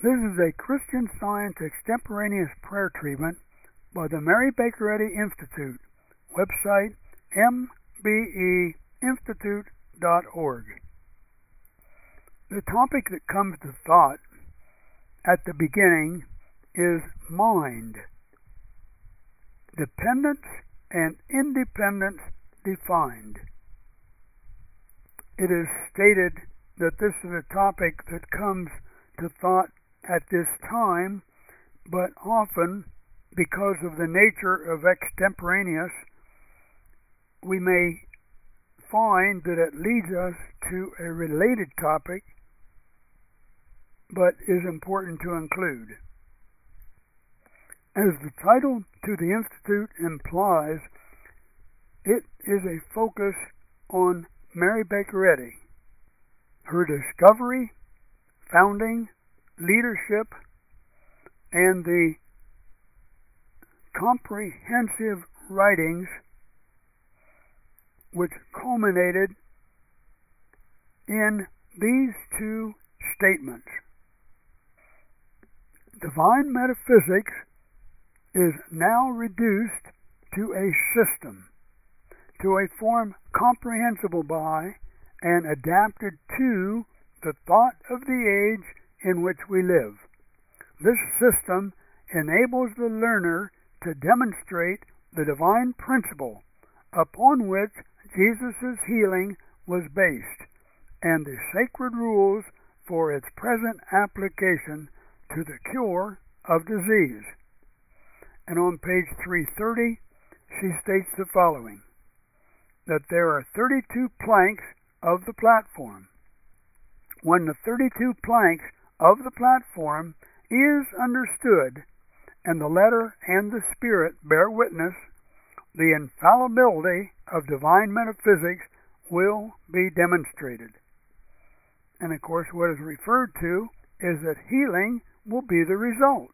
This is a Christian Science extemporaneous prayer treatment by the Mary Baker Eddy Institute. Website mbeinstitute.org. The topic that comes to thought at the beginning is mind. Dependence and independence defined. It is stated that this is a topic that comes to thought at this time, but often, because of the nature of extemporaneous, we may find that it leads us to a related topic, but is important to include. As the title to the Institute implies, it is a focus on Mary Baker Eddy, her discovery, founding, leadership, and the comprehensive writings which culminated in these two statements. Divine metaphysics is now reduced to a system, to a form comprehensible by and adapted to the thought of the age in which we live. This system enables the learner to demonstrate the divine principle upon which Jesus' healing was based and the sacred rules for its present application to the cure of disease. And on page 330, she states the following, that there are 32 planks of the platform. When the 32 planks of the platform is understood, and the letter and the spirit bear witness, the infallibility of divine metaphysics will be demonstrated. And of course, what is referred to is that healing will be the result.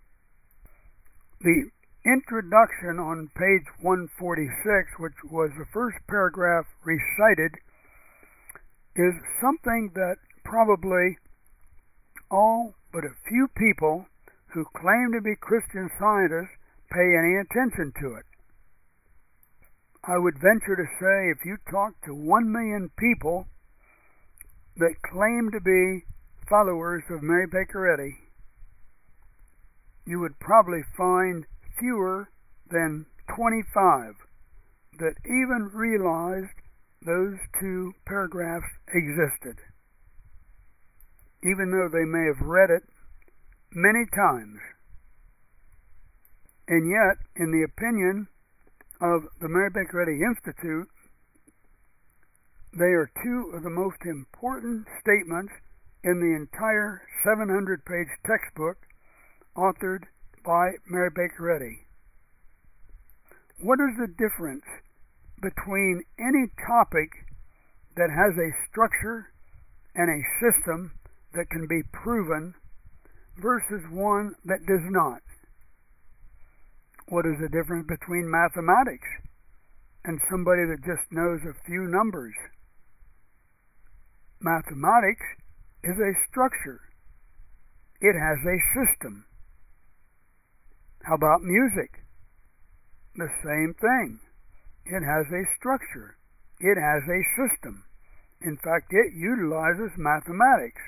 The introduction on page 146, which was the first paragraph recited, is something that probably all but a few people who claim to be Christian Scientists pay any attention to it. I would venture to say if you talk to 1 million people that claim to be followers of Mary Baker Eddy, you would probably find fewer than 25 that even realized those two paragraphs existed, even though they may have read it many times. And yet, in the opinion of the Mary Baker Eddy Institute, they are two of the most important statements in the entire 700-page textbook authored by Mary Baker Eddy. What is the difference between any topic that has a structure and a system that can be proven versus one that does not? What is the difference between mathematics and somebody that just knows a few numbers? Mathematics is a structure. It has a system. How about music? The same thing. It has a structure. It has a system. In fact, it utilizes mathematics.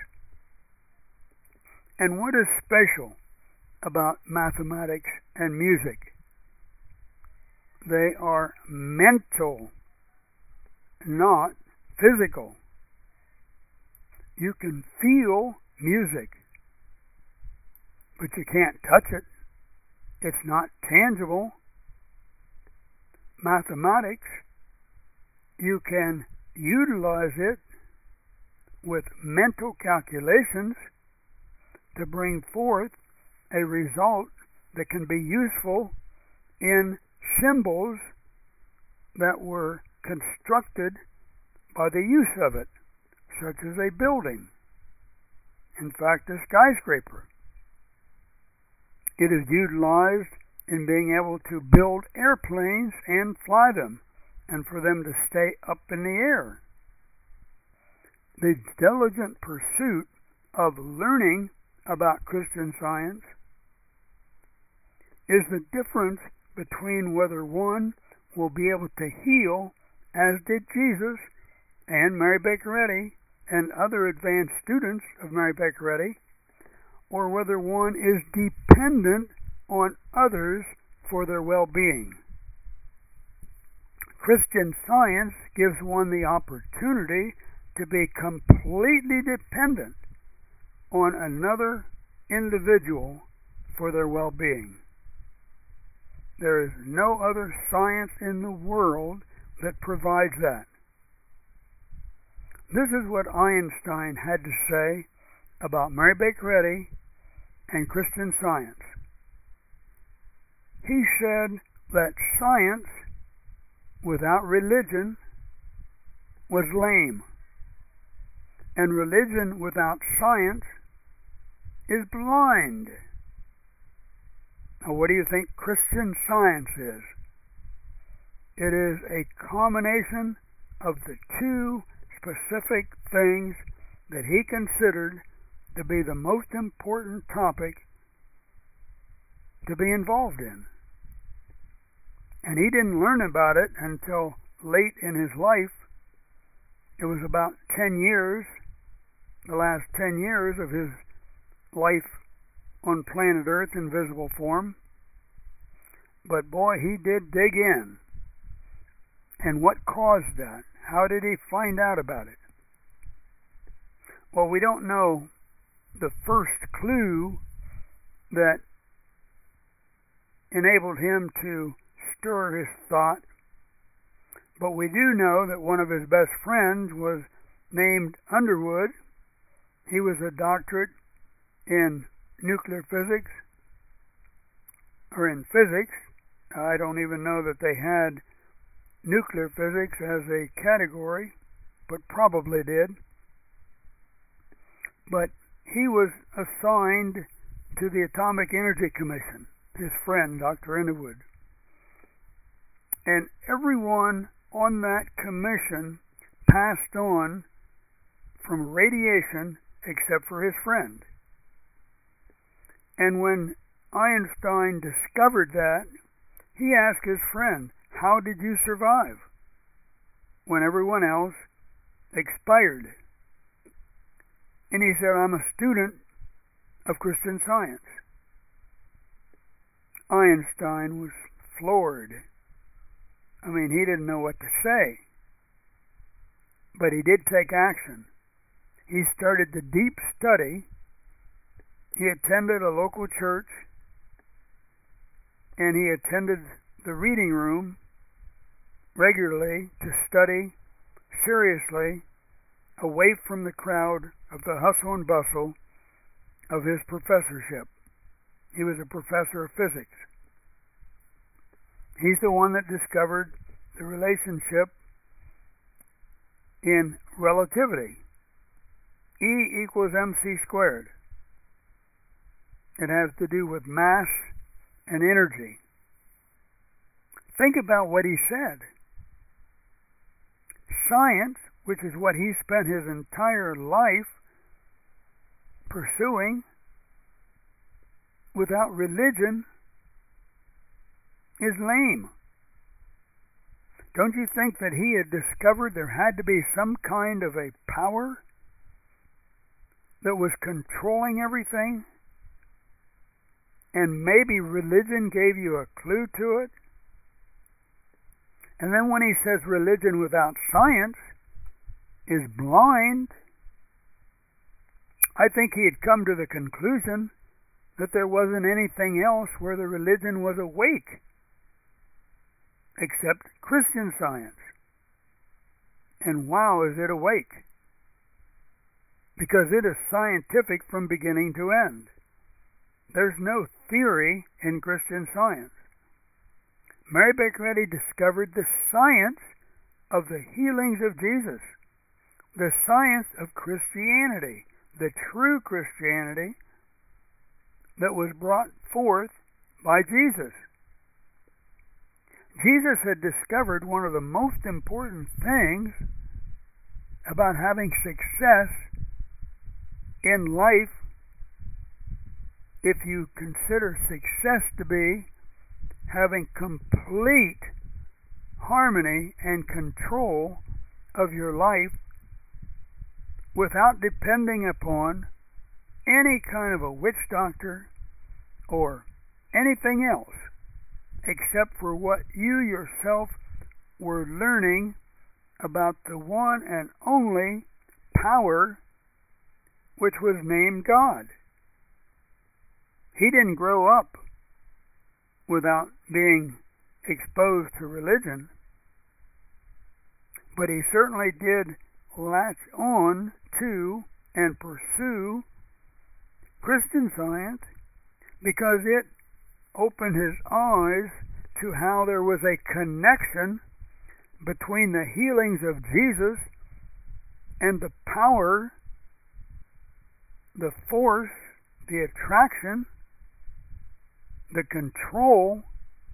And what is special about mathematics and music? They are mental, not physical. You can feel music, but you can't touch it. It's not tangible. Mathematics, you can utilize it with mental calculations to bring forth a result that can be useful in symbols that were constructed by the use of it, such as a building. In fact, a skyscraper. It is utilized in being able to build airplanes and fly them, and for them to stay up in the air. The diligent pursuit of learning about Christian Science is the difference between whether one will be able to heal, as did Jesus and Mary Baker Eddy and other advanced students of Mary Baker Eddy, or whether one is dependent on others for their well-being. Christian Science gives one the opportunity to be completely dependent on another individual for their well-being. There is no other science in the world that provides that. This is what Einstein had to say about Mary Baker Eddy and Christian Science. He said that science without religion was lame, and religion without science is blind. Now, what do you think Christian Science is? It is a combination of the two specific things that he considered to be the most important topic to be involved in. And he didn't learn about it until late in his life. It was about 10 years, the last 10 years of his life on planet Earth in visible form. But boy, he did dig in. And what caused that? How did he find out about it? Well, we don't know the first clue that enabled him to stir his thought, but we do know that one of his best friends was named Underwood. He was a doctorate in nuclear physics, or in physics. I don't even know that they had nuclear physics as a category, but probably did. But he was assigned to the Atomic Energy Commission, his friend, Dr. Underwood. And everyone on that commission passed on from radiation except for his friend. And when Einstein discovered that, he asked his friend, "How did you survive when everyone else expired?" And he said, "I'm a student of Christian Science." Einstein was floored. I mean, he didn't know what to say. But he did take action. He started the deep study. He attended a local church, and he attended the reading room regularly to study seriously, away from the crowd of the hustle and bustle of his professorship. He was a professor of physics. He's the one that discovered the relationship in relativity. E equals mc squared. It has to do with mass and energy. Think about what he said. Science, which is what he spent his entire life pursuing, without religion, is lame. Don't you think that he had discovered there had to be some kind of a power that was controlling everything? And maybe religion gave you a clue to it? And then when he says religion without science is blind, I think he had come to the conclusion that there wasn't anything else where the religion was awake except Christian Science. And wow, is it awake? Because it is scientific from beginning to end. There's no theory in Christian Science. Mary Baker Eddy discovered the science of the healings of Jesus, the science of Christianity, the true Christianity that was brought forth by Jesus. Jesus had discovered one of the most important things about having success in life if you consider success to be having complete harmony and control of your life without depending upon any kind of a witch doctor or anything else except for what you yourself were learning about the one and only power which was named God. He didn't grow up without being exposed to religion, but he certainly did latch on to and pursue Christian Science because it opened his eyes to how there was a connection between the healings of Jesus and the power, the force, the attraction, the control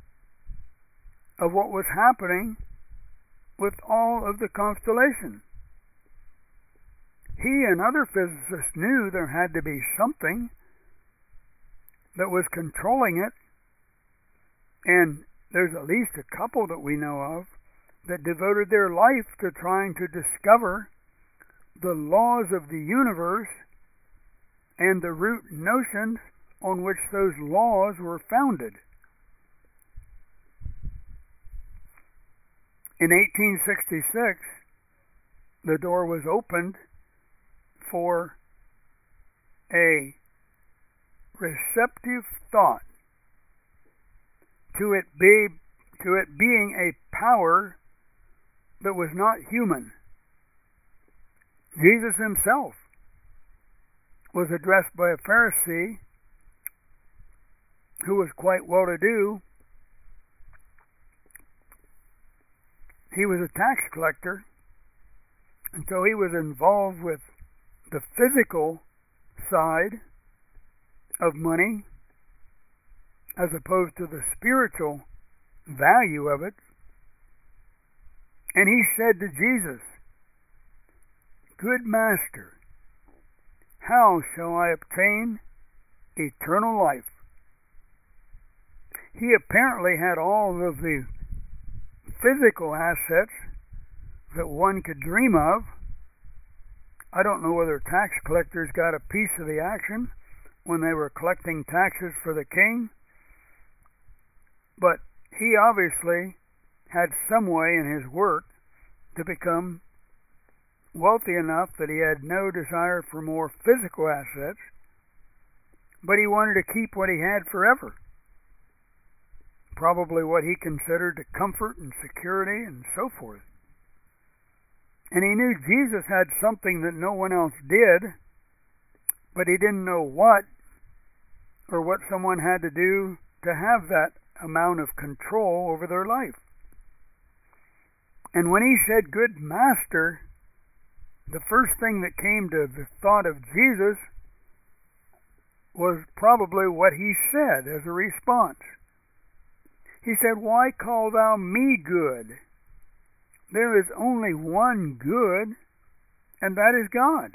of what was happening with all of the constellation. He and other physicists knew there had to be something that was controlling it, and there's at least a couple that we know of that devoted their life to trying to discover the laws of the universe and the root notions on which those laws were founded. In 1866, the door was opened for a receptive thought to it being a power that was not human. Jesus himself was addressed by a Pharisee who was quite well-to-do. He was a tax collector, and so he was involved with the physical side of money as opposed to the spiritual value of it. And he said to Jesus, "Good Master, how shall I obtain eternal life?" He apparently had all of the physical assets that one could dream of. I don't know whether tax collectors got a piece of the action when they were collecting taxes for the king, but he obviously had some way in his work to become wealthy enough that he had no desire for more physical assets, but he wanted to keep what he had forever. Probably what he considered the comfort and security and so forth. And he knew Jesus had something that no one else did, but he didn't know what, or what someone had to do to have that amount of control over their life. And when he said, "Good Master," the first thing that came to the thought of Jesus was probably what he said as a response. He said, "Why call thou me good? There is only one good, and that is God."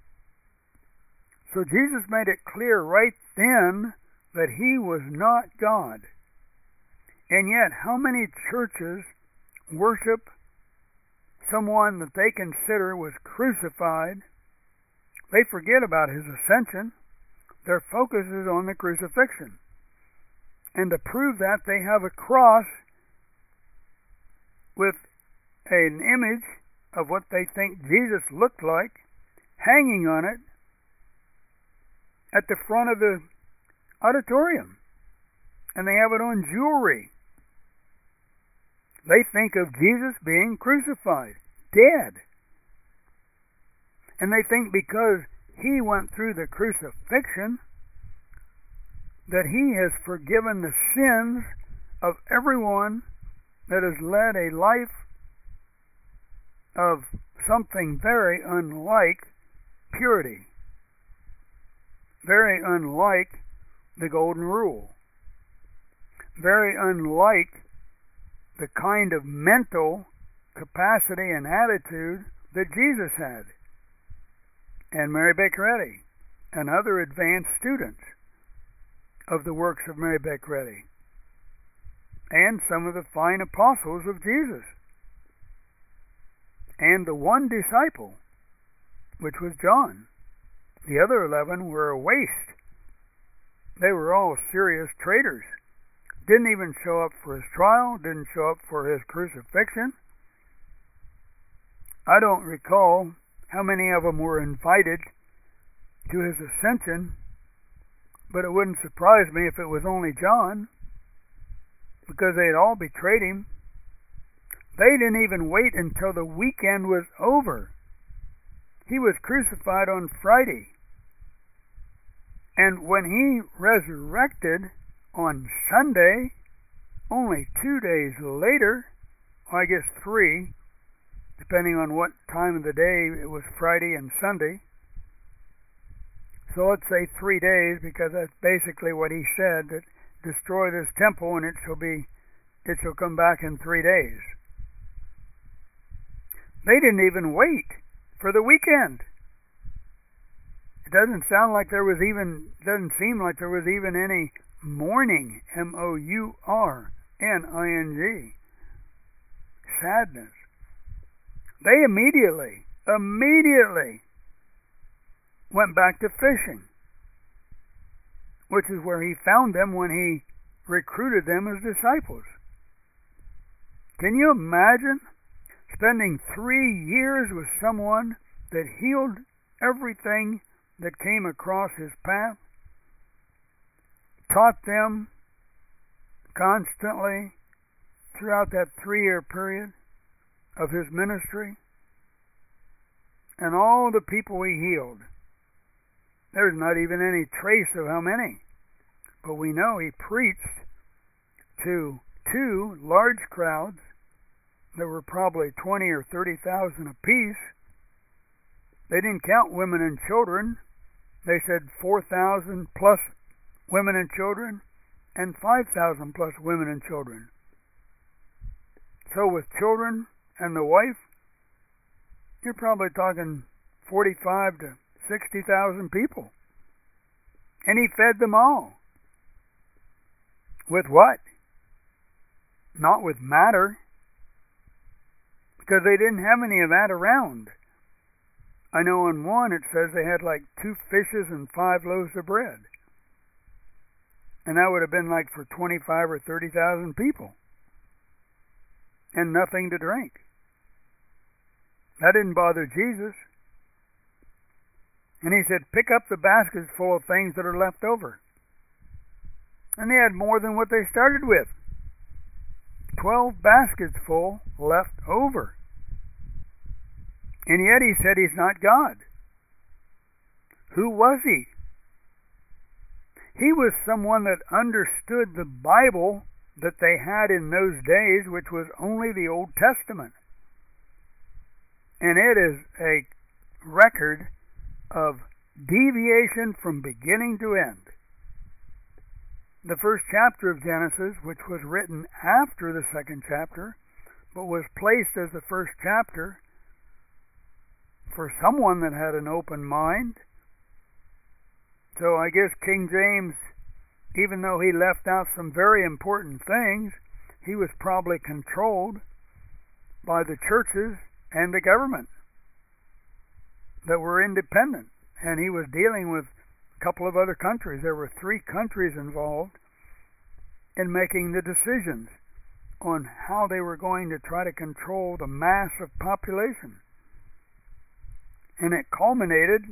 So Jesus made it clear right then that he was not God. And yet, how many churches worship someone that they consider was crucified? They forget about his ascension. Their focus is on the crucifixion. And to prove that, they have a cross with an image of what they think Jesus looked like hanging on it at the front of the auditorium. And they have it on jewelry. They think of Jesus being crucified, dead. And they think because he went through the crucifixion that he has forgiven the sins of everyone that has led a life of something very unlike purity, very unlike the golden rule, very unlike the kind of mental capacity and attitude that Jesus had, and Mary Baker Eddy, and other advanced students. of the works of Mary Beckredi, and some of the fine apostles of Jesus, and the one disciple, which was John. The other 11 were a waste. They were all serious traitors. Didn't even show up for his trial, didn't show up for his crucifixion. I don't recall how many of them were invited to his ascension, but it wouldn't surprise me if it was only John, because they'd all betrayed him. They didn't even wait until the weekend was over. He was crucified on Friday. And when he resurrected on Sunday, only 2 days later, or I guess 3, depending on what time of the day, it was Friday and Sunday. So let's say 3 days, because that's basically what he said, that destroy this temple and it shall come back in 3 days. They didn't even wait for the weekend. It doesn't seem like there was even any mourning, mourning, sadness. They immediately went back to fishing, which is where he found them when he recruited them as disciples. Can you imagine spending 3 years with someone that healed everything that came across his path, taught them constantly throughout that 3-year period of his ministry, and all the people he healed? There's not even any trace of how many, but we know he preached to 2 large crowds that were probably 20 or 30,000 apiece. They didn't count women and children. They said 4,000 plus women and children, and 5,000 plus women and children. So with children and the wife, you're probably talking 45 to 60,000 people. And he fed them all. With what? Not with matter, because they didn't have any of that around. I know in one it says they had like 2 fishes and 5 loaves of bread. And that would have been like for 25 or 30,000 people. And nothing to drink. That didn't bother Jesus. And he said, pick up the baskets full of things that are left over. And they had more than what they started with. 12 baskets full left over. And yet he said he's not God. Who was he? He was someone that understood the Bible that they had in those days, which was only the Old Testament. And it is a record of deviation from beginning to end. The first chapter of Genesis, which was written after the second chapter, but was placed as the first chapter for someone that had an open mind. So I guess King James, even though he left out some very important things, he was probably controlled by the churches and the government that were independent. And he was dealing with a couple of other countries. There were 3 countries involved in making the decisions on how they were going to try to control the mass of population. And it culminated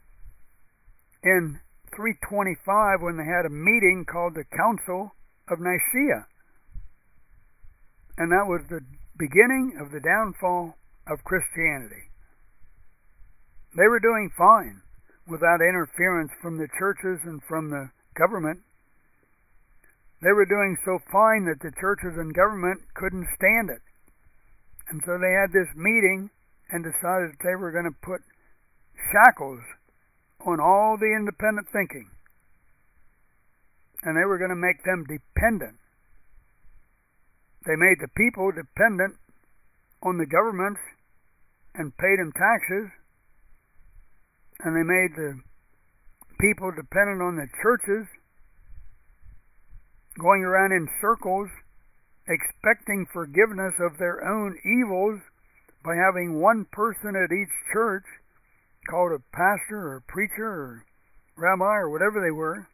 in 325 when they had a meeting called the Council of Nicaea. And that was the beginning of the downfall of Christianity. They were doing fine without interference from the churches and from the government. They were doing so fine that the churches and government couldn't stand it. And so they had this meeting and decided that they were going to put shackles on all the independent thinking. And they were going to make them dependent. They made the people dependent on the governments and paid them taxes. And they made the people dependent on the churches going around in circles expecting forgiveness of their own evils by having one person at each church called a pastor or preacher or rabbi or whatever they were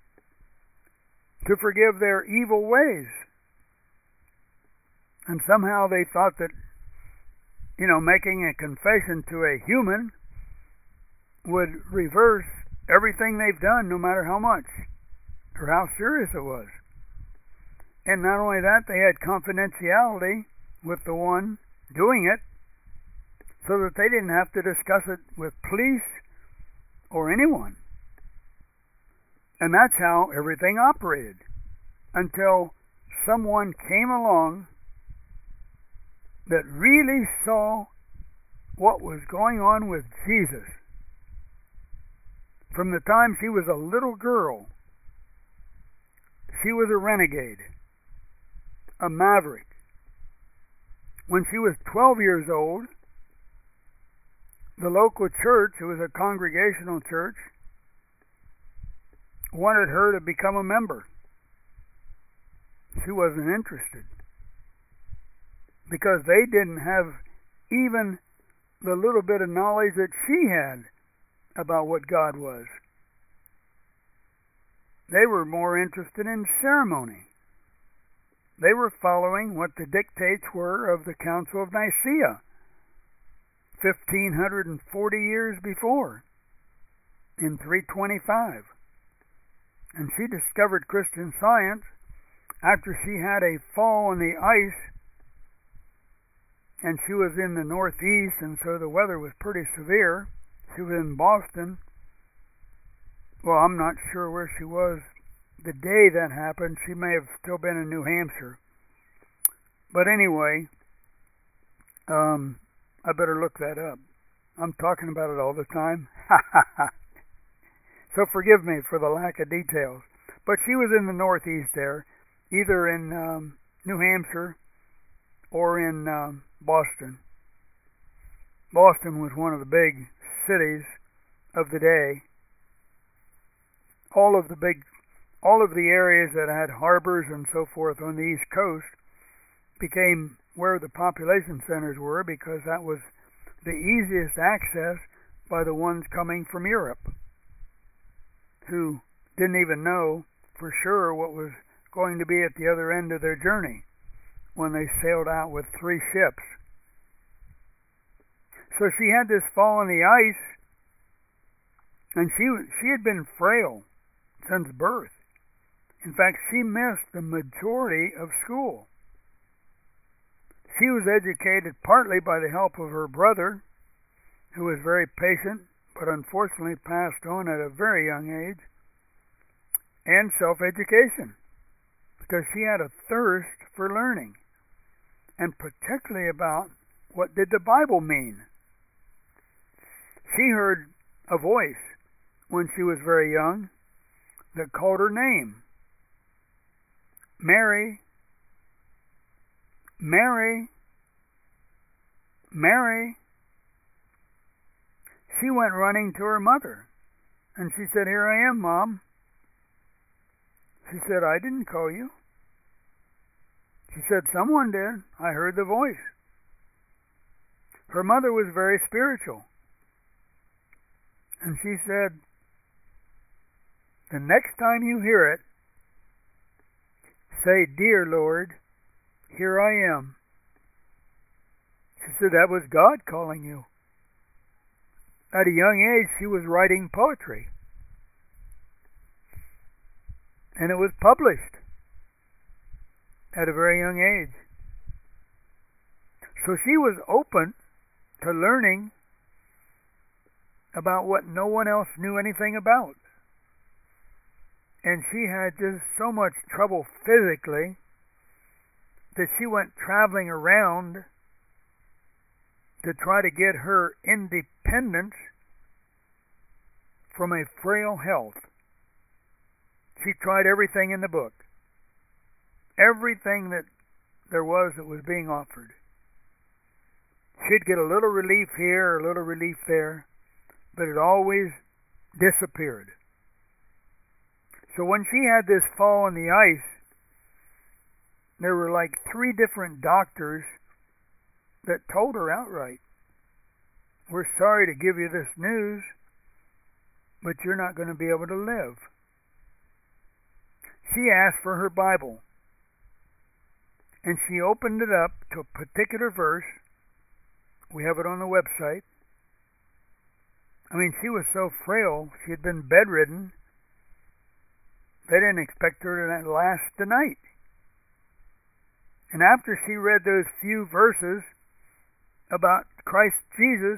to forgive their evil ways. And somehow they thought that, making a confession to a human would reverse everything they've done, no matter how much or how serious it was. And not only that, they had confidentiality with the one doing it so that they didn't have to discuss it with police or anyone. And that's how everything operated until someone came along that really saw what was going on with Jesus. From the time she was a little girl, she was a renegade, a maverick. When she was 12 years old, the local church, it was a congregational church, wanted her to become a member. She wasn't interested because they didn't have even the little bit of knowledge that she had about what God was. They were more interested in ceremony. They were following what the dictates were of the Council of Nicaea 1,540 years before, in 325. And she discovered Christian Science after she had a fall in the ice, and she was in the Northeast, and so the weather was pretty severe. She was in Boston. Well, I'm not sure where she was the day that happened. She may have still been in New Hampshire. But anyway, I better look that up. I'm talking about it all the time. So forgive me for the lack of details. But she was in the Northeast there, either in New Hampshire or in Boston. Boston was one of the big cities of the day. All of the areas that had harbors and so forth on the East Coast became where the population centers were, because that was the easiest access by the ones coming from Europe, who didn't even know for sure what was going to be at the other end of their journey when they sailed out with 3 ships. So she had this fall in the ice, and she had been frail since birth. In fact, she missed the majority of school. She was educated partly by the help of her brother, who was very patient, but unfortunately passed on at a very young age, and self-education, because she had a thirst for learning, and particularly about what did the Bible mean. She heard a voice when she was very young that called her name. Mary, Mary, Mary. She went running to her mother, and she said, "Here I am, Mom." She said, "I didn't call you." She said, "Someone did. I heard the voice." Her mother was very spiritual, and she said, "The next time you hear it, say, 'Dear Lord, here I am.'" She said that was God calling you. At a young age, she was writing poetry, and it was published at a very young age. So she was open to learning about what no one else knew anything about. And she had just so much trouble physically that she went traveling around to try to get her independence from a frail health. She tried everything in the book, everything that there was that was being offered. She'd get a little relief here, a little relief there, but it always disappeared. So when she had this fall in the ice, there were like 3 different doctors that told her outright, "We're sorry to give you this news, but you're not going to be able to live." She asked for her Bible, and she opened it up to a particular verse. We have it on the website. I mean, she was so frail, she had been bedridden. They didn't expect her to last the night. And after she read those few verses about Christ Jesus,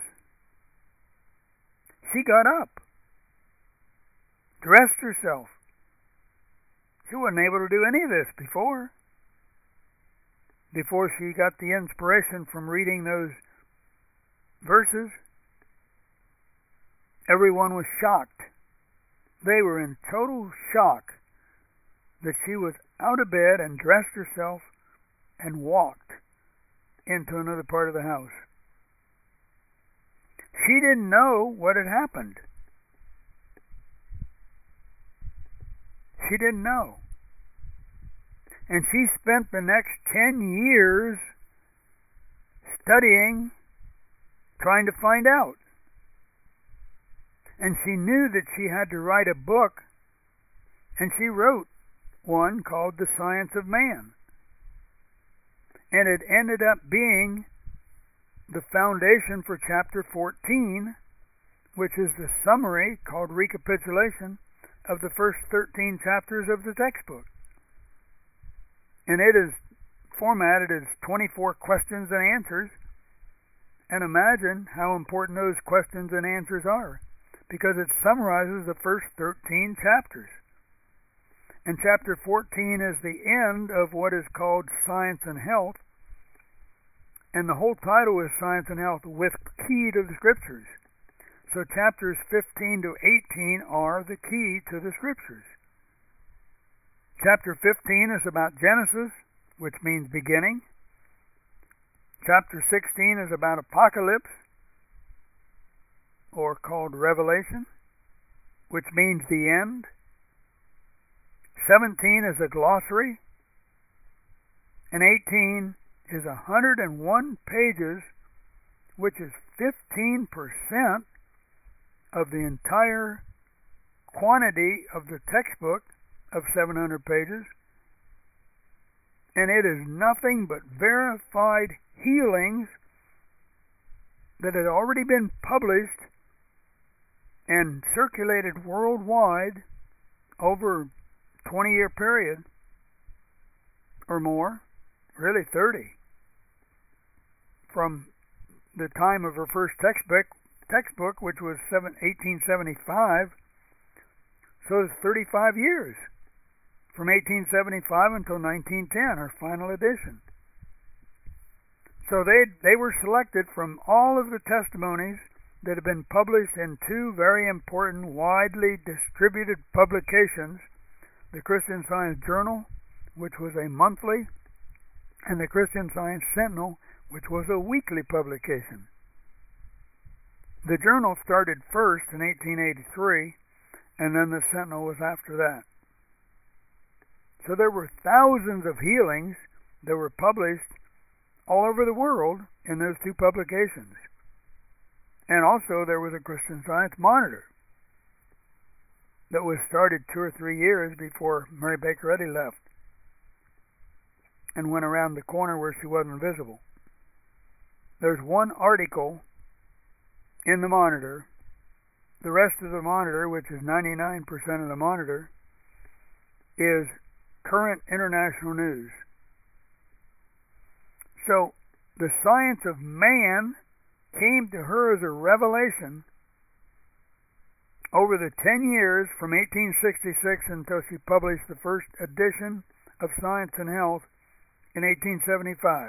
she got up, dressed herself. She wasn't able to do any of this before she got the inspiration from reading those verses. Everyone was shocked. They were in total shock that she was out of bed and dressed herself and walked into another part of the house. She didn't know what had happened. She didn't know. And she spent the next 10 years studying, trying to find out. And she knew that she had to write a book, and she wrote one called The Science of Man. And it ended up being the foundation for chapter 14, which is the summary called recapitulation of the first 13 chapters of the textbook. And it is formatted as 24 questions and answers. And imagine how important those questions and answers are, because it summarizes the first 13 chapters. And chapter 14 is the end of what is called Science and Health. And the whole title is Science and Health with Key to the Scriptures. So chapters 15 to 18 are the key to the Scriptures. Chapter 15 is about Genesis, which means beginning. Chapter 16 is about Apocalypse, or called Revelation, which means the end. 17 is a glossary, and 18 is 101 pages, which is 15% of the entire quantity of the textbook of 700 pages. And it is nothing but verified healings that had already been published and circulated worldwide over a 20-year period or more, really 30, from the time of her first textbook, which was 1875. So it's 35 years, from 1875 until 1910, her final edition. So they were selected from all of the testimonies that have been published in 2 very important, widely distributed publications, the Christian Science Journal, which was a monthly, and the Christian Science Sentinel, which was a weekly publication. The Journal started first in 1883, and then the Sentinel was after that. So there were thousands of healings that were published all over the world in those 2 publications. And also there was a Christian Science Monitor that was started 2 or 3 years before Mary Baker Eddy left and went around the corner where she wasn't visible. There's one article in the Monitor. The rest of the Monitor, which is 99% of the Monitor, is current international news. So the science of man came to her as a revelation over the 10 years from 1866 until she published the first edition of Science and Health in 1875.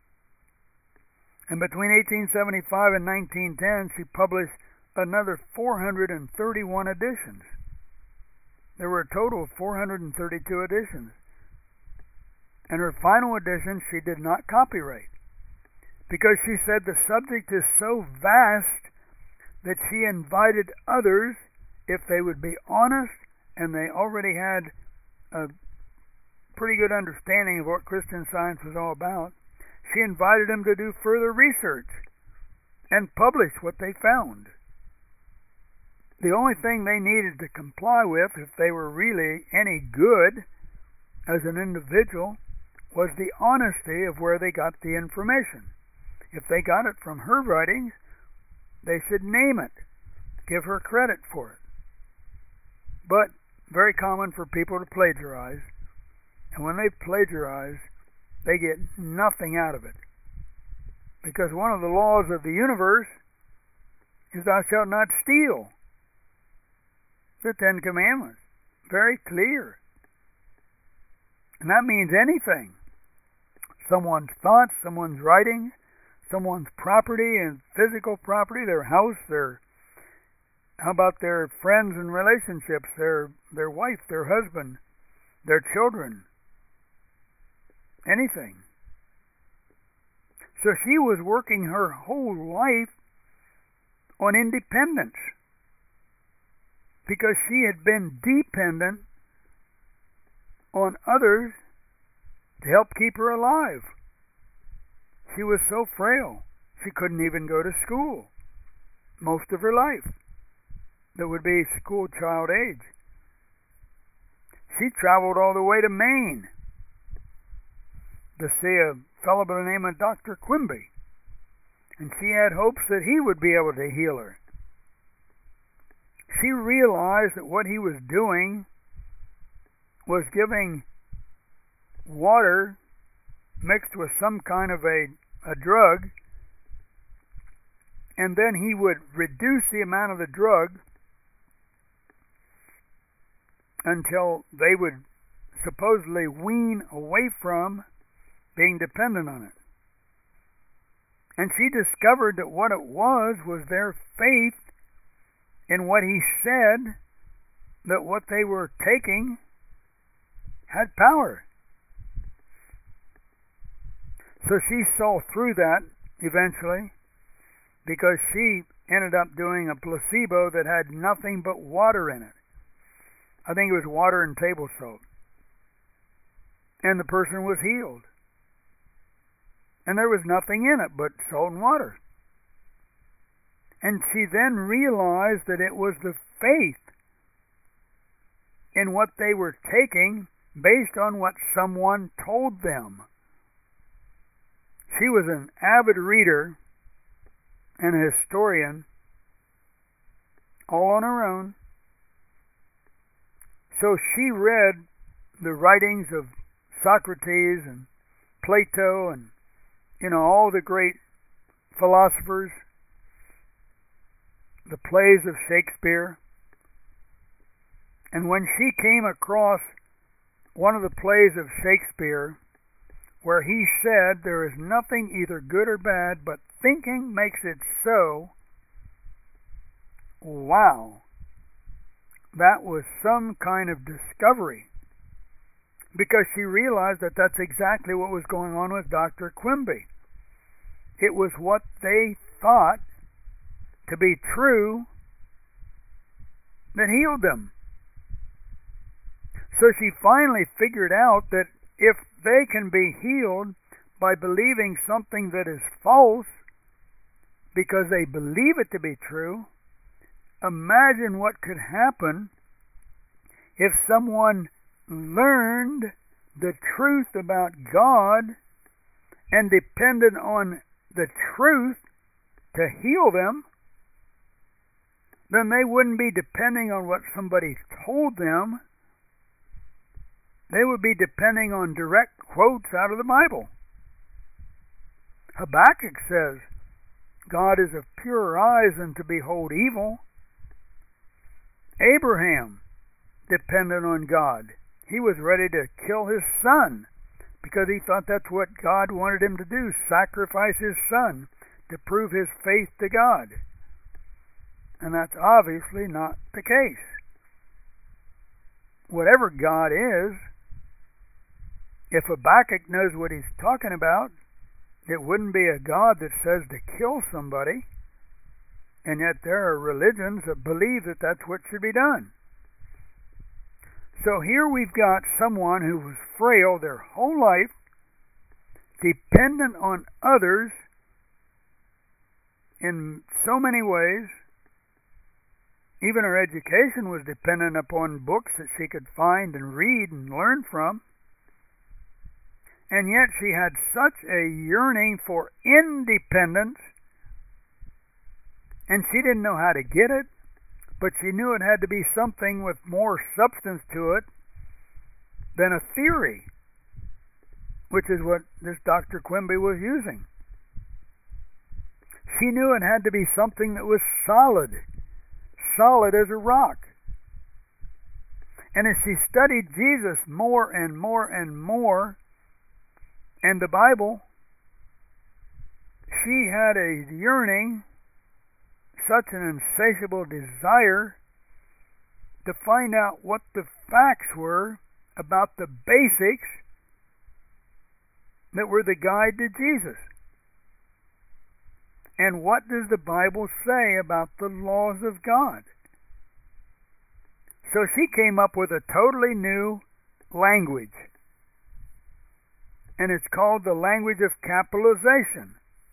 And between 1875 and 1910, she published another 431 editions. There were a total of 432 editions. And her final edition she did not copyright, because she said the subject is so vast that she invited others, if they would be honest and they already had a pretty good understanding of what Christian Science was all about, she invited him to do further research and publish what they found. The only thing they needed to comply with, if they were really any good as an individual, was the honesty of where they got the information. If they got it from her writings, they should name it, give her credit for it. But very common for people to plagiarize, and when they plagiarize, they get nothing out of it. Because one of the laws of the universe is thou shalt not steal. The Ten Commandments. Very clear. And that means anything. Someone's thoughts, someone's writings, someone's property and physical property, their house, how about their friends and relationships, their wife, their husband, their children, anything. So she was working her whole life on independence because she had been dependent on others to help keep her alive. She was so frail, she couldn't even go to school most of her life. That would be school child age. She traveled all the way to Maine to see a fellow by the name of Dr. Quimby, and she had hopes that he would be able to heal her. She realized that what he was doing was giving water mixed with some kind of a drug, and then he would reduce the amount of the drug until they would supposedly wean away from being dependent on it. And she discovered that what it was their faith in what he said, that what they were taking had power. So she saw through that eventually, because she ended up doing a placebo that had nothing but water in it. I think it was water and table salt. And the person was healed. And there was nothing in it but salt and water. And she then realized that it was the faith in what they were taking based on what someone told them. She was an avid reader and a historian, all on her own. So she read the writings of Socrates and Plato and, all the great philosophers, the plays of Shakespeare. And when she came across one of the plays of Shakespeare where he said there is nothing either good or bad, but thinking makes it so, wow, that was some kind of discovery, because she realized that that's exactly what was going on with Dr. Quimby. It was what they thought to be true that healed them. So she finally figured out that if they can be healed by believing something that is false because they believe it to be true, imagine what could happen if someone learned the truth about God and depended on the truth to heal them. Then they wouldn't be depending on what somebody told them. They would be depending on direct quotes out of the Bible. Habakkuk says, God is of purer eyes than to behold evil. Abraham depended on God. He was ready to kill his son because he thought that's what God wanted him to do, sacrifice his son to prove his faith to God. And that's obviously not the case. Whatever God is, if Habakkuk knows what he's talking about, it wouldn't be a God that says to kill somebody. And yet there are religions that believe that that's what should be done. So here we've got someone who was frail their whole life, dependent on others in so many ways. Even her education was dependent upon books that she could find and read and learn from. And yet she had such a yearning for independence, and she didn't know how to get it, but she knew it had to be something with more substance to it than a theory, which is what this Dr. Quimby was using. She knew it had to be something that was solid as a rock. And as she studied Jesus more and more and more, and the Bible, she had a yearning, such an insatiable desire to find out what the facts were about the basics that were the guide to Jesus. And what does the Bible say about the laws of God? So she came up with a totally new language. And it's called the language of capitalization.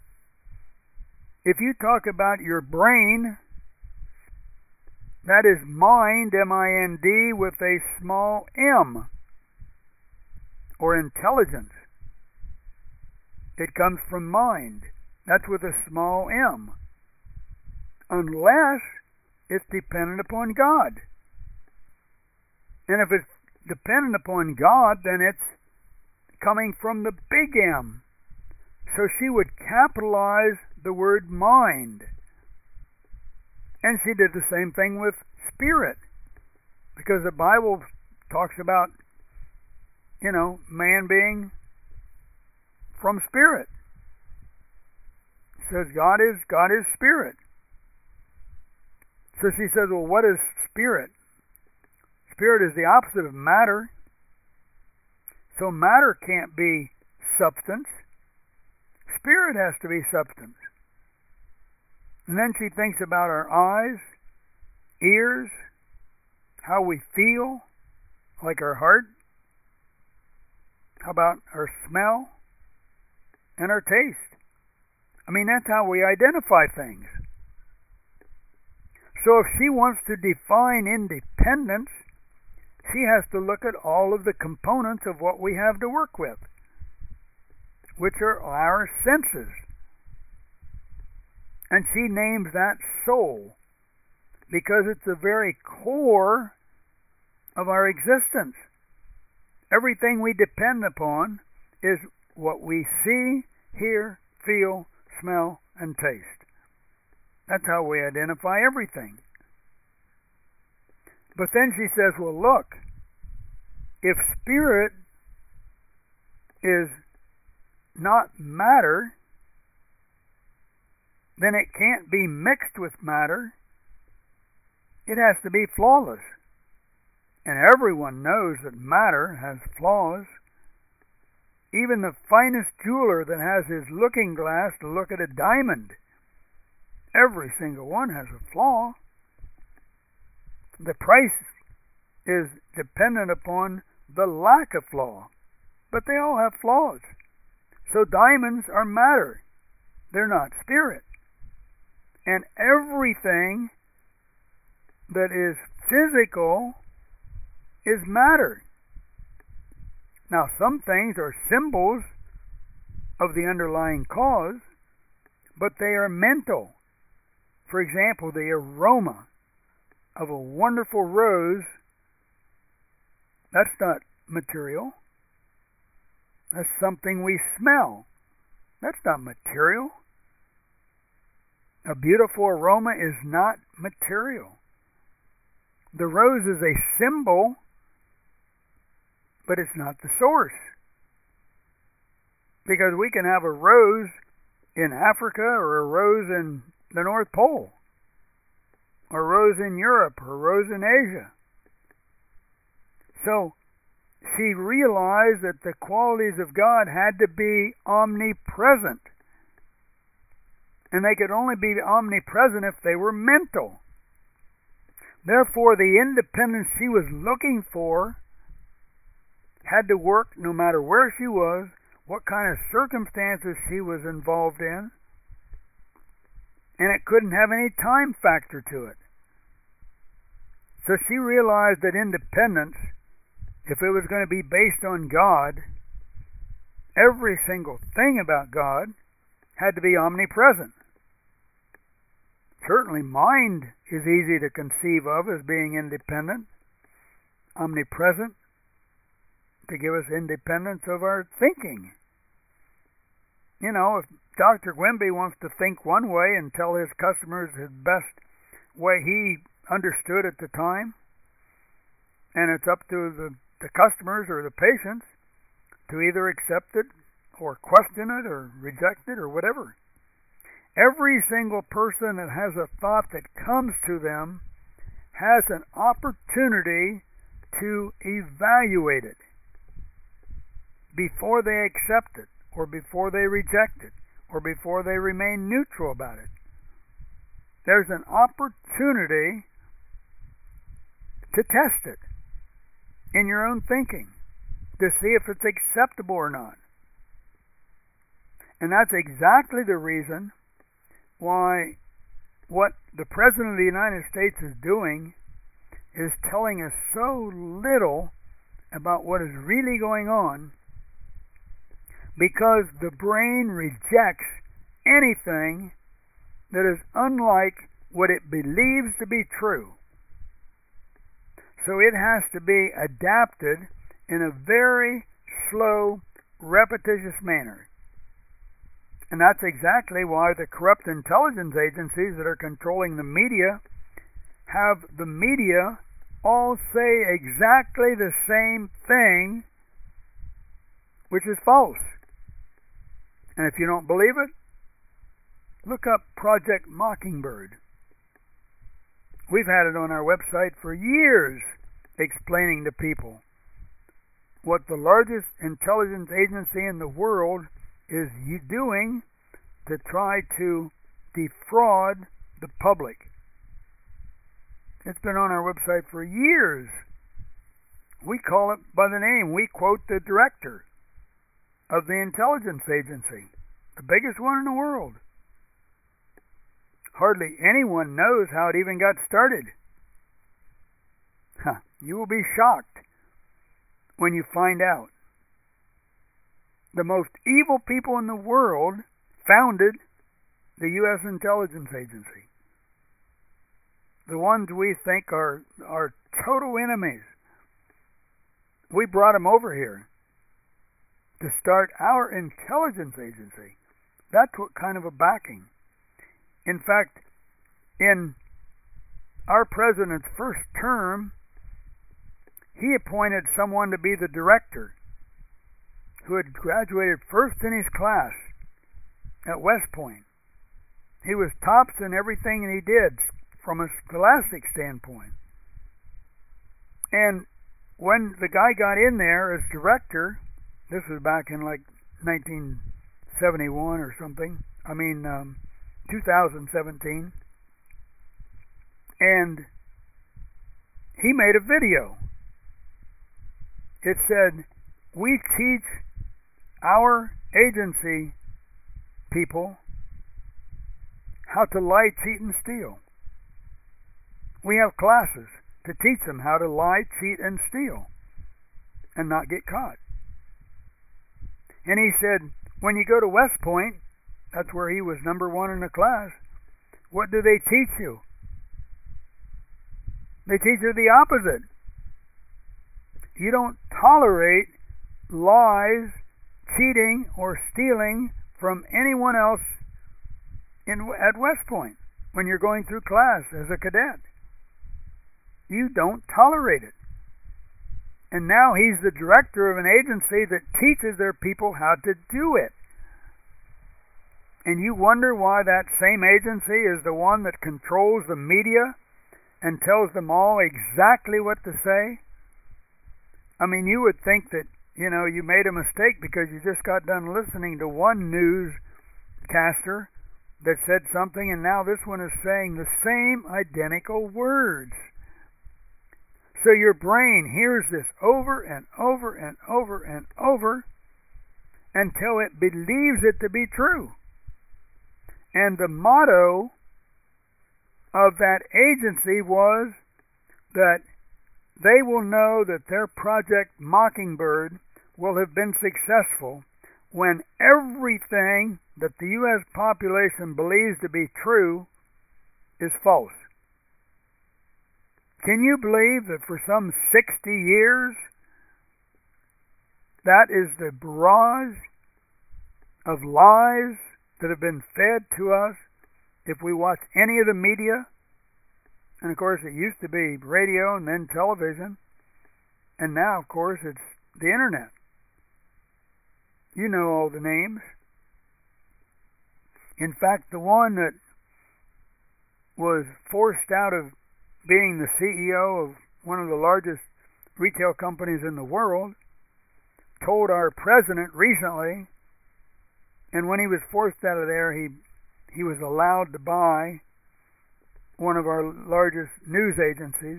If you talk about your brain, that is mind, M-I-N-D, with a small m, or intelligence. It comes from mind. That's with a small m. Unless it's dependent upon God. And if it's dependent upon God, then it's coming from the big M. So she would capitalize the word mind. And she did the same thing with spirit. Because the Bible talks about, man being from spirit. It says God is spirit. So she says, well, what is spirit? Spirit is the opposite of matter. So matter can't be substance. Spirit has to be substance. And then she thinks about our eyes, ears, how we feel, like our heart. How about our smell and our taste? That's how we identify things. So if she wants to define independence, she has to look at all of the components of what we have to work with, which are our senses. And she names that soul, because it's the very core of our existence. Everything we depend upon is what we see, hear, feel, smell, and taste. That's how we identify everything. But then she says, well, look, if spirit is not matter, then it can't be mixed with matter. It has to be flawless. And everyone knows that matter has flaws. Even the finest jeweler that has his looking glass to look at a diamond, every single one has a flaw. The price is dependent upon the lack of flaw, but they all have flaws. So diamonds are matter. They're not spirit. And everything that is physical is matter. Now, some things are symbols of the underlying cause, but they are mental. For example, the aroma of a wonderful rose, that's not material. That's something we smell. That's not material. A beautiful aroma is not material. The rose is a symbol, but it's not the source. Because we can have a rose in Africa, or a rose in the North Pole, or a rose in Europe, or a rose in Asia. So she realized that the qualities of God had to be omnipresent. And they could only be omnipresent if they were mental. Therefore, the independence she was looking for had to work no matter where she was, what kind of circumstances she was involved in, and it couldn't have any time factor to it. So she realized that independence, if it was going to be based on God, every single thing about God had to be omnipresent. Certainly mind is easy to conceive of as being independent, omnipresent, to give us independence of our thinking. You know, if Dr. Quimby wants to think one way and tell his customers his best way he understood at the time, and it's up to the customers or the patients to either accept it or question it or reject it or whatever. Every single person that has a thought that comes to them has an opportunity to evaluate it before they accept it, or before they reject it, or before they remain neutral about it. There's an opportunity to test it in your own thinking, to see if it's acceptable or not. And that's exactly the reason why what the President of the United States is doing is telling us so little about what is really going on, because the brain rejects anything that is unlike what it believes to be true. So it has to be adapted in a very slow, repetitious manner. And that's exactly why the corrupt intelligence agencies that are controlling the media have the media all say exactly the same thing, which is false. And if you don't believe it, look up Project Mockingbird. We've had it on our website for years, explaining to people what the largest intelligence agency in the world is doing to try to defraud the public. It's been on our website for years. We call it by the name. We quote the director of the intelligence agency, the biggest one in the world. Hardly anyone knows how it even got started. You will be shocked when you find out. The most evil people in the world founded the U.S. intelligence agency. The ones we think are total enemies. We brought them over here to start our intelligence agency. That's what kind of a backing. In fact, in our president's first term, he appointed someone to be the director who had graduated first in his class at West Point. He was tops in everything that he did from a scholastic standpoint. And when the guy got in there as director, this was back in like 1971 or something, 2017, and he made a video. It said, "We teach our agency people how to lie, cheat, and steal. We have classes to teach them how to lie, cheat, and steal and not get caught." And he said, when you go to West Point, that's where he was number one in the class, what do they teach you? They teach you the opposite. You don't tolerate lies, cheating, or stealing from anyone else at West Point when you're going through class as a cadet. You don't tolerate it. And now he's the director of an agency that teaches their people how to do it. And you wonder why that same agency is the one that controls the media and tells them all exactly what to say? I mean, you would think that, you made a mistake because you just got done listening to one newscaster that said something, and now this one is saying the same identical words. So your brain hears this over and over and over and over until it believes it to be true. And the motto of that agency was that they will know that their Project Mockingbird will have been successful when everything that the U.S. population believes to be true is false. Can you believe that for some 60 years, that is the barrage of lies that have been fed to us if we watch any of the media? And of course, it used to be radio and then television. And now, of course, it's the internet. You know all the names. In fact, the one that was forced out of being the CEO of one of the largest retail companies in the world told our president recently, and when he was forced out of there, he was allowed to buy one of our largest news agencies,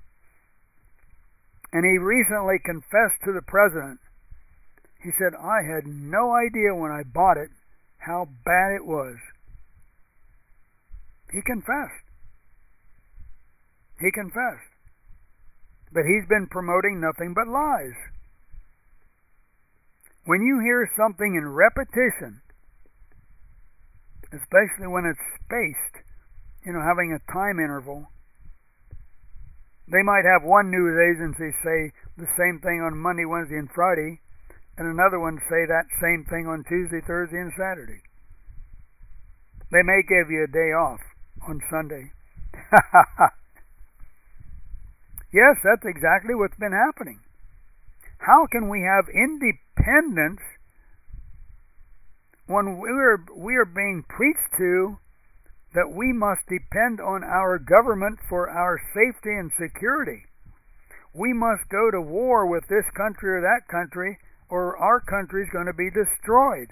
and he recently confessed to the president. He said, "I had no idea when I bought it how bad it was." He confessed. He confessed. But he's been promoting nothing but lies. When you hear something in repetition, especially when it's spaced, having a time interval, they might have one news agency say the same thing on Monday, Wednesday, and Friday, and another one say that same thing on Tuesday, Thursday, and Saturday. They may give you a day off on Sunday. Yes, that's exactly what's been happening. How can we have independence when we are being preached to that we must depend on our government for our safety and security? We must go to war with this country or that country, or our country is going to be destroyed.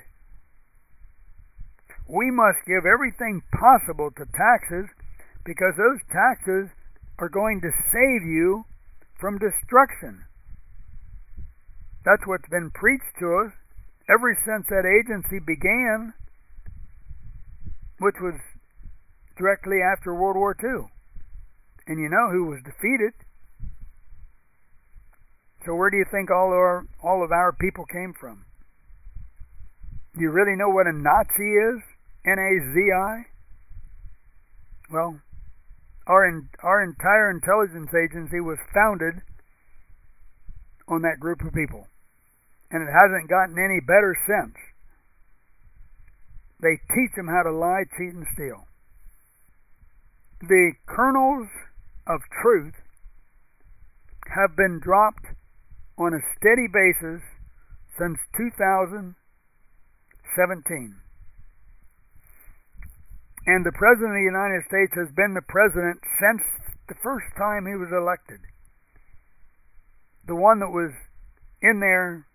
We must give everything possible to taxes, because those taxes are going to save you from destruction. That's what's been preached to us ever since that agency began, which was directly after World War II. And you know who was defeated. So where do you think all of our people came from? Do you really know what a Nazi is? N-A-Z-I? Well, our entire intelligence agency was founded on that group of people. And it hasn't gotten any better since. They teach them how to lie, cheat, and steal. The kernels of truth have been dropped on a steady basis since 2017. And the President of the United States has been the President since the first time he was elected. The one that was in there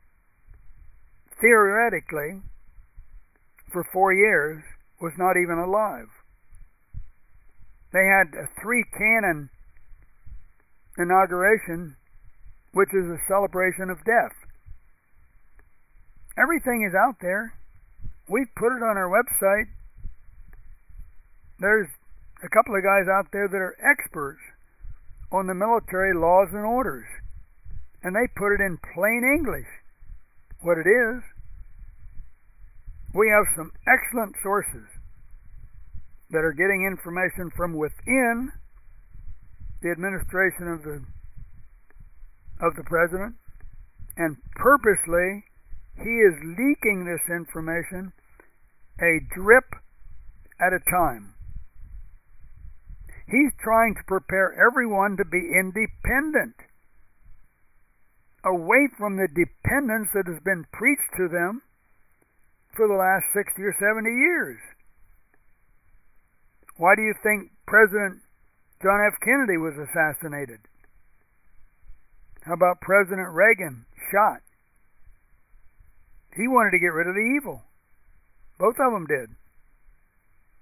theoretically for 4 years was not even alive. They had a 3-cannon inauguration, which is a celebration of death. Everything is out there. We've put it on our website. There's a couple of guys out there that are experts on the military laws and orders, and they put it in plain English what it is. We have some excellent sources that are getting information from within the administration of the president, and purposely he is leaking this information a drip at a time. He's trying to prepare everyone to be independent, away from the dependence that has been preached to them for the last 60 or 70 years. Why do you think President John F. Kennedy was assassinated? How about President Reagan shot? He wanted to get rid of the evil. Both of them did.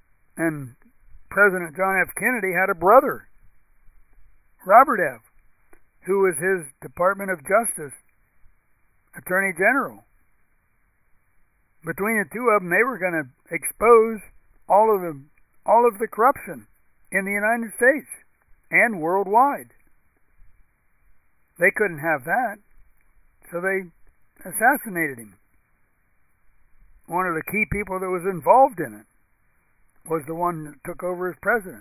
And President John F. Kennedy had a brother, Robert F. who was his Department of Justice Attorney General. Between the two of them, they were going to expose all of the corruption in the United States and worldwide. They couldn't have that, so they assassinated him. One of the key people that was involved in it was the one that took over as president.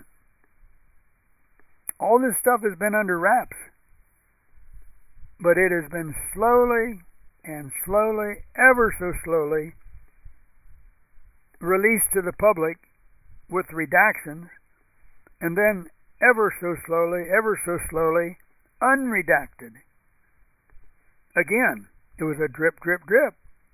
All this stuff has been under wraps, but it has been slowly and slowly, ever so slowly, released to the public with redactions, and then ever so slowly, unredacted. Again, it was a drip, drip, drip.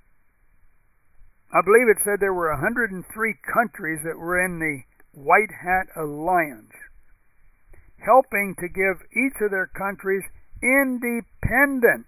I believe it said there were 103 countries that were in the White Hat Alliance, helping to give each of their countries independence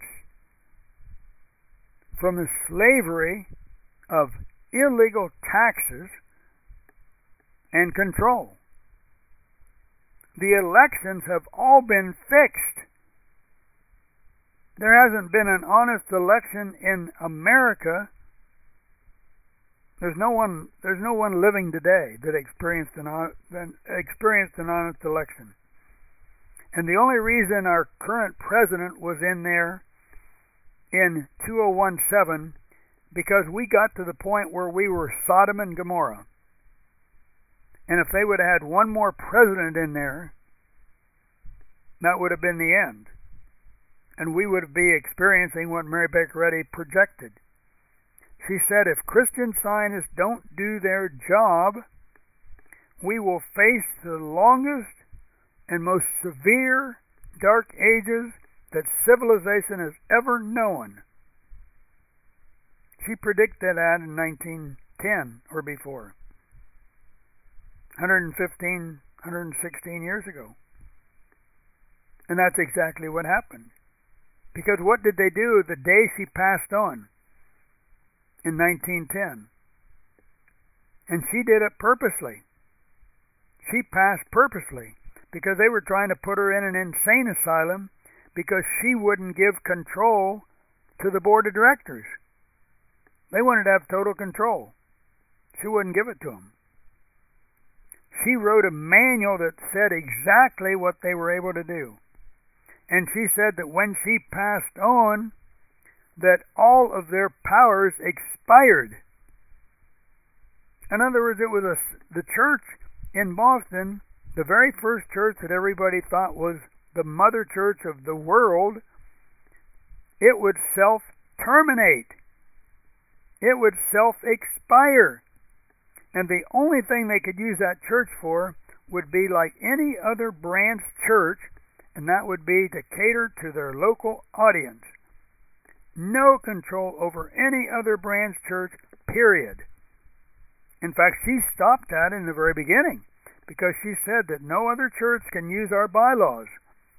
from the slavery of illegal taxes and control. The elections have all been fixed. There hasn't been an honest election in America. There's no one living today that experienced an honest election. And the only reason our current president was in there in 2017 because we got to the point where we were Sodom and Gomorrah. And if they would have had one more president in there, that would have been the end. And we would be experiencing what Mary Baker Eddy projected. She said, if Christian Scientists don't do their job, we will face the longest and most severe dark ages that civilization has ever known. She predicted that in 1910 or before. 116 years ago. And that's exactly what happened. Because what did they do the day she passed on in 1910? And she did it purposely. She passed purposely because they were trying to put her in an insane asylum because she wouldn't give control to the board of directors. They wanted to have total control. She wouldn't give it to them. She wrote a manual that said exactly what they were able to do. And she said that when she passed on, that all of their powers expired. In other words, it was the church in Boston, the very first church that everybody thought was the mother church of the world. It would self-terminate. It would self-expire. And the only thing they could use that church for would be like any other branch church, and that would be to cater to their local audience. No control over any other branch church, period. In fact, she stopped that in the very beginning because she said that no other church can use our bylaws.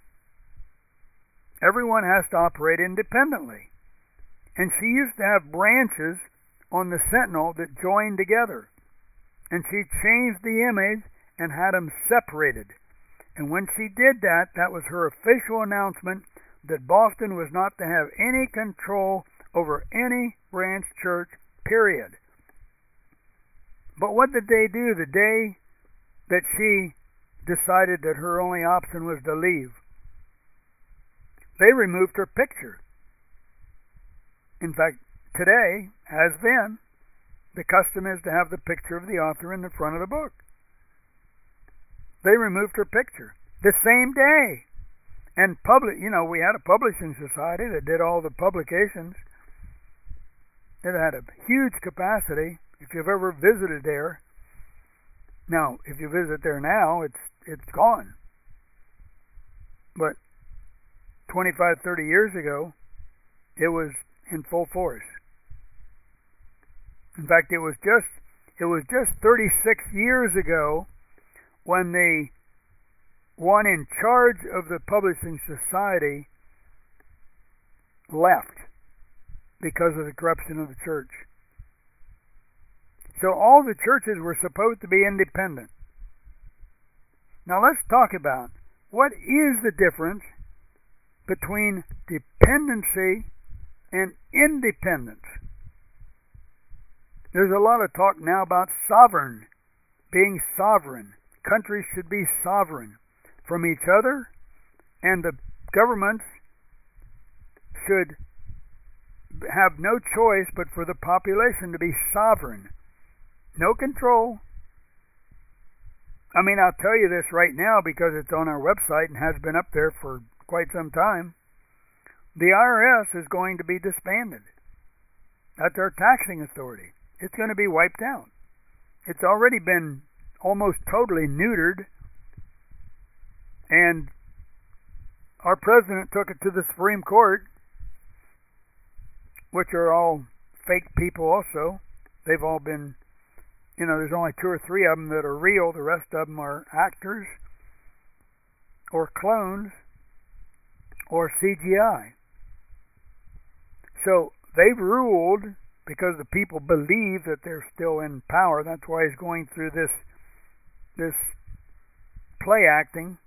Everyone has to operate independently. And she used to have branches on the Sentinel that joined together. And she changed the image and had them separated. And when she did that, that was her official announcement that Boston was not to have any control over any branch church, period. But what did they do the day that she decided that her only option was to leave? They removed her picture. In fact, today, as then, the custom is to have the picture of the author in the front of the book. They removed her picture the same day. And we had a publishing society that did all the publications. It had a huge capacity. If you've ever visited there, now if you visit there now, it's gone. But 25, 30 years ago, it was in full force. In fact, it was just 36 years ago when the one in charge of the publishing society left because of the corruption of the church. So all the churches were supposed to be independent. Now let's talk about what is the difference between dependency and independence. There's a lot of talk now about being sovereign. Countries should be sovereign from each other, and the governments should have no choice but for the population to be sovereign. No control. I mean, I'll tell you this right now because it's on our website and has been up there for quite some time. The IRS is going to be disbanded. That's our taxing authority. It's going to be wiped out. It's already been almost totally neutered, and our president took it to the Supreme Court, which are all fake people also. They've all been, there's only 2 or 3 of them that are real. The rest of them are actors or clones or CGI. So they've ruled because the people believe that they're still in power. That's why he's going through this play acting.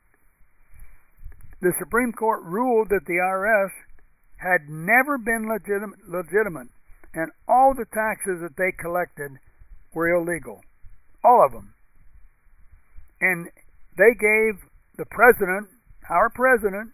The Supreme Court ruled that the IRS had never been legitimate, and all the taxes that they collected were illegal. All of them. And they gave the president, our president,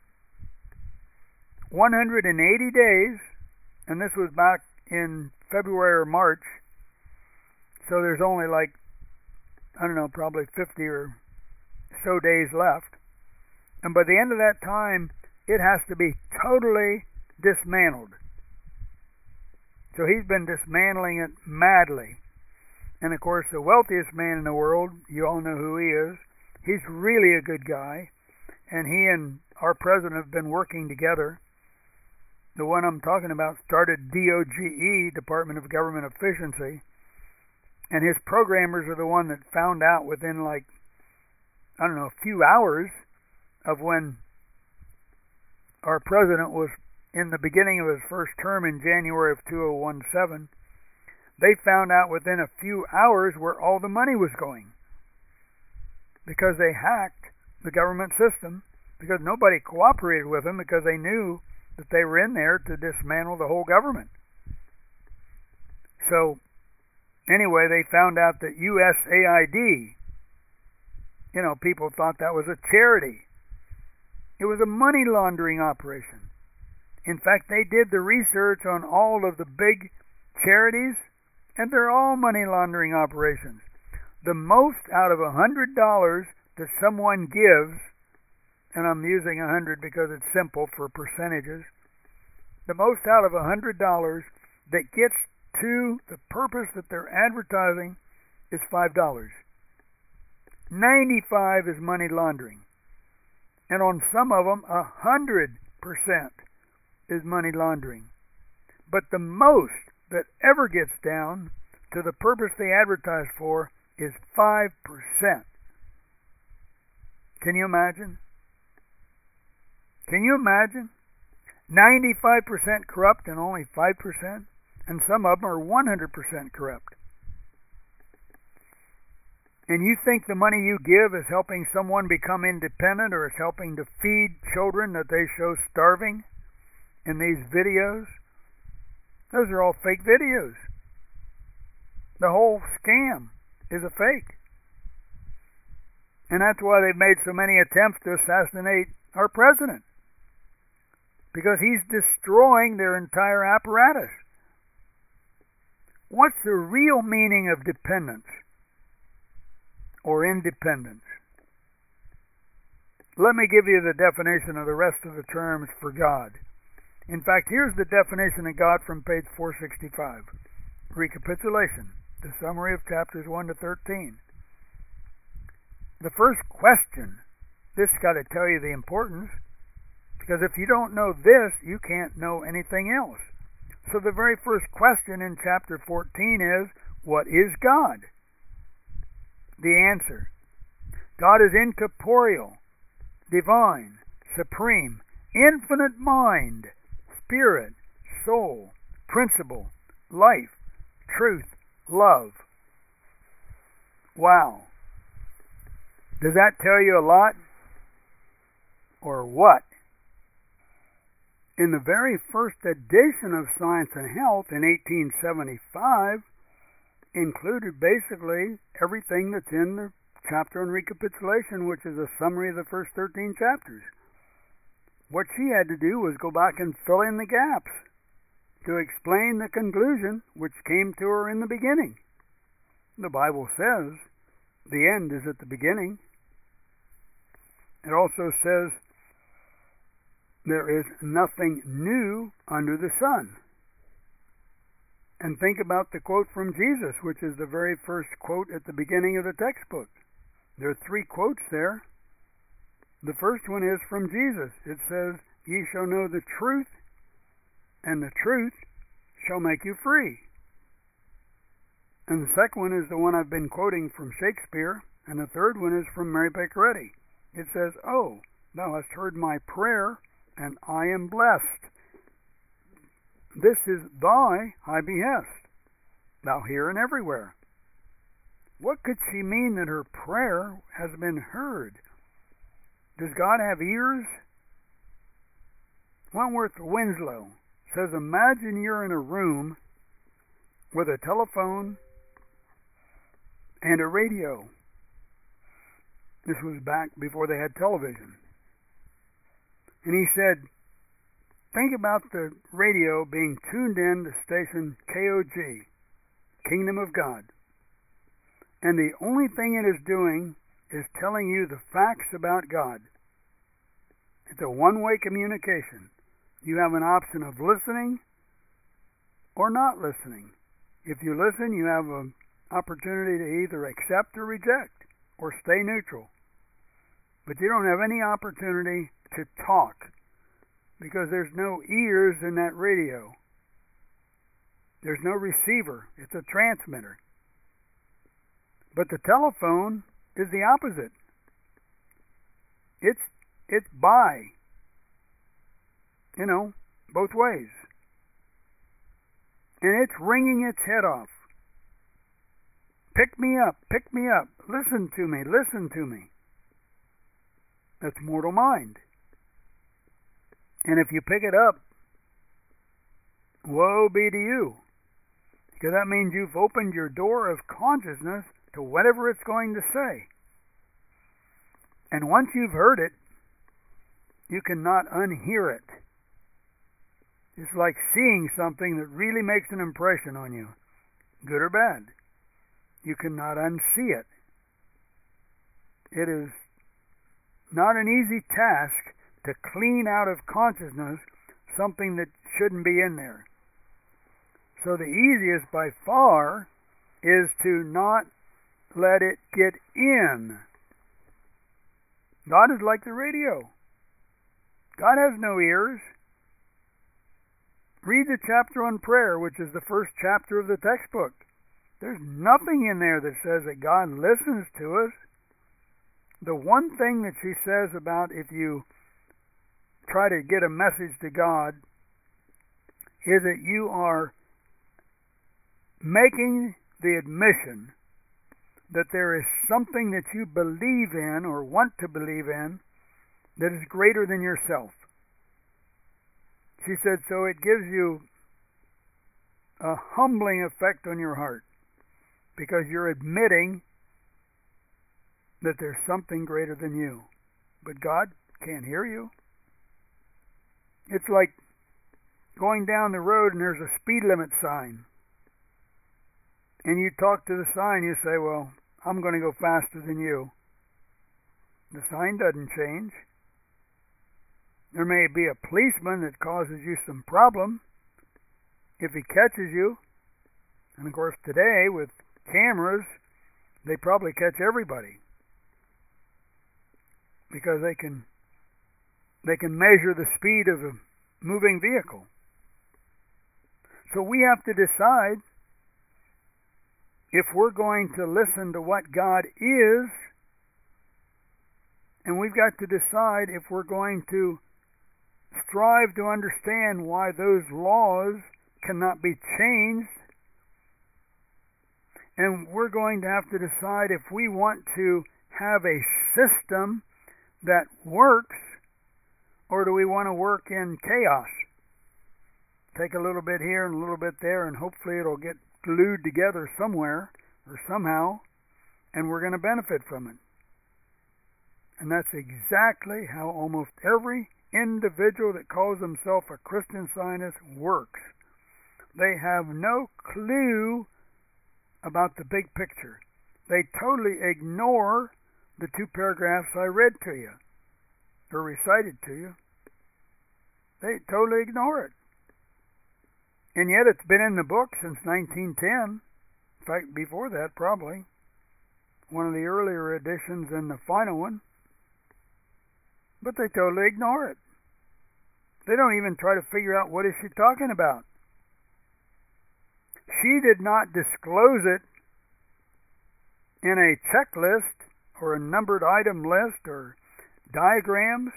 180 days, and this was back in February or March, so there's only probably 50 or so days left. And by the end of that time, it has to be totally dismantled. So he's been dismantling it madly. And of course, the wealthiest man in the world, you all know who he is. He's really a good guy. And he and our president have been working together. The one I'm talking about started DOGE, Department of Government Efficiency. And his programmers are the one that found out within a few hours of when our president was in the beginning of his first term in January of 2017. They found out within a few hours where all the money was going, because they hacked the government system, because nobody cooperated with them, because they knew that they were in there to dismantle the whole government. So anyway, they found out that USAID, people thought that was a charity. It was a money laundering operation. In fact, they did the research on all of the big charities, and they're all money laundering operations. The most out of $100 that someone gives, and I'm using 100 because it's simple for percentages, the most out of $100 that gets to the purpose that they're advertising is $5. 95 is money laundering. And on some of them, 100% is money laundering. But the most that ever gets down to the purpose they advertise for is 5%. Can you imagine? Can you imagine? 95% corrupt and only 5%? And some of them are 100% corrupt. And you think the money you give is helping someone become independent, or is helping to feed children that they show starving in these videos? Those are all fake videos. The whole scam is a fake. And that's why they've made so many attempts to assassinate our president, because he's destroying their entire apparatus. What's the real meaning of dependence or independence? Let me give you the definition of the rest of the terms for God. In fact, here's the definition of God from page 465. Recapitulation, the summary of chapters 1 to 13. The first question, this got to tell you the importance, because if you don't know this, you can't know anything else. So the very first question in chapter 14 is, what is God? The answer: God is incorporeal, divine, supreme, infinite mind, spirit, soul, principle, life, truth, love. Wow. Does that tell you a lot? Or what? in the very first edition of Science and Health in 1875 included basically everything that's in the chapter on recapitulation, which is a summary of the first 13 chapters. What she had to do was go back and fill in the gaps to explain the conclusion which came to her in the beginning. The Bible says the end is at the beginning. It also says there is nothing new under the sun. And think about the quote from Jesus, which is the very first quote at the beginning of the textbook. There are 3 quotes there. The first one is from Jesus. It says, "Ye shall know the truth, and the truth shall make you free." And the second one is the one I've been quoting from Shakespeare, and the third one is from Mary Baker Eddy. It says, "Oh, thou hast heard my prayer, and I am blessed. This is thy high behest, thou here and everywhere." What could she mean that her prayer has been heard? Does God have ears? Wentworth Winslow says, imagine you're in a room with a telephone and a radio. This was back before they had television. And he said, think about the radio being tuned in to station KOG, Kingdom of God. And the only thing it is doing is telling you the facts about God. It's a one-way communication. You have an option of listening or not listening. If you listen, you have an opportunity to either accept or reject or stay neutral. But you don't have any opportunity to talk because there's no ears in that radio. There's no receiver. It's a transmitter. But the telephone is the opposite. It's by, both ways. And it's ringing its head off. Pick me up, listen to me. That's mortal mind. And if you pick it up, woe be to you. Because that means you've opened your door of consciousness to whatever it's going to say. And once you've heard it, you cannot unhear it. It's like seeing something that really makes an impression on you, good or bad. You cannot unsee it. It is not an easy task to clean out of consciousness something that shouldn't be in there. So the easiest by far is to not let it get in. God is like the radio. God has no ears. Read the chapter on prayer, which is the first chapter of the textbook. There's nothing in there that says that God listens to us. The one thing that she says about if you try to get a message to God is that you are making the admission that there is something that you believe in or want to believe in that is greater than yourself. She said, so it gives you a humbling effect on your heart because you're admitting that there's something greater than you. But God can't hear you. It's like going down the road and there's a speed limit sign. And you talk to the sign, you say, well, I'm going to go faster than you. The sign doesn't change. There may be a policeman that causes you some problem if he catches you. And of course today with cameras, they probably catch everybody because they can measure the speed of a moving vehicle. So we have to decide if we're going to listen to what God is, and we've got to decide if we're going to strive to understand why those laws cannot be changed, and we're going to have to decide if we want to have a system that works, or do we want to work in chaos take a little bit here and a little bit there, and hopefully it'll get glued together somewhere or somehow, and we're going to benefit from it. And that's exactly how almost every individual that calls himself a Christian Scientist works. They have no clue about the big picture. They totally ignore the 2 paragraphs I read to you, or recited to you. They totally ignore it. And yet it's been in the book since 1910. In fact, before that, probably. One of the earlier editions and the final one. But they totally ignore it. They don't even try to figure out what is she talking about. She did not disclose it in a checklist or a numbered item list or diagrams.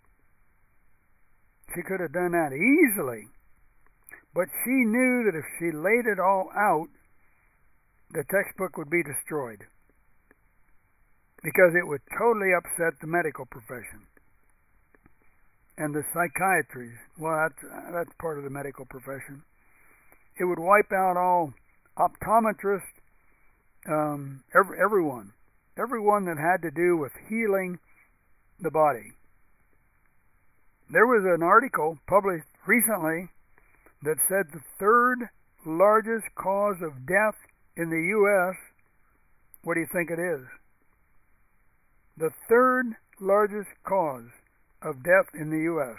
She could have done that easily. But she knew that if she laid it all out, the textbook would be destroyed. Because it would totally upset the medical profession. And the psychiatries. Well, that's part of the medical profession. It would wipe out all optometrists, everyone that had to do with healing the body. There was an article published recently that said the 3rd largest cause of death in the U.S., what do you think it is? The 3rd largest cause of death in the U.S.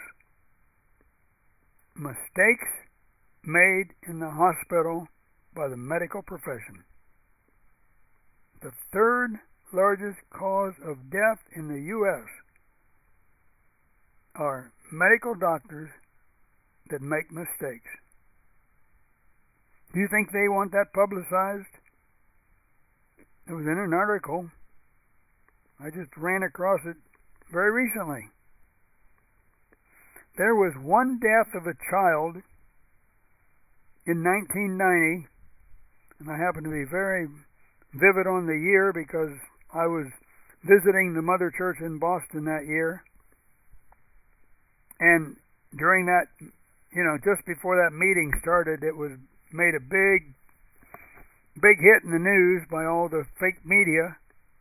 Mistakes made in the hospital by the medical profession. The 3rd largest cause of death in the U.S. are medical doctors that make mistakes. Do you think they want that publicized? It was in an article. I just ran across it very recently. There was one death of a child in 1990, and I happen to be very vivid on the year because I was visiting the Mother Church in Boston that year. And during that, just before that meeting started, it was made a big hit in the news by all the fake media.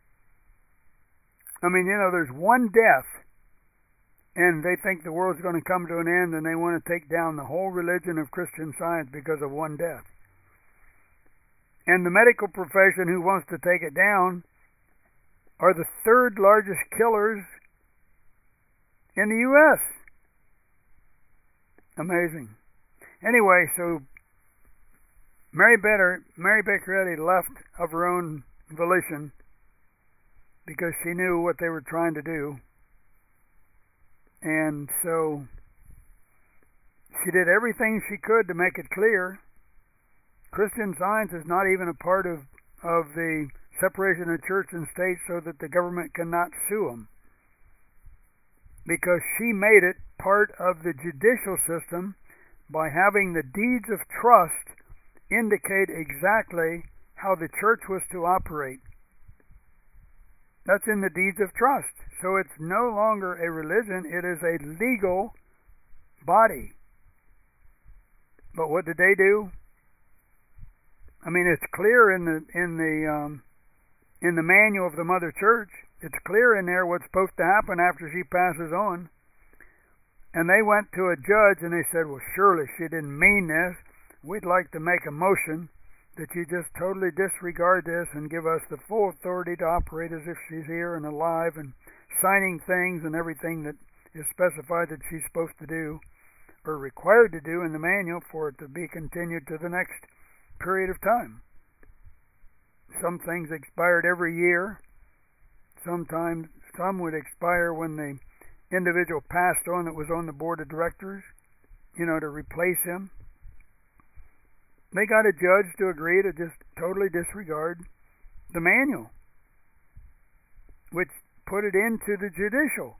I mean, there's one death, and they think the world's going to come to an end, and they want to take down the whole religion of Christian Science because of one death. And the medical profession who wants to take it down are the 3rd largest killers in the U.S. Amazing. Anyway, so Mary Beccaretti left of her own volition because she knew what they were trying to do. And so she did everything she could to make it clear. Christian Science is not even a part of the separation of church and state so that the government cannot sue them. Because she made it part of the judicial system by having the deeds of trust indicate exactly how the church was to operate. That's in the deeds of trust. So it's no longer a religion, it is a legal body. But what did they do? I mean, it's clear in the manual of the Mother Church. It's clear in there what's supposed to happen after she passes on. And they went to a judge and they said, well, surely she didn't mean this. We'd like to make a motion that you just totally disregard this and give us the full authority to operate as if she's here and alive and signing things and everything that is specified that she's supposed to do or required to do in the manual for it to be continued to the next period of time. Some things expired every year. Sometimes some would expire when the individual passed on that was on the board of directors, to replace him. They got a judge to agree to just totally disregard the manual, which put it into the judicial.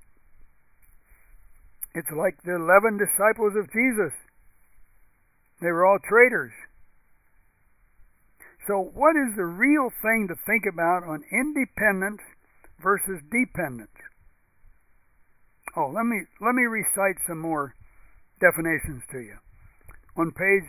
It's like the 11 disciples of Jesus. They were all traitors. So what is the real thing to think about on independence versus dependence? Oh, let me recite some more definitions to you. On page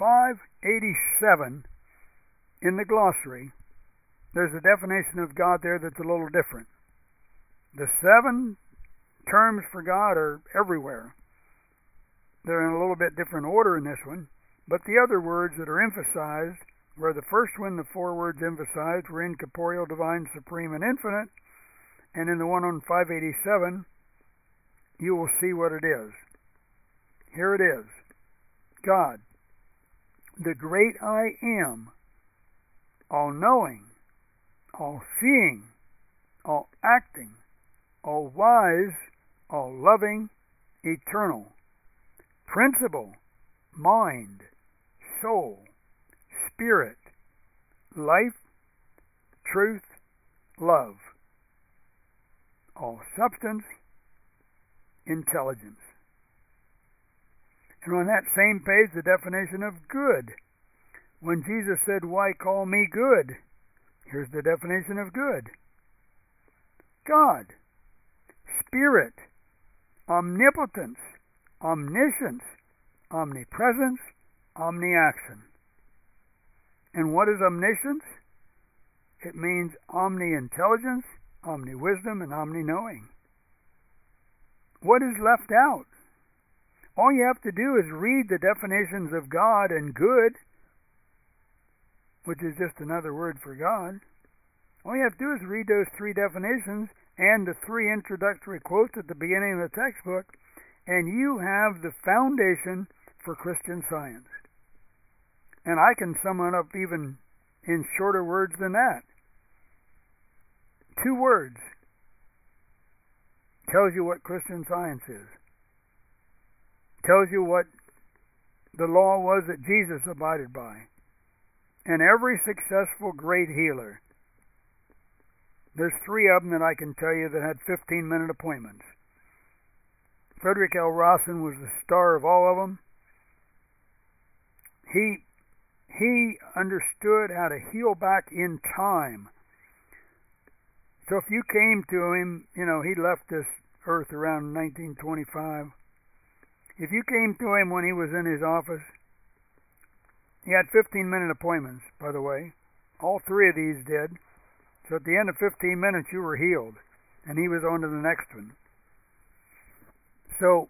587 in the glossary, there's a definition of God there that's a little different. The 7 terms for God are everywhere. They're in a little bit different order in this one, but the other words that are emphasized, where the first one, the 4 words emphasized, were incorporeal, divine, supreme, and infinite, and in the one on 587, you will see what it is. Here it is. God, the great I am, all-knowing, all-seeing, all-acting, all-wise, all-loving, eternal, principle, mind, soul, spirit, life, truth, love, all substance, intelligence. And on that same page, the definition of good. When Jesus said, "Why call me good?" Here's the definition of good. God, spirit, omnipotence, omniscience, omnipresence, omniaction. And what is omniscience? It means omni-intelligence, omni-wisdom, and omni-knowing. What is left out? All you have to do is read the definitions of God and good, which is just another word for God. All you have to do is read those 3 definitions and the 3 introductory quotes at the beginning of the textbook, and you have the foundation for Christian Science. And I can sum it up even in shorter words than that. 2 words tells you what Christian Science is. Tells you what the law was that Jesus abided by. And every successful great healer, there's 3 of them that I can tell you that had 15-minute appointments. Frederick L. Rawson was the star of all of them. He understood how to heal back in time. So if you came to him, he left this earth around 1925. If you came to him when he was in his office, he had 15-minute appointments, by the way. All 3 of these did. So at the end of 15 minutes, you were healed. And he was on to the next one. So,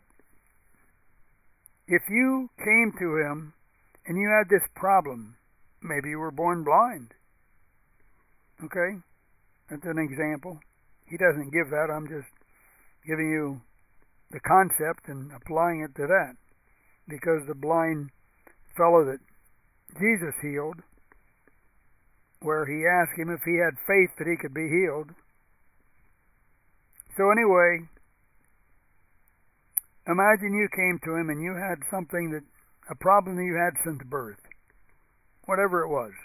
if you came to him and you had this problem, maybe you were born blind. Okay? That's an example. He doesn't give that. I'm just giving you the concept and applying it to that. Because the blind fellow that Jesus healed, where he asked him if he had faith that he could be healed. So anyway, imagine you came to him and you had a problem that you had since birth, whatever it was.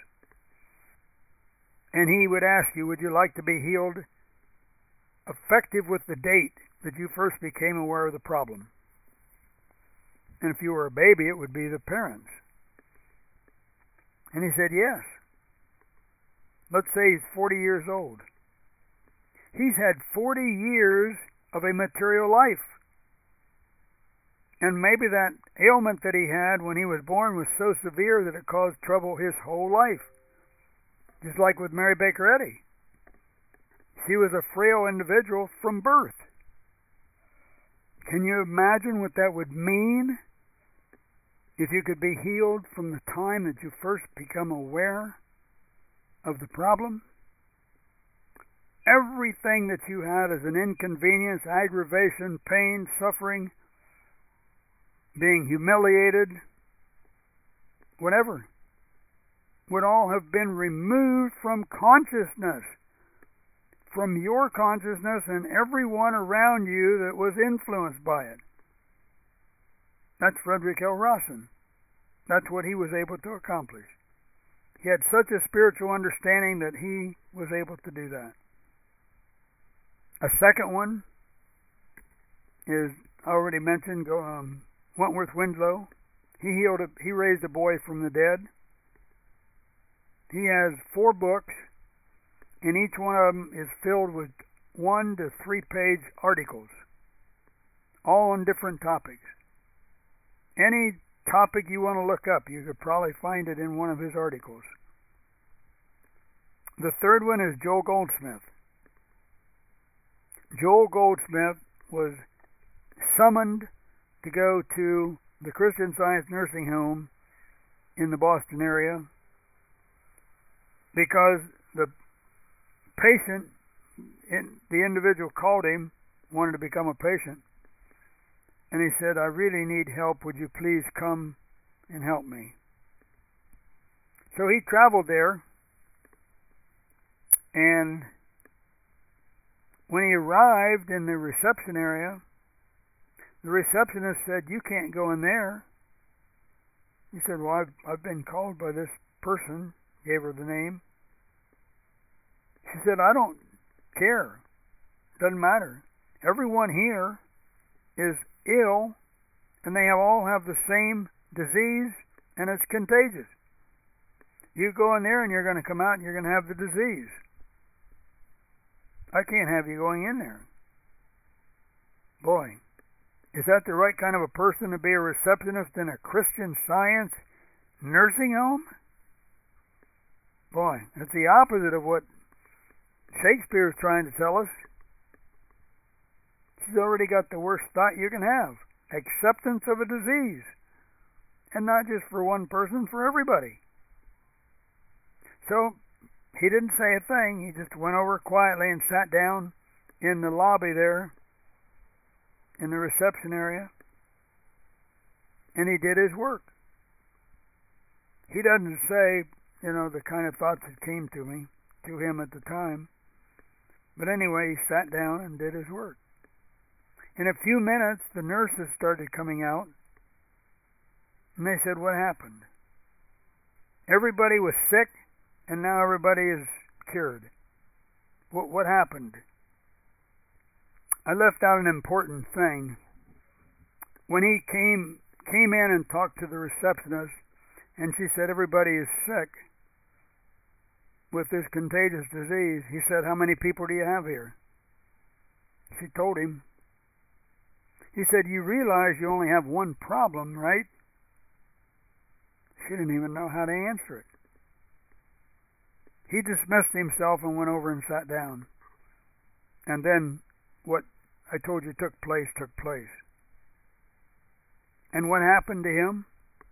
And he would ask you, would you like to be healed effective with the date that you first became aware of the problem? And if you were a baby, it would be the parents. And he said, yes. Let's say he's 40 years old. He's had 40 years of a material life. And maybe that ailment that he had when he was born was so severe that it caused trouble his whole life. Just like with Mary Baker Eddy. She was a frail individual from birth. Can you imagine what that would mean if you could be healed from the time that you first become aware of the problem? Everything that you had as an inconvenience, aggravation, pain, suffering, being humiliated, whatever, would all have been removed from consciousness, from your consciousness and everyone around you that was influenced by it. That's Frederick L. Rawson. That's what he was able to accomplish. He had such a spiritual understanding that he was able to do that. A second one is, I already mentioned, Wentworth Winslow. He raised a boy from the dead. He has 4 books, and each one of them is filled with 1 to 3 page articles, all on different topics. Any topic you want to look up. You could probably find it in one of his articles. The third one is Joel Goldsmith. Joel Goldsmith was summoned to go to the Christian Science nursing home in the Boston area because the patient, the individual called him, wanted to become a patient, and he said, "I really need help. Would you please come and help me?" So he traveled there, and when he arrived in the reception area, the receptionist said, "You can't go in there." He said, "Well, I've been called by this person," gave her the name. She said, "I don't care. Doesn't matter. Everyone here is ill, and they all have the same disease, and it's contagious. You go in there, and you're going to come out, and you're going to have the disease. I can't have you going in there." Boy, is that the right kind of a person to be a receptionist in a Christian Science nursing home? Boy, it's the opposite of what Shakespeare's trying to tell us. She's already got the worst thought you can have. Acceptance of a disease. And not just for one person, for everybody. So, he didn't say a thing. He just went over quietly and sat down in the lobby there, in the reception area, and he did his work. He doesn't say, the kind of thoughts that came to him at the time. But anyway, he sat down and did his work. In a few minutes, the nurses started coming out, and they said, "What happened?" Everybody was sick, and now everybody is cured. What happened? I left out an important thing. When he came in and talked to the receptionist, and she said everybody is sick with this contagious disease, he said, "How many people do you have here?" She told him. He said, "You realize you only have one problem, right?" She didn't even know how to answer it. He dismissed himself and went over and sat down. And then what I told you took place. And what happened to him?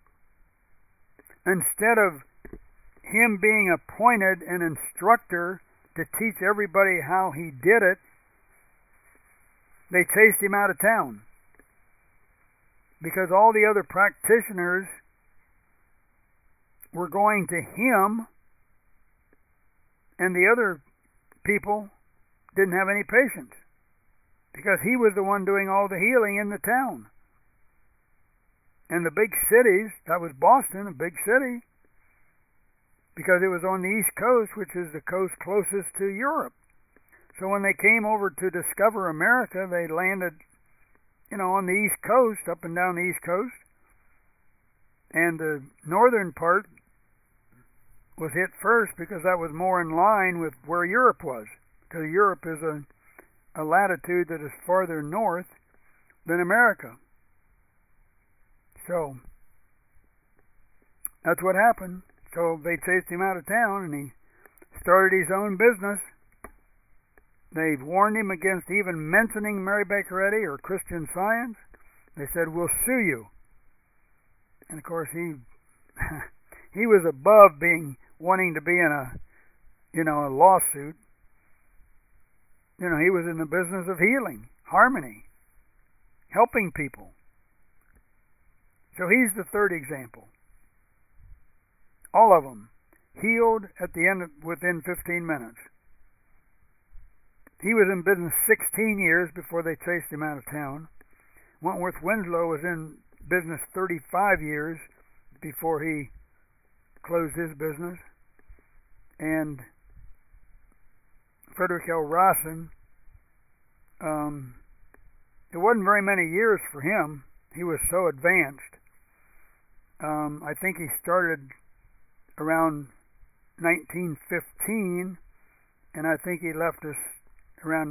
Instead of him being appointed an instructor to teach everybody how he did it, they chased him out of town. Because all the other practitioners were going to him, and the other people didn't have any patience. Because he was the one doing all the healing in the town. And the big cities, that was Boston, a big city, because it was on the East Coast, which is the coast closest to Europe. So when they came over to discover America, they landed, on the East Coast, up and down the East Coast. And the northern part was hit first because that was more in line with where Europe was. Because Europe is a latitude that is farther north than America. So, that's what happened. So they chased him out of town, and he started his own business. They've warned him against even mentioning Mary Baker Eddy or Christian Science. They said, "We'll sue you." And of course, he was above wanting to be in a lawsuit. He was in the business of healing, harmony, helping people. So he's the third example. All of them healed at the end within 15 minutes. He was in business 16 years before they chased him out of town. Wentworth Winslow was in business 35 years before he closed his business. And Frederick L. Rawson, it wasn't very many years for him. He was so advanced. I think he started around 1915, and I think he left us around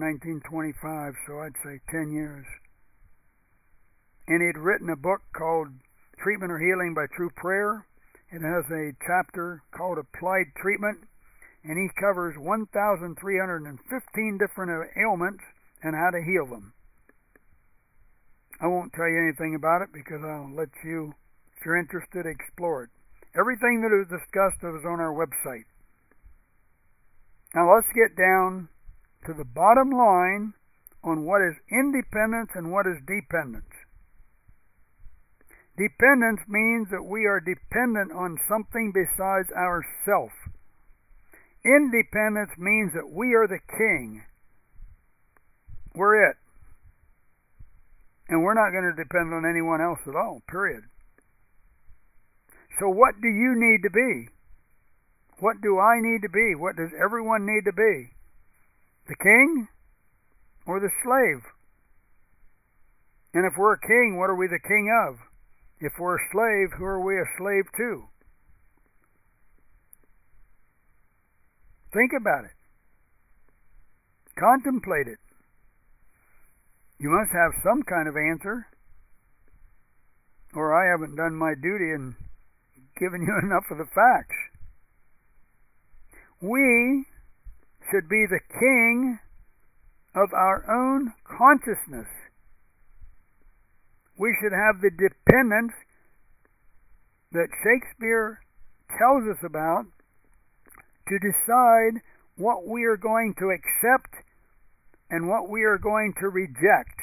1925, so I'd say 10 years. And he'd written a book called Treatment or Healing by True Prayer. It has a chapter called Applied Treatment, and he covers 1,315 different ailments and how to heal them. I won't tell you anything about it because I'll let you, if you're interested, explore it. Everything that is discussed is on our website. Now let's get down to the bottom line on what is independence and what is dependence. Dependence means that we are dependent on something besides ourself. Independence means that we are the king. We're it. And we're not going to depend on anyone else at all, period. So what do you need to be? What do I need to be? What does everyone need to be? The king or the slave? And if we're a king, what are we the king of? If we're a slave, who are we a slave to? Think about it. Contemplate it. You must have some kind of answer, or I haven't done my duty and given you enough of the facts. We should be the king of our own consciousness. We should have the dependence that Shakespeare tells us about to decide what we are going to accept and what we are going to reject.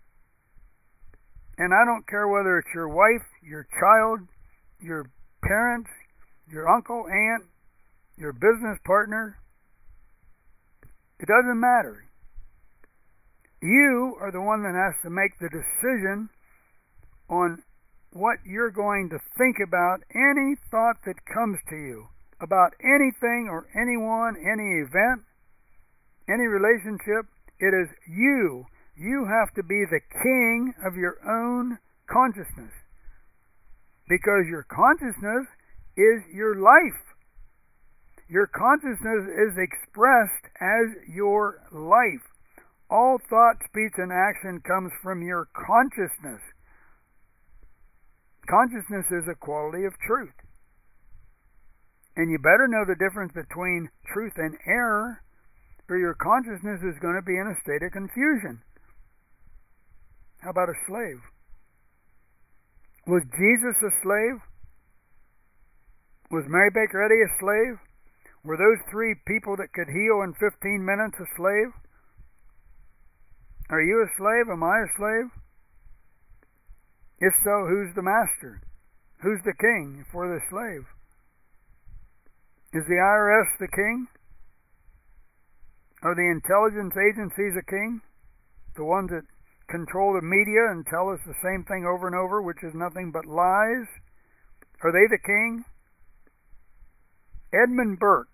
And I don't care whether it's your wife, your child, your parents, your uncle, aunt, your business partner. It doesn't matter. You are the one that has to make the decision on what you're going to think about any thought that comes to you about anything or anyone, any event, any relationship. It is you. You have to be the king of your own consciousness, because your consciousness is your life. Your consciousness is expressed as your life. All thought, speech, and action comes from your consciousness. Consciousness is a quality of truth. And you better know the difference between truth and error, or your consciousness is going to be in a state of confusion. How about a slave? Was Jesus a slave? Was Mary Baker Eddy a slave? Were those three people that could heal in 15 minutes a slave? Are you a slave? Am I a slave? If so, who's the master? Who's the king if we're the slave? Is the IRS the king? Are the intelligence agencies a king? The ones that control the media and tell us the same thing over and over, which is nothing but lies? Are they the king? Edmund Burke,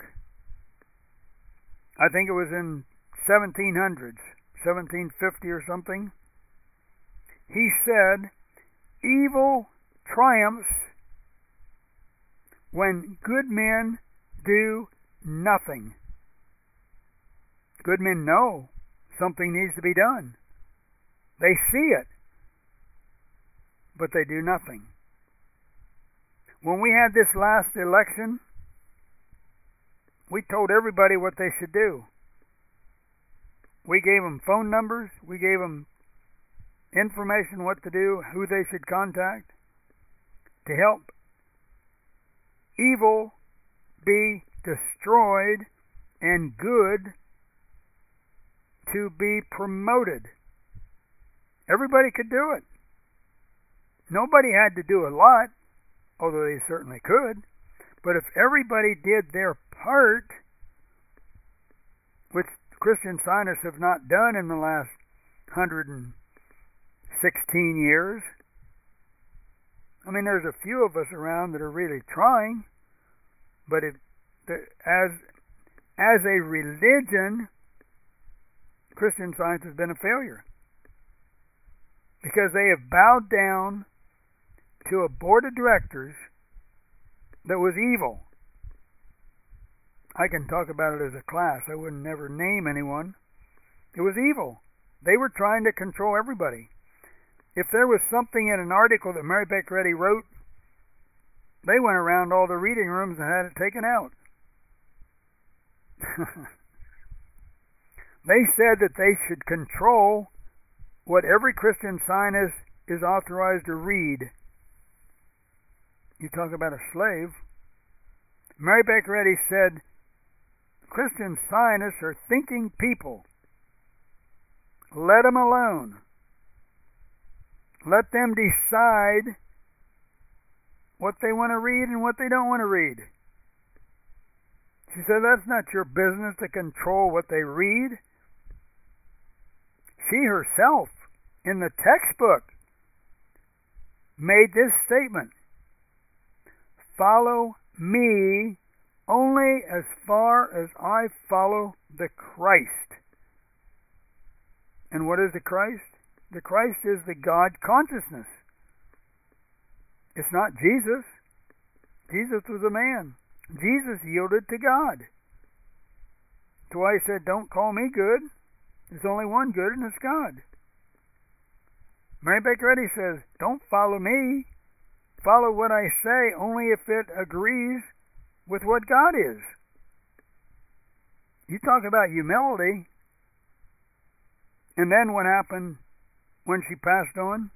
I think it was in 1700s, 1750 or something, he said, evil triumphs when good men do nothing. Good men know something needs to be done. They see it, but they do nothing. When we had this last election, we told everybody what they should do. We gave them phone numbers. We gave them information what to do, who they should contact to help evil be destroyed and good to be promoted. Everybody could do it. Nobody had to do a lot, although they certainly could. But if everybody did their part, which Christian Scientists have not done in the last 116 years, I mean, there's a few of us around that are really trying, but as a religion, Christian Science has been a failure, because they have bowed down to a board of directors that was evil. I can talk about it as a class. I wouldn't never name anyone. It was evil. They were trying to control everybody. If there was something in an article that Mary Baker Eddy wrote They went around all the reading rooms and had it taken out. They said that they should control what every Christian Zionist is authorized to read. You talk about a slave. Mary Baker Eddy said, Christian Zionists are thinking people. Let them alone. Let them decide what they want to read and what they don't want to read. She said, that's not your business to control what they read. She herself, in the textbook, made this statement: follow me only as far as I follow the Christ. And what is the Christ? The Christ is the God consciousness. It's not Jesus. Jesus was a man. Jesus yielded to God. That's why he said, don't call me good. There's only one good, and it's God. Mary Baker Eddy says, don't follow me. Follow what I say only if it agrees with what God is. You talk about humility. And then what happened when she passed on?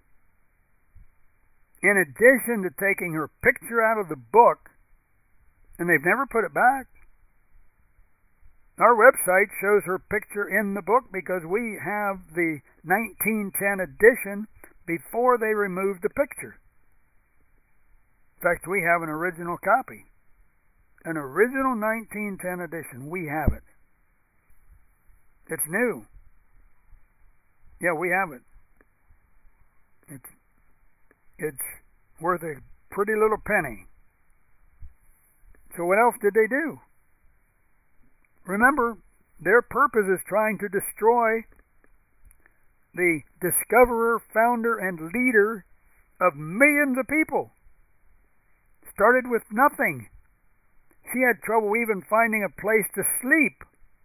In addition to taking her picture out of the book, and they've never put it back, our website shows her picture in the book because we have the 1910 edition before they removed the picture. In fact, we have an original copy. An original 1910 edition. We have it. It's new. Yeah, we have it. It's worth a pretty little penny. So what else did they do? Remember, their purpose is trying to destroy the discoverer, founder, and leader of millions of people. Started with nothing. She had trouble even finding a place to sleep.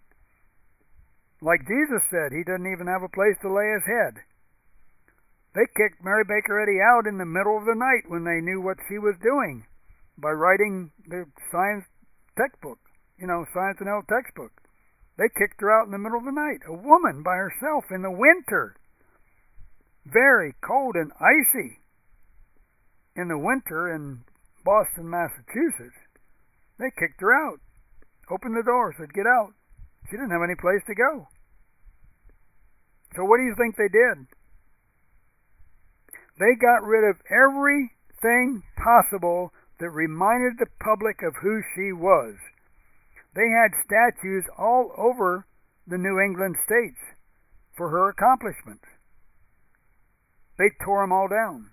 Like Jesus said, he didn't even have a place to lay his head. They kicked Mary Baker Eddy out in the middle of the night when they knew what she was doing by writing the science textbook, Science and Health textbook. They kicked her out in the middle of the night, a woman by herself in the winter, very cold and icy in the winter in Boston, Massachusetts. They kicked her out, opened the door, said, get out. She didn't have any place to go. So what do you think they did? They got rid of everything possible that reminded the public of who she was. They had statues all over the New England states for her accomplishments. They tore them all down.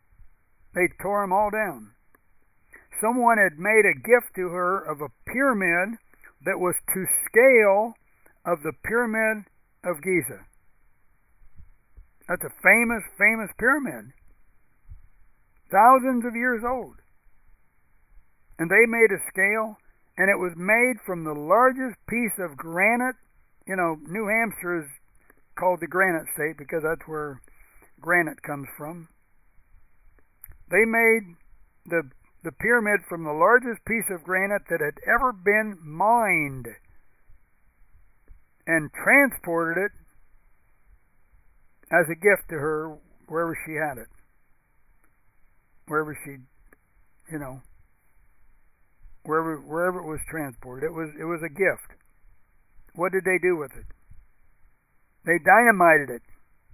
Someone had made a gift to her of a pyramid that was to scale of the Pyramid of Giza. That's a famous, famous pyramid. Thousands of years old. And they made a scale, and it was made from the largest piece of granite. New Hampshire is called the Granite State because that's where granite comes from. They made the pyramid from the largest piece of granite that had ever been mined and transported it as a gift to her wherever she had it. Wherever she, wherever it was transported. It was a gift. What did they do with it? They dynamited it.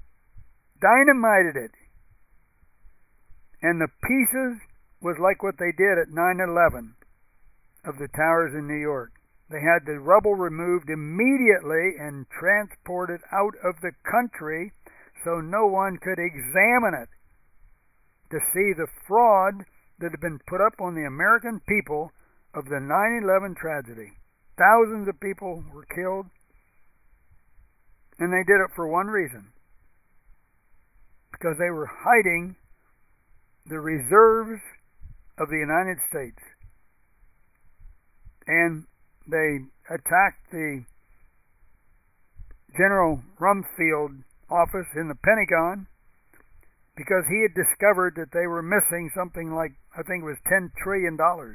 And the pieces was like what they did at 9/11 of the towers in New York. They had the rubble removed immediately and transported out of the country so no one could examine it to see the fraud that had been put up on the American people of the 9/11 tragedy. Thousands of people were killed, and they did it for one reason: because they were hiding the reserves of the United States. And they attacked the General Rumsfeld office in the Pentagon. because he had discovered that they were missing something like, I think it was $10 trillion,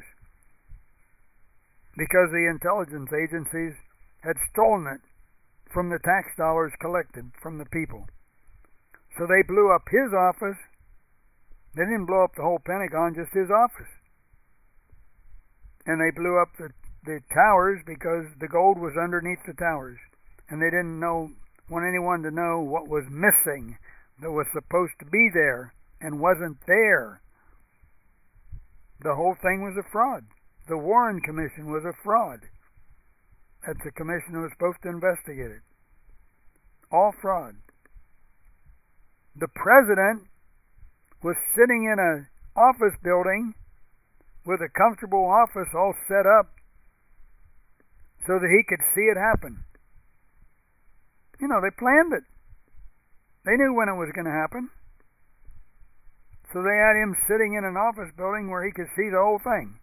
because the intelligence agencies had stolen it from the tax dollars collected from the people. So they blew up his office. They didn't blow up the whole Pentagon, just his office. And they blew up the towers because the gold was underneath the towers. And they didn't want anyone to know what was missing that was supposed to be there and wasn't there. The whole thing was a fraud. The Warren Commission was a fraud. That's the commission that was supposed to investigate it. All fraud. The president was sitting in an office building with a comfortable office all set up so that he could see it happen. You know, they planned it. They knew when it was going to happen. So they had him sitting in an office building where he could see the whole thing.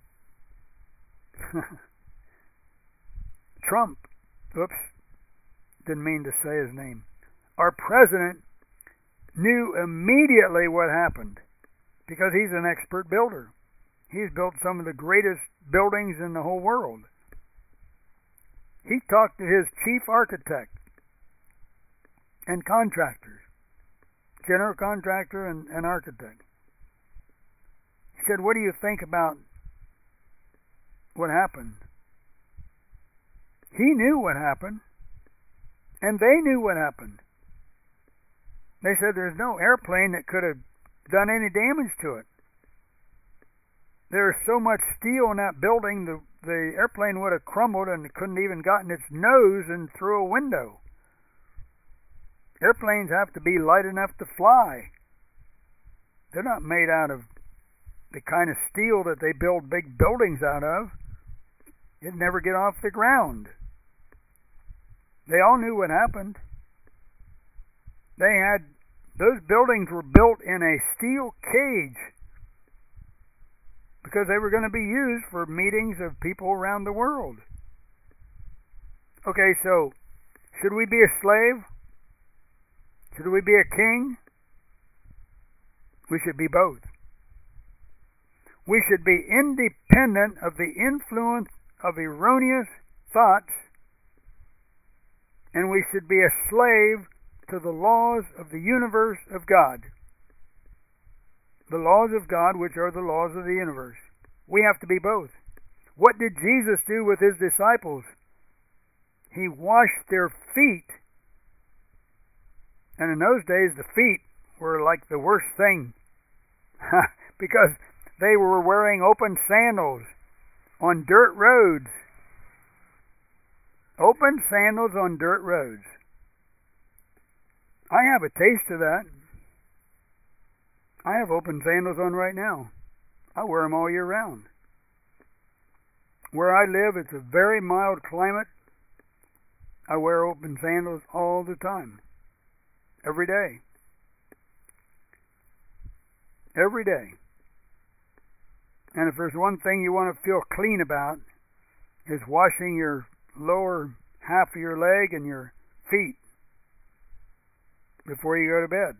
Trump, oops, didn't mean to say his name. Our president knew immediately what happened because he's an expert builder. He's built some of the greatest buildings in the whole world. He talked to his chief architect and contractors, general contractor and architect. He said, "What do you think about what happened?" He knew what happened, and they knew what happened. They said there's no airplane that could have done any damage to it. There's so much steel in that building, the airplane would have crumbled and it couldn't even gotten its nose in through a window. Airplanes have to be light enough to fly. They're not made out of the kind of steel that they build big buildings out of. It'd never get off the ground. They all knew what happened. Those buildings were built in a steel cage because they were going to be used for meetings of people around the world. Okay, so should we be a slave? Should we be a king? We should be both. We should be independent of the influence of erroneous thoughts, and we should be a slave to the laws of the universe of God. The laws of God, which are the laws of the universe. We have to be both. What did Jesus do with his disciples? He washed their feet. And in those days, the feet were like the worst thing because they were wearing open sandals on dirt roads. Open sandals on dirt roads. I have a taste of that. I have open sandals on right now. I wear them all year round. Where I live, it's a very mild climate. I wear open sandals all the time. Every day. Every day. And if there's one thing you want to feel clean about, is washing your lower half of your leg and your feet before you go to bed.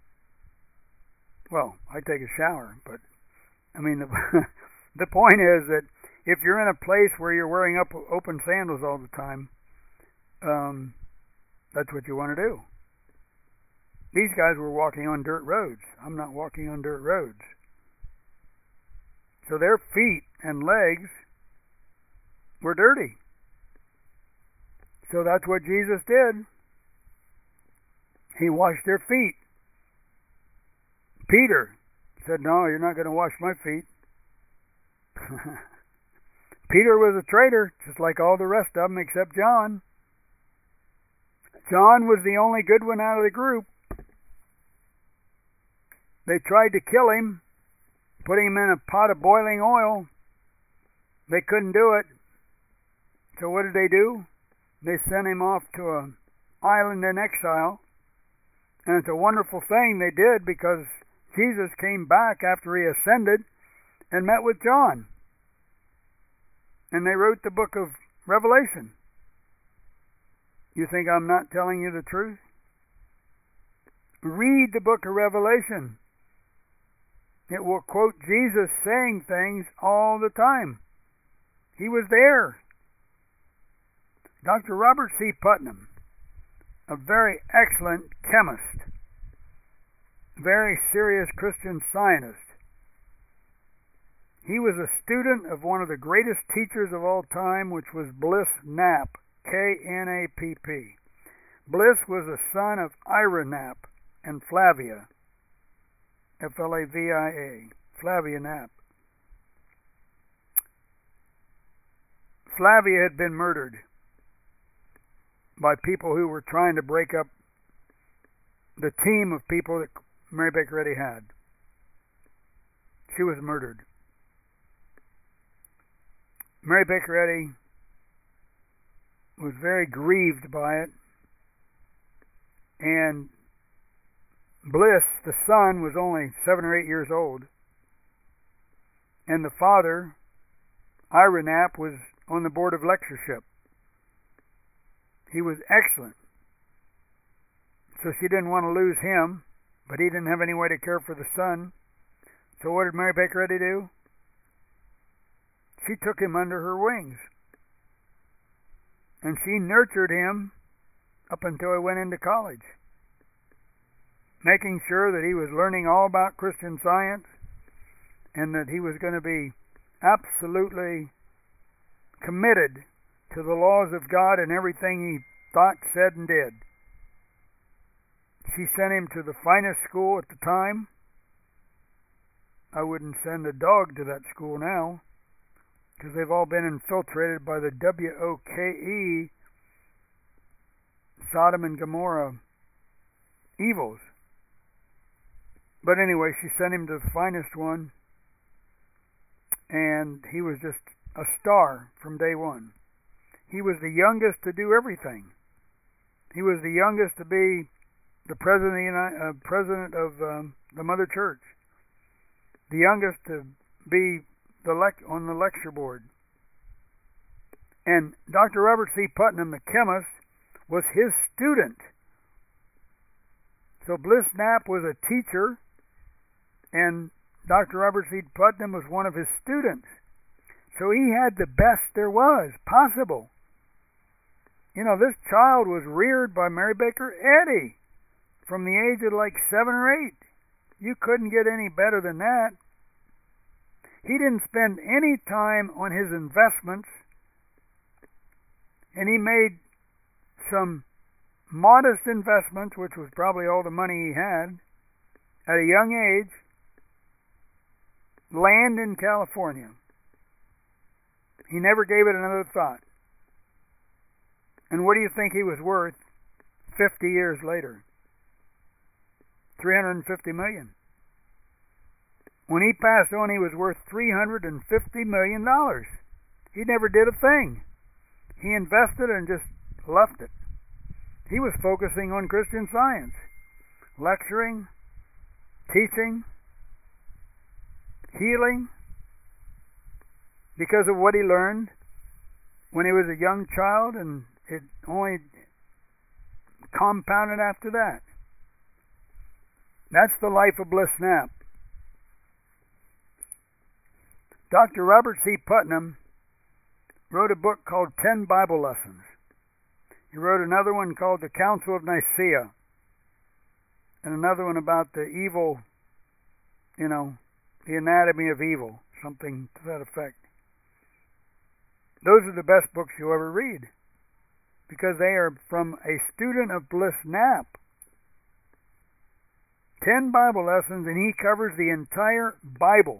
Well, I take a shower, but I mean, the point is that if you're in a place where you're wearing open sandals all the time, that's what you want to do. These guys were walking on dirt roads. I'm not walking on dirt roads. So their feet and legs were dirty. So that's what Jesus did. He washed their feet. Peter said, "No, you're not going to wash my feet." Peter was a traitor, just like all the rest of them except John. John was the only good one out of the group. They tried to kill him, putting him in a pot of boiling oil. They couldn't do it. So what did they do? They sent him off to an island in exile. And it's a wonderful thing they did because Jesus came back after he ascended and met with John. And they wrote the book of Revelation. You think I'm not telling you the truth? Read the book of Revelation. It will quote Jesus saying things all the time. He was there. Dr. Robert C. Putnam, a very excellent chemist, very serious Christian Scientist. He was a student of one of the greatest teachers of all time, which was Bliss Knapp, K-N-A-P-P. Bliss was a son of Ira Knapp and Flavia, F-L-A-V-I-A, Flavia Knapp. Flavia had been murdered by people who were trying to break up the team of people that Mary Baker Eddy had. She was murdered. Mary Baker Eddy was very grieved by it, and Bliss, the son, was only 7 or 8 years old, and the father, Ira Knapp, was on the board of lectureship. He was excellent, so she didn't want to lose him, but he didn't have any way to care for the son. So what did Mary Baker Eddy do? She took him under her wings, and she nurtured him up until he went into college, making sure that he was learning all about Christian Science and that he was going to be absolutely committed to the laws of God and everything he thought, said, and did. She sent him to the finest school at the time. I wouldn't send a dog to that school now, because they've all been infiltrated by the WOKE, Sodom and Gomorrah evils. But anyway, she sent him to the finest one, and he was just a star from day one. He was the youngest to do everything. He was the youngest to be the president of the Mother Church, the youngest to be on the lecture board. And Dr. Robert C. Putnam, the chemist, was his student. So Bliss Knapp was a teacher, and Dr. Robert C. Putnam was one of his students. So he had the best there was possible. You know, this child was reared by Mary Baker Eddy from the age of like 7 or 8. You couldn't get any better than that. He didn't spend any time on his investments, and he made some modest investments, which was probably all the money he had, at a young age, land in California. He never gave it another thought. And what do you think he was worth 50 years later? $350 million. When he passed on, he was worth $350 million. He never did a thing. He invested and just left it. He was focusing on Christian Science, lecturing, teaching, healing, because of what he learned when he was a young child, and it only compounded after that. That's the life of Bliss Knapp. Dr. Robert C. Putnam wrote a book called 10 Bible Lessons. He wrote another one called The Council of Nicaea, and another one about the evil, the anatomy of evil, something to that effect. Those are the best books you'll ever read, because they are from a student of Bliss Knapp. 10 Bible lessons, and he covers the entire Bible.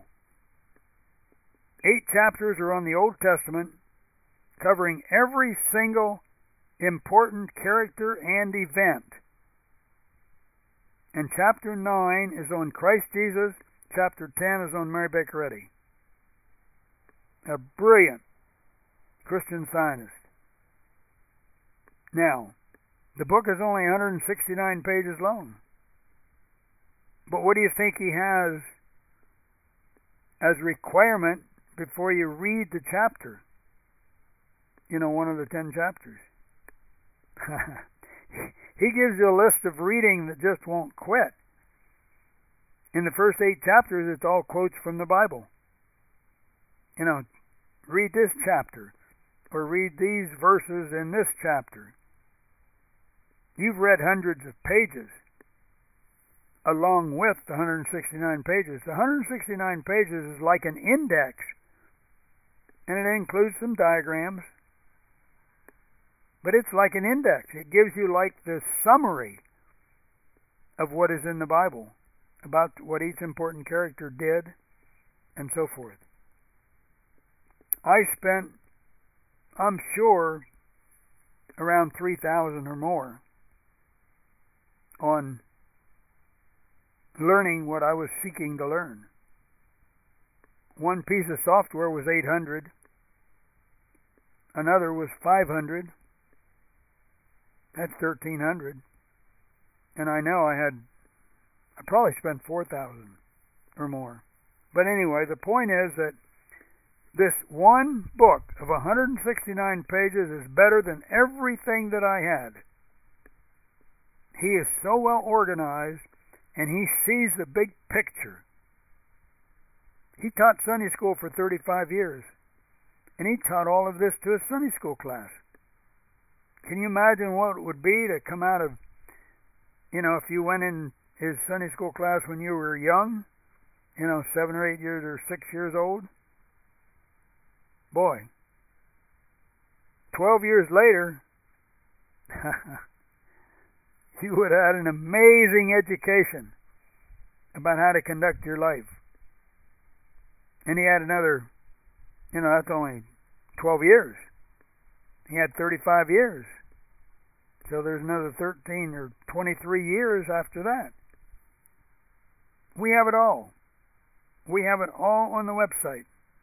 8 chapters are on the Old Testament, covering every single important character and event. And chapter 9 is on Christ Jesus. Chapter 10 is on Mary Baker Eddy. A brilliant Christian Scientist. Now, the book is only 169 pages long. But what do you think he has as requirement before you read the chapter? One of the 10 chapters. He gives you a list of reading that just won't quit. In the first 8 chapters, it's all quotes from the Bible. Read this chapter, or read these verses in this chapter. You've read hundreds of pages along with the 169 pages. The 169 pages is like an index, and it includes some diagrams, but it's like an index. It gives you like the summary of what is in the Bible, about what each important character did, and so forth. I spent, I'm sure, around 3,000 or more on learning what I was seeking to learn. One piece of software was 800. Another was 500. That's 1,300. And I know I probably spent 4,000 or more. But anyway, the point is that this one book of 169 pages is better than everything that I had. He is so well organized, and he sees the big picture. He taught Sunday school for 35 years, and he taught all of this to his Sunday school class. Can you imagine what it would be to come out of, if you went in his Sunday school class when you were young, 7 or 8 years or 6 years old? Boy, 12 years later, you would have had an amazing education about how to conduct your life. And he had another, that's only 12 years. He had 35 years. So there's another 13 or 23 years after that. We have it all. We have it all on the website,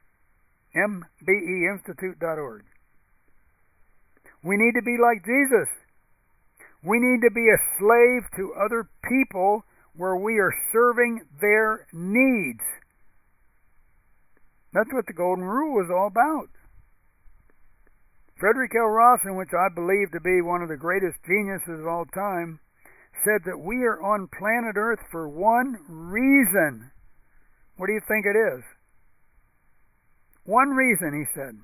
mbeinstitute.org. We need to be like Jesus. We need to be a slave to other people where we are serving their needs. That's what the Golden Rule was all about. Frederick L. Rawson, which I believe to be one of the greatest geniuses of all time, said that we are on planet Earth for one reason. What do you think it is? One reason, he said.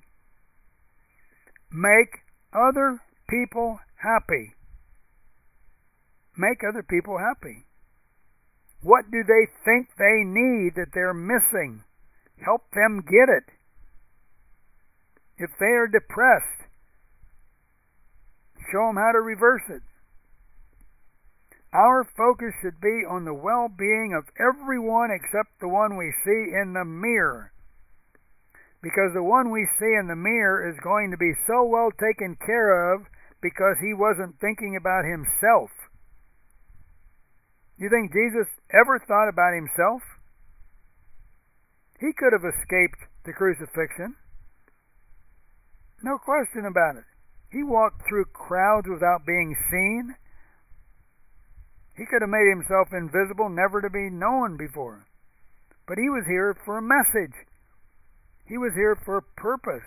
Make other people happy. Make other people happy. What do they think they need that they're missing? Help them get it. If they are depressed, show them how to reverse it. Our focus should be on the well-being of everyone except the one we see in the mirror. Because the one we see in the mirror is going to be so well taken care of because he wasn't thinking about himself. You think Jesus ever thought about himself? He could have escaped the crucifixion. No question about it. He walked through crowds without being seen. He could have made himself invisible, never to be known before. But he was here for a message. He was here for a purpose.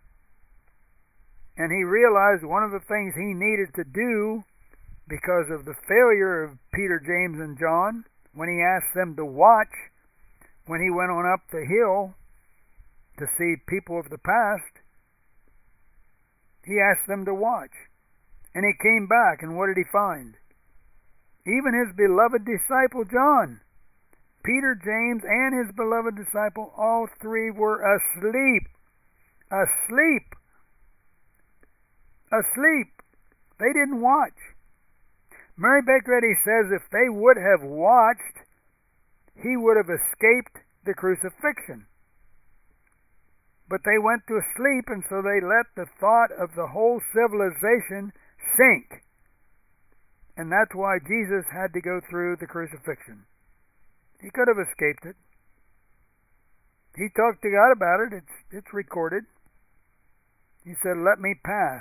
And he realized one of the things he needed to do, because of the failure of Peter, James, and John, when he asked them to watch, when he went on up the hill to see people of the past, he asked them to watch. And he came back, and what did he find? Even his beloved disciple John, Peter, James, and his beloved disciple, all three were asleep. Asleep. Asleep. They didn't watch. Mary Baker Eddy says if they would have watched, he would have escaped the crucifixion. But they went to sleep, and so they let the thought of the whole civilization sink. And that's why Jesus had to go through the crucifixion. He could have escaped it. He talked to God about it. It's recorded. He said, "Let me pass."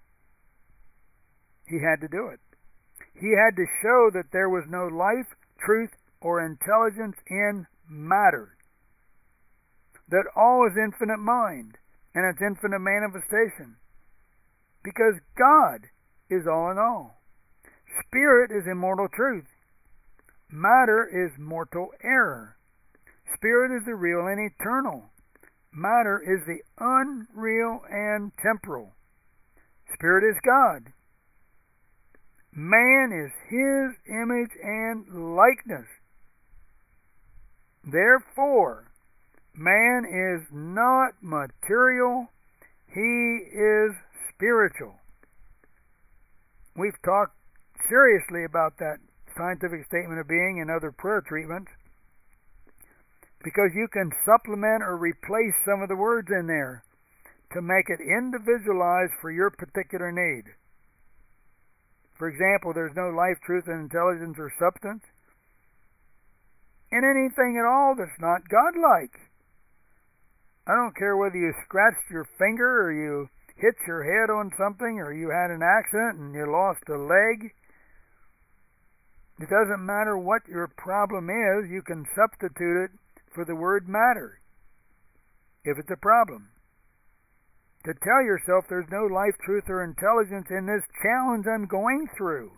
He had to do it. He had to show that there was no life, truth, or intelligence in matter. That all is infinite mind and its infinite manifestation. Because God is all in all. Spirit is immortal truth. Matter is mortal error. Spirit is the real and eternal. Matter is the unreal and temporal. Spirit is God. Man is His image and likeness. Therefore, man is not material, he is spiritual. We've talked seriously about that scientific statement of being and other prayer treatments, because you can supplement or replace some of the words in there to make it individualized for your particular need. For example, there's no life, truth, and intelligence or substance in anything at all that's not godlike. I don't care whether you scratched your finger or you hit your head on something or you had an accident and you lost a leg. It doesn't matter what your problem is, you can substitute it for the word matter if it's a problem. To tell yourself there's no life, truth, or intelligence in this challenge I'm going through.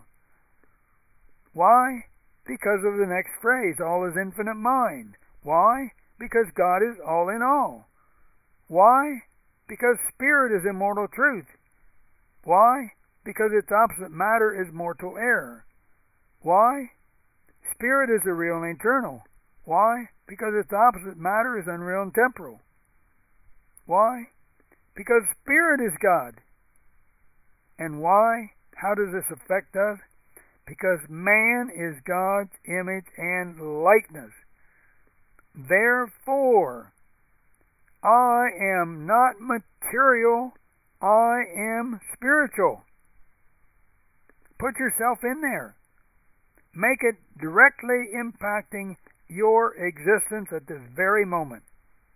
Why? Because of the next phrase, all is infinite mind. Why? Because God is all in all. Why? Because spirit is immortal truth. Why? Because its opposite, matter, is mortal error. Why? Spirit is the real and eternal. Why? Because its opposite, matter, is unreal and temporal. Why? Because spirit is God. And why? How does this affect us? Because man is God's image and likeness. Therefore, I am not material, I am spiritual. Put yourself in there. Make it directly impacting your existence at this very moment.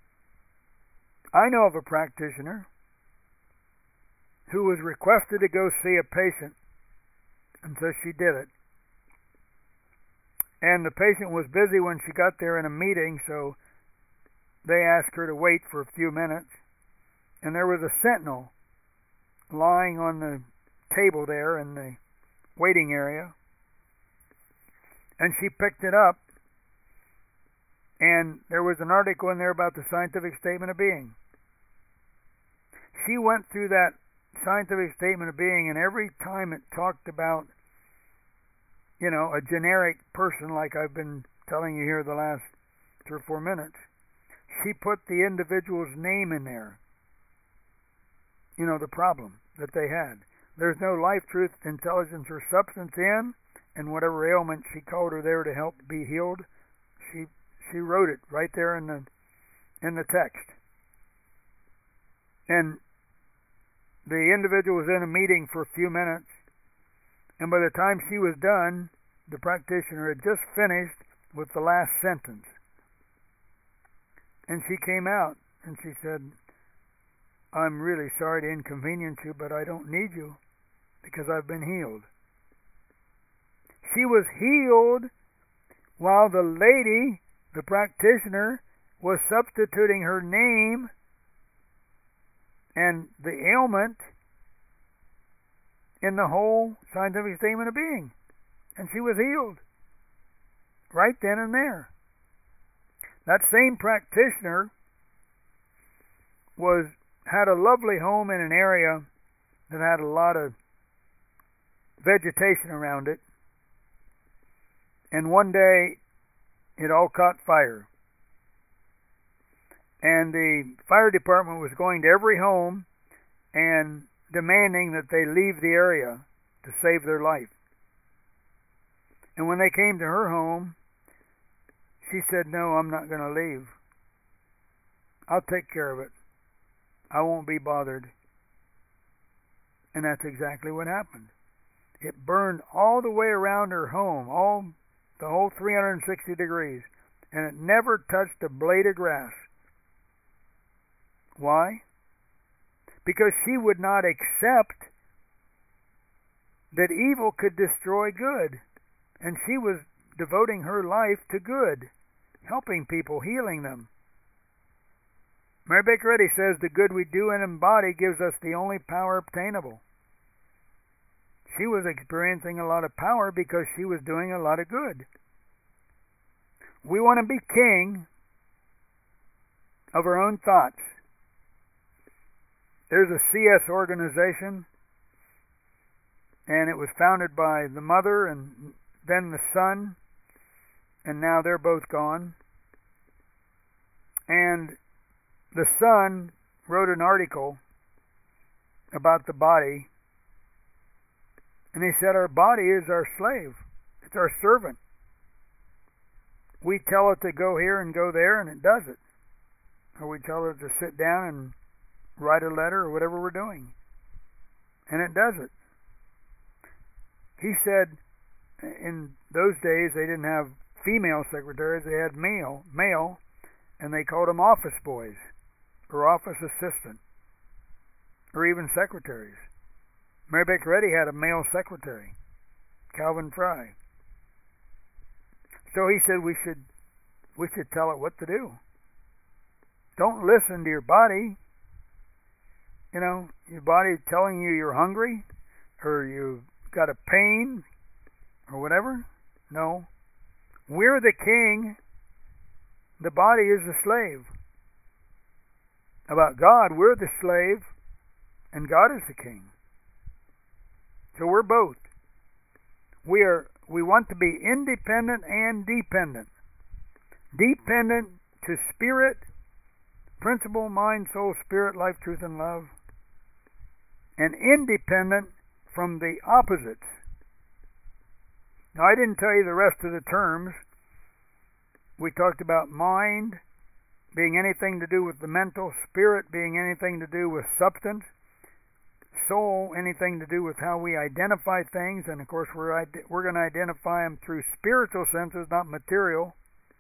I know of a practitioner who was requested to go see a patient, and so she did it. And the patient was busy when she got there in a meeting, so they asked her to wait for a few minutes. And there was a sentinel lying on the table there in the waiting area. And she picked it up, and there was an article in there about the scientific statement of being. She went through that scientific statement of being, and every time it talked about, a generic person like I've been telling you here the last 3 or 4 minutes, she put the individual's name in there. The problem that they had. There's no life, truth, intelligence, or substance in, and whatever ailment she called her there to help be healed, she wrote it right there in the text. And the individual was in a meeting for a few minutes, and by the time she was done, the practitioner had just finished with the last sentence. And she came out and she said, I'm really sorry to inconvenience you, but I don't need you because I've been healed. She was healed while the lady, the practitioner, was substituting her name and the ailment in the whole scientific statement of being. And she was healed right then and there. That same practitioner had a lovely home in an area that had a lot of vegetation around it. And one day, it all caught fire. And the fire department was going to every home and demanding that they leave the area to save their life. And when they came to her home, she said, no, I'm not going to leave. I'll take care of it. I won't be bothered. And that's exactly what happened. It burned all the way around her home, the whole 360 degrees, and it never touched a blade of grass. Why? Because she would not accept that evil could destroy good. And she was devoting her life to good, helping people, healing them. Mary Baker Eddy says the good we do and embody gives us the only power obtainable. she was experiencing a lot of power because she was doing a lot of good. We want to be king of our own thoughts. There's a CS organization, and it was founded by the mother and then the son, and now they're both gone. And the son wrote an article about the body, and he said our body is our slave. It's our servant. We tell it to go here and go there, and it does it. Or we tell it to sit down and write a letter or whatever we're doing, and it does it. He said in those days they didn't have female secretaries, they had male, and they called them office boys or office assistant or even secretaries. Mary Baker Eddy had a male secretary, Calvin Fry. So he said we should tell it what to do. Don't listen to your body. You know, your body telling you you're hungry or you've got a pain or whatever. No. We're the king. The body is the slave. About God, we're the slave and God is the king. So we're both. We want to be independent and dependent. Dependent to spirit, principle, mind, soul, spirit, life, truth, and love. And independent from the opposites. Now, I didn't tell you the rest of the terms. We talked about mind being anything to do with the mental, spirit being anything to do with substance, soul anything to do with how we identify things, and of course we're going to identify them through spiritual senses, not material.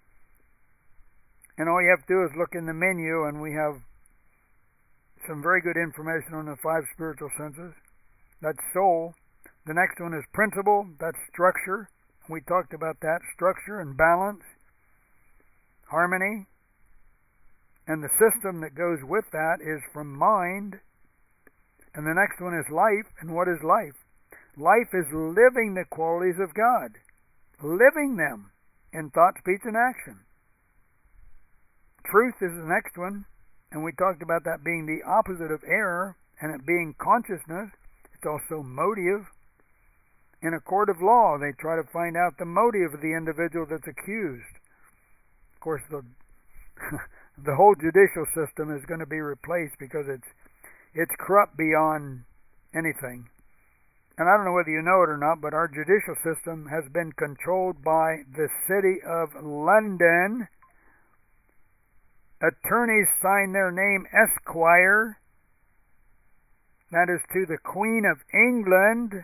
And all you have to do is look in the menu, and we have some very good information on the 5 spiritual senses. That's soul. The next one is principle. That's structure. We talked about that. Structure and balance. Harmony. And the system that goes with that is from mind. And the next one is life. And what is life? Life is living the qualities of God. Living them in thought, speech, and action. Truth is the next one. And we talked about that being the opposite of error, and it being consciousness. It's also motive. In a court of law, they try to find out the motive of the individual that's accused. Of course, the whole judicial system is going to be replaced because it's corrupt beyond anything. And I don't know whether you know it or not, but our judicial system has been controlled by the City of London. Attorneys sign their name Esquire. That is to the Queen of England.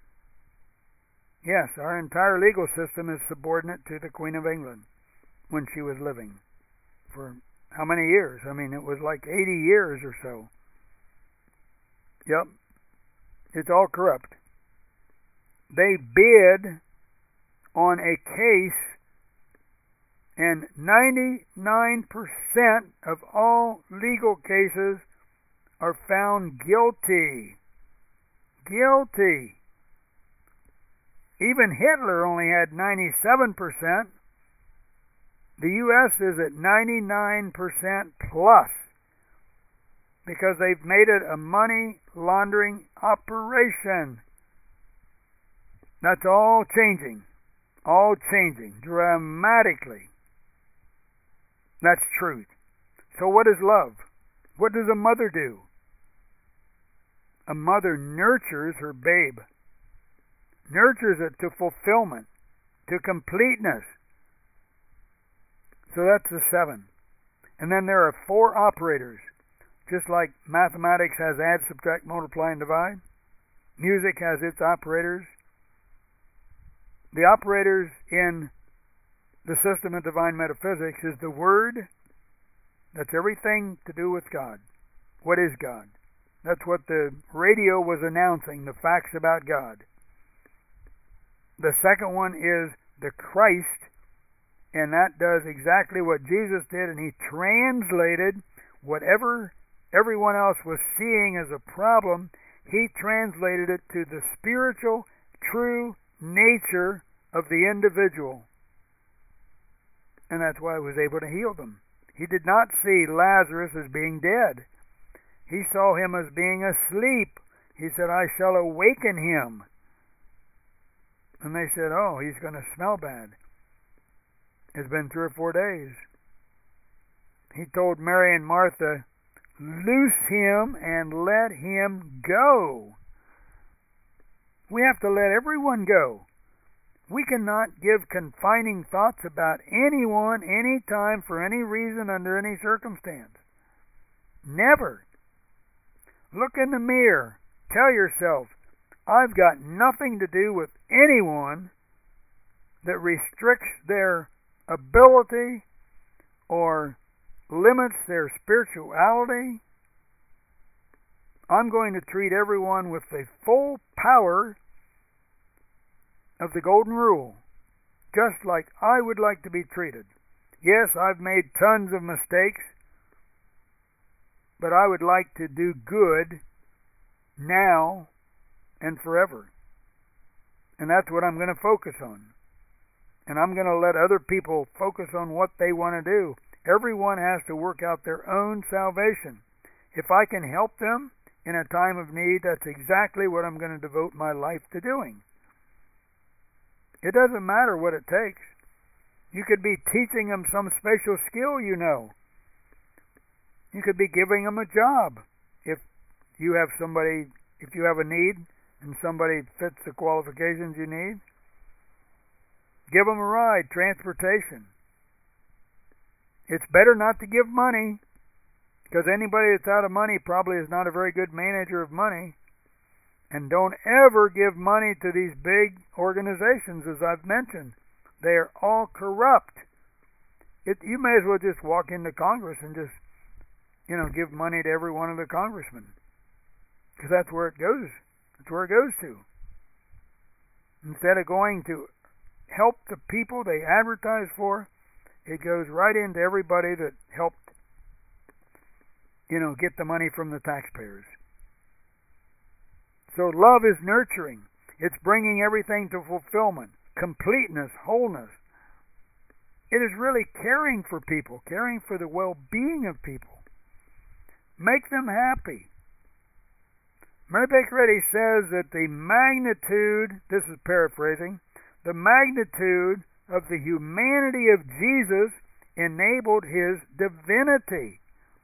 Yes, our entire legal system is subordinate to the Queen of England when she was living. For how many years? I mean, it was like 80 years or so. Yep. It's all corrupt. They bid on a case, and 99% of all legal cases are found guilty. Guilty. Even Hitler only had 97%. The U.S. is at 99% plus because they've made it a money laundering operation. That's all changing. All changing dramatically. That's truth. So what is love? What does a mother do? A mother nurtures her babe. Nurtures it to fulfillment, to completeness. So that's the 7. And then there are 4 operators. Just like mathematics has add, subtract, multiply, and divide. Music has its operators. The operators in the system of divine metaphysics is the Word. That's everything to do with God. What is God? That's what the radio was announcing, the facts about God. The second one is the Christ, and that does exactly what Jesus did, and he translated whatever everyone else was seeing as a problem. he translated it to the spiritual, true nature of the individual. And that's why he was able to heal them. He did not see Lazarus as being dead. He saw him as being asleep. He said, I shall awaken him. And they said, oh, he's going to smell bad. It's been 3 or 4 days. He told Mary and Martha, loose him and let him go. We have to let everyone go. We cannot give confining thoughts about anyone, anytime, for any reason, under any circumstance. Never. Look in the mirror. Tell yourself, I've got nothing to do with anyone that restricts their ability or limits their spirituality. I'm going to treat everyone with the full power of the golden rule, just like I would like to be treated. Yes, I've made tons of mistakes, but I would like to do good now and forever. And that's what I'm going to focus on. And I'm going to let other people focus on what they want to do. Everyone has to work out their own salvation. If I can help them in a time of need, that's exactly what I'm going to devote my life to doing. It doesn't matter what it takes. You could be teaching them some special skill you know. You could be giving them a job. If you have a need and somebody fits the qualifications you need, give them a ride, transportation. It's better not to give money, because anybody that's out of money probably is not a very good manager of money. And don't ever give money to these big organizations, as I've mentioned. They are all corrupt. You may as well just walk into Congress and just, give money to every one of the congressmen. Because that's where it goes. That's where it goes to. Instead of going to help the people they advertise for, it goes right into everybody that helped, get the money from the taxpayers. So love is nurturing. It's bringing everything to fulfillment, completeness, wholeness. It is really caring for people, caring for the well-being of people. Make them happy. Mary Baker Eddy says that the magnitude, this is paraphrasing, the magnitude of the humanity of Jesus enabled his divinity.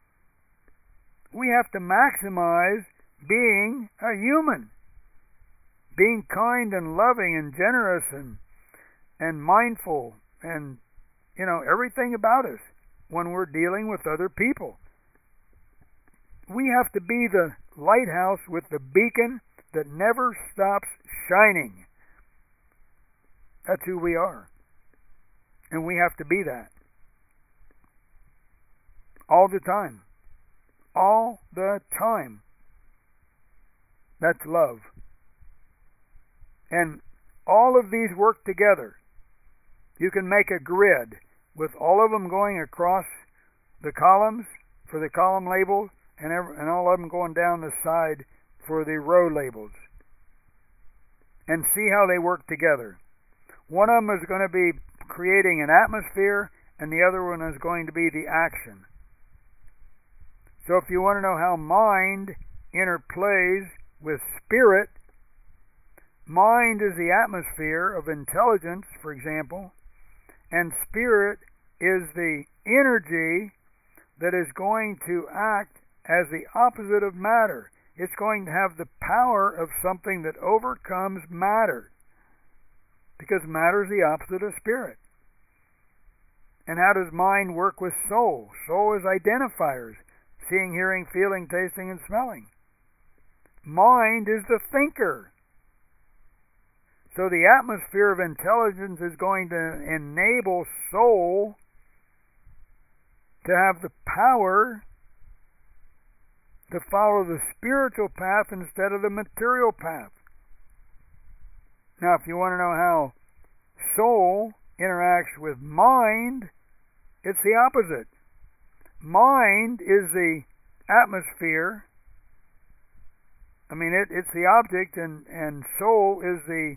We have to maximize being a human, being kind and loving and generous and mindful and, everything about us when we're dealing with other people. We have to be the lighthouse with the beacon that never stops shining. That's who we are. And we have to be that. All the time. All the time. That's love. And all of these work together. You can make a grid with all of them going across the columns for the column labels and all of them going down the side for the row labels. And see how they work together. One of them is going to be creating an atmosphere, and the other one is going to be the action. So if you want to know how mind interplays with spirit, mind is the atmosphere of intelligence, for example, and spirit is the energy that is going to act as the opposite of matter. It's going to have the power of something that overcomes matter, because matter is the opposite of spirit. And how does mind work with soul? Soul is identifiers: seeing, hearing, feeling, tasting, and smelling. Mind is the thinker. So the atmosphere of intelligence is going to enable soul to have the power to follow the spiritual path instead of the material path. Now, if you want to know how soul interacts with mind, it's the opposite. Mind is the atmosphere I mean, it's the object, and soul is the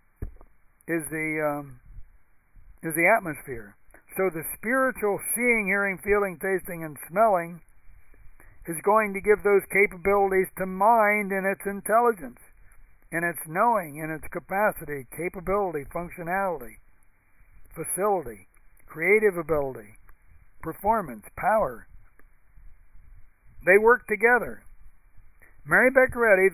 atmosphere. So the spiritual seeing, hearing, feeling, tasting, and smelling is going to give those capabilities to mind in its intelligence, in its knowing, in its capacity, capability, functionality, facility, creative ability, performance, power. They work together. Mary Baker Eddy,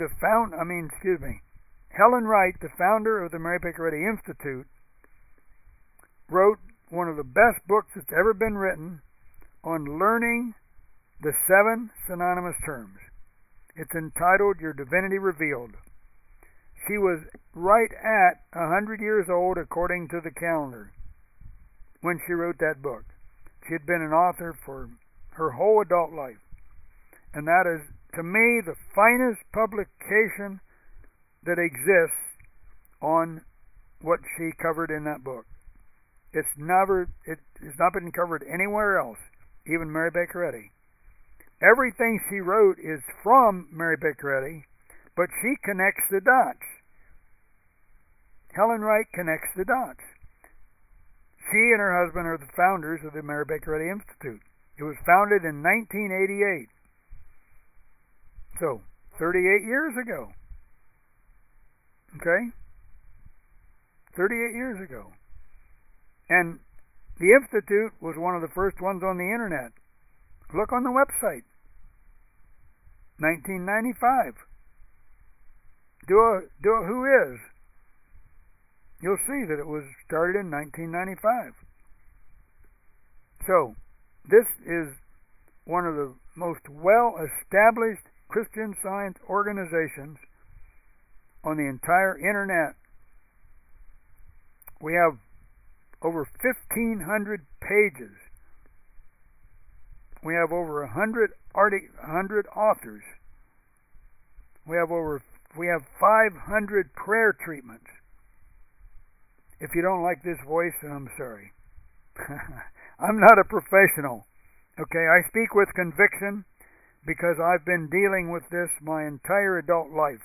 Helen Wright, the founder of the Mary Baker Eddy Institute, wrote one of the best books that's ever been written on learning the 7 synonymous terms. It's entitled Your Divinity Revealed. She was right at 100 years old according to the calendar when she wrote that book. She had been an author for her whole adult life. And that is, to me, the finest publication that exists on what she covered in that book. It's not been covered anywhere else, even Mary Baker Eddy. Everything she wrote is from Mary Baker Eddy, but she connects the dots. Helen Wright connects the dots. She and her husband are the founders of the Mary Baker Eddy Institute. It was founded in 1988. So, 38 years ago. Okay? 38 years ago. And the Institute was one of the first ones on the internet. Look on the website. 1995. Do a who is. You'll see that it was started in 1995. So, this is one of the most well-established Christian Science organizations on the entire internet. We have over 1,500 pages. We have over 100 authors. We have 500 prayer treatments. If you don't like this voice, then I'm sorry. I'm not a professional. Okay, I speak with conviction because I've been dealing with this my entire adult life.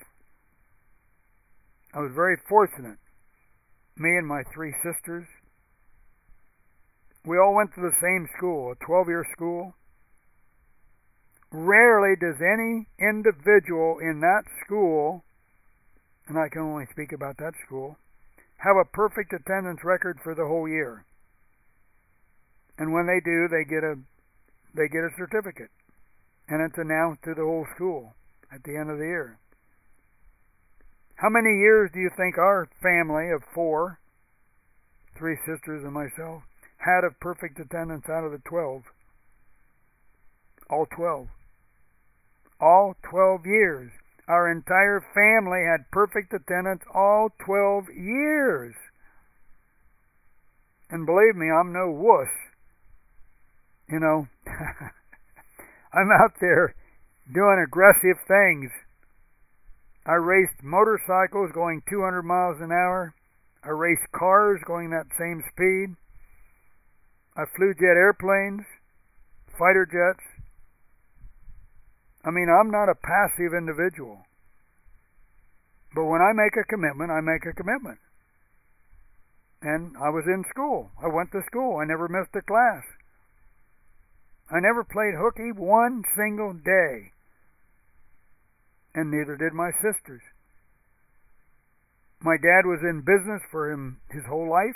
I was very fortunate. Me and my 3 sisters, we all went to the same school, a 12-year school. Rarely does any individual in that school, and I can only speak about that school, have a perfect attendance record for the whole year. And when they do, they get a certificate, and it's announced to the whole school at the end of the year. How many years do you think our family of 4, 3 sisters and myself, had of perfect attendance out of the 12? All 12. All 12 years. Our entire family had perfect attendance all 12 years. And believe me, I'm no wuss. You know, I'm out there doing aggressive things. I raced motorcycles going 200 miles an hour. I raced cars going that same speed. I flew jet airplanes, fighter jets. I mean, I'm not a passive individual. But when I make a commitment, I make a commitment. And I was in school. I went to school. I never missed a class. I never played hooky one single day. And neither did my sisters. My dad was in business for his whole life.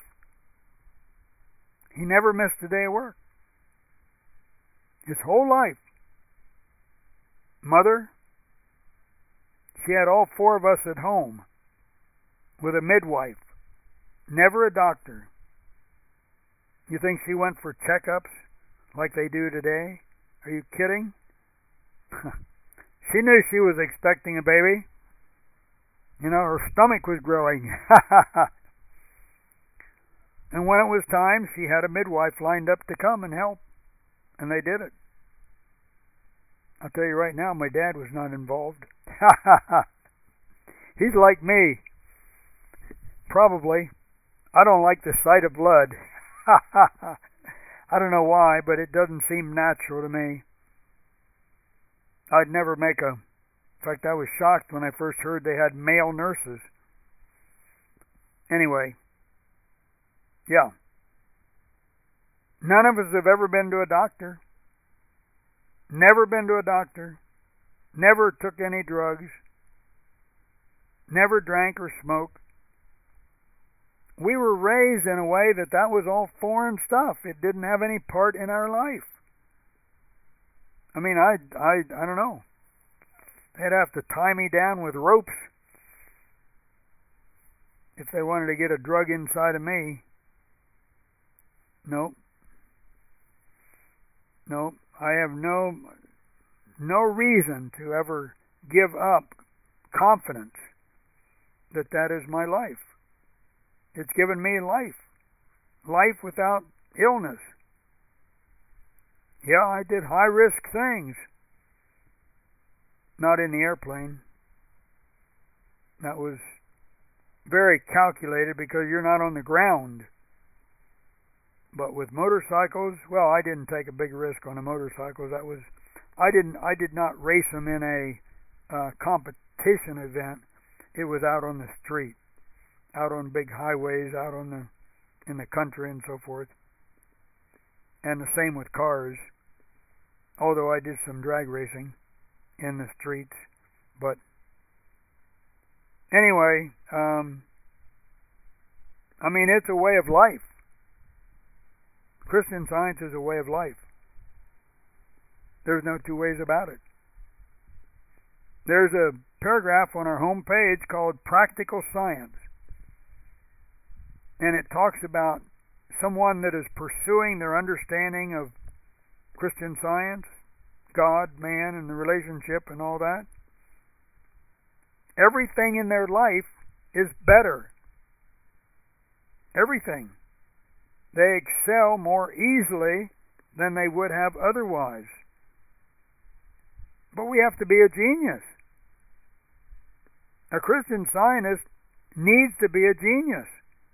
He never missed a day of work. His whole life. Mother, she had all 4 of us at home with a midwife, never a doctor. You think she went for checkups like they do today? Are you kidding? She knew she was expecting a baby. You know, her stomach was growing. And when it was time, she had a midwife lined up to come and help. And they did it. I'll tell you right now, my dad was not involved. He's like me. Probably. I don't like the sight of blood. I don't know why, but it doesn't seem natural to me. I'd never make a fact, I was shocked when I first heard they had male nurses. Anyway, yeah. None of us have ever been to a doctor. Never been to a doctor. Never took any drugs. Never drank or smoked. We were raised in a way that was all foreign stuff. It didn't have any part in our life. I mean, I don't know. They'd have to tie me down with ropes if they wanted to get a drug inside of me. Nope. I have no reason to ever give up confidence that is my life. It's given me life without illness. Yeah, I did high-risk things. Not in the airplane. That was very calculated because you're not on the ground. But with motorcycles, well, I didn't take a big risk on the motorcycles. I did not race them in a competition event. It was out on the street, out on big highways, out in the country and so forth. And the same with cars. Although I did some drag racing in the streets, but anyway, I mean, it's a way of life. Christian Science is a way of life. There's no two ways about it. There's a paragraph on our home page called Practical Science, and it talks about someone that is pursuing their understanding of Christian Science, God, man, and the relationship and all that. Everything in their life is better. Everything. They excel more easily than they would have otherwise. But we have to be a genius. A Christian Scientist needs to be a genius.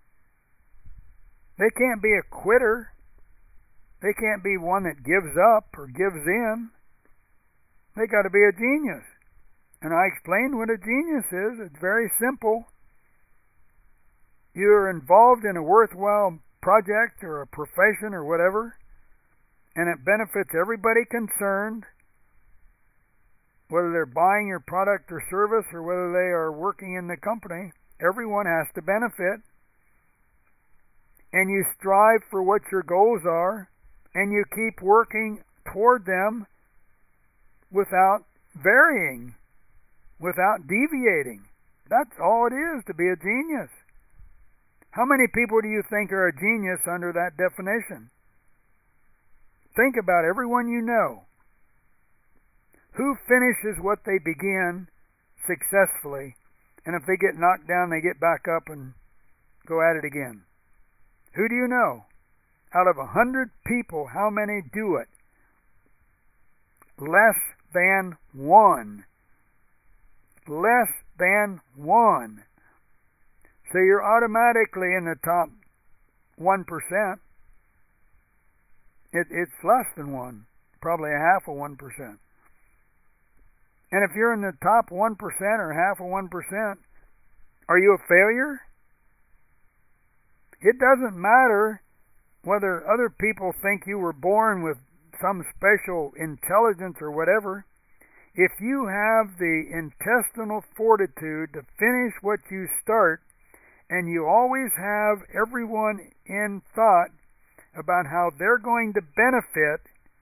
They can't be a quitter. They can't be one that gives up or gives in. They got to be a genius. And I explained what a genius is. It's very simple. You're involved in a worthwhile project or a profession or whatever, and it benefits everybody concerned, whether they're buying your product or service or whether they are working in the company. Everyone has to benefit. And you strive for what your goals are, and you keep working toward them without varying, without deviating. That's all it is to be a genius. How many people do you think are a genius under that definition? Think about everyone you know. Who finishes what they begin successfully, and if they get knocked down, they get back up and go at it again? Who do you know? Out of 100 people, how many do it? Less than one. Less than one. So you're automatically in the top 1%. It's less than one. Probably a half of 1%. And if you're in the top 1% or half of 1%, are you a failure? It doesn't matter whether other people think you were born with some special intelligence or whatever. If you have the intestinal fortitude to finish what you start, and you always have everyone in thought about how they're going to benefit,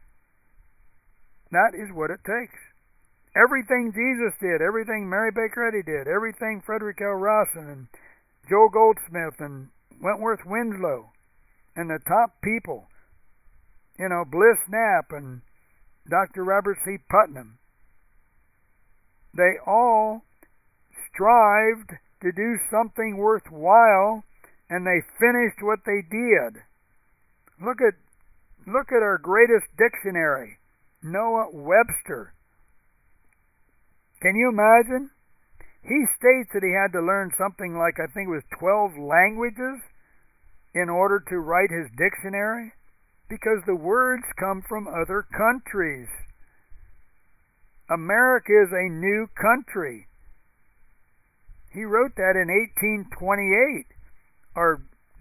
that is what it takes. Everything Jesus did, everything Mary Baker Eddy did, everything Frederick L. Rawson and Joel Goldsmith and Wentworth Winslow and the top people, Bliss Knapp and Dr. Robert C. Putnam, they all strived to do something worthwhile, and they finished what they did. Look at our greatest dictionary, Noah Webster. Can you imagine? He states that he had to learn something like, I think it was 12 languages in order to write his dictionary, because the words come from other countries. America is a new country. He wrote that in 1828. Our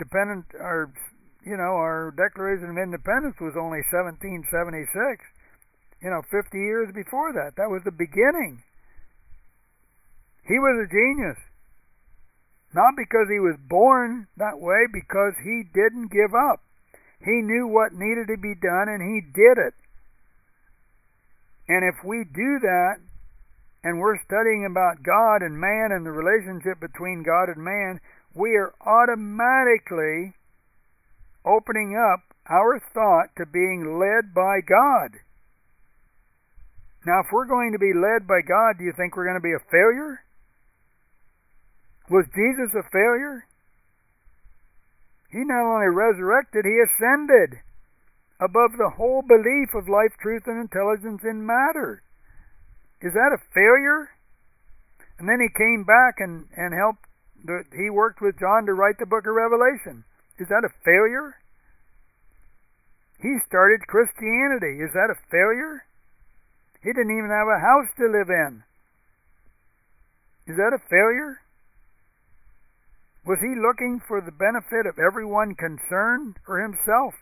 Declaration of Independence was only 1776. 50 years before that. That was the beginning. He was a genius. Not because he was born that way, because he didn't give up. He knew what needed to be done, and he did it. And if we do that, and we're studying about God and man and the relationship between God and man, we are automatically opening up our thought to being led by God. Now, if we're going to be led by God, do you think we're going to be a failure? Was Jesus a failure? He not only resurrected, he ascended above the whole belief of life, truth, and intelligence in matter. Is that a failure? And then he came back and helped, he worked with John to write the book of Revelation. Is that a failure? He started Christianity. Is that a failure? He didn't even have a house to live in. Is that a failure? Was he looking for the benefit of everyone concerned or himself?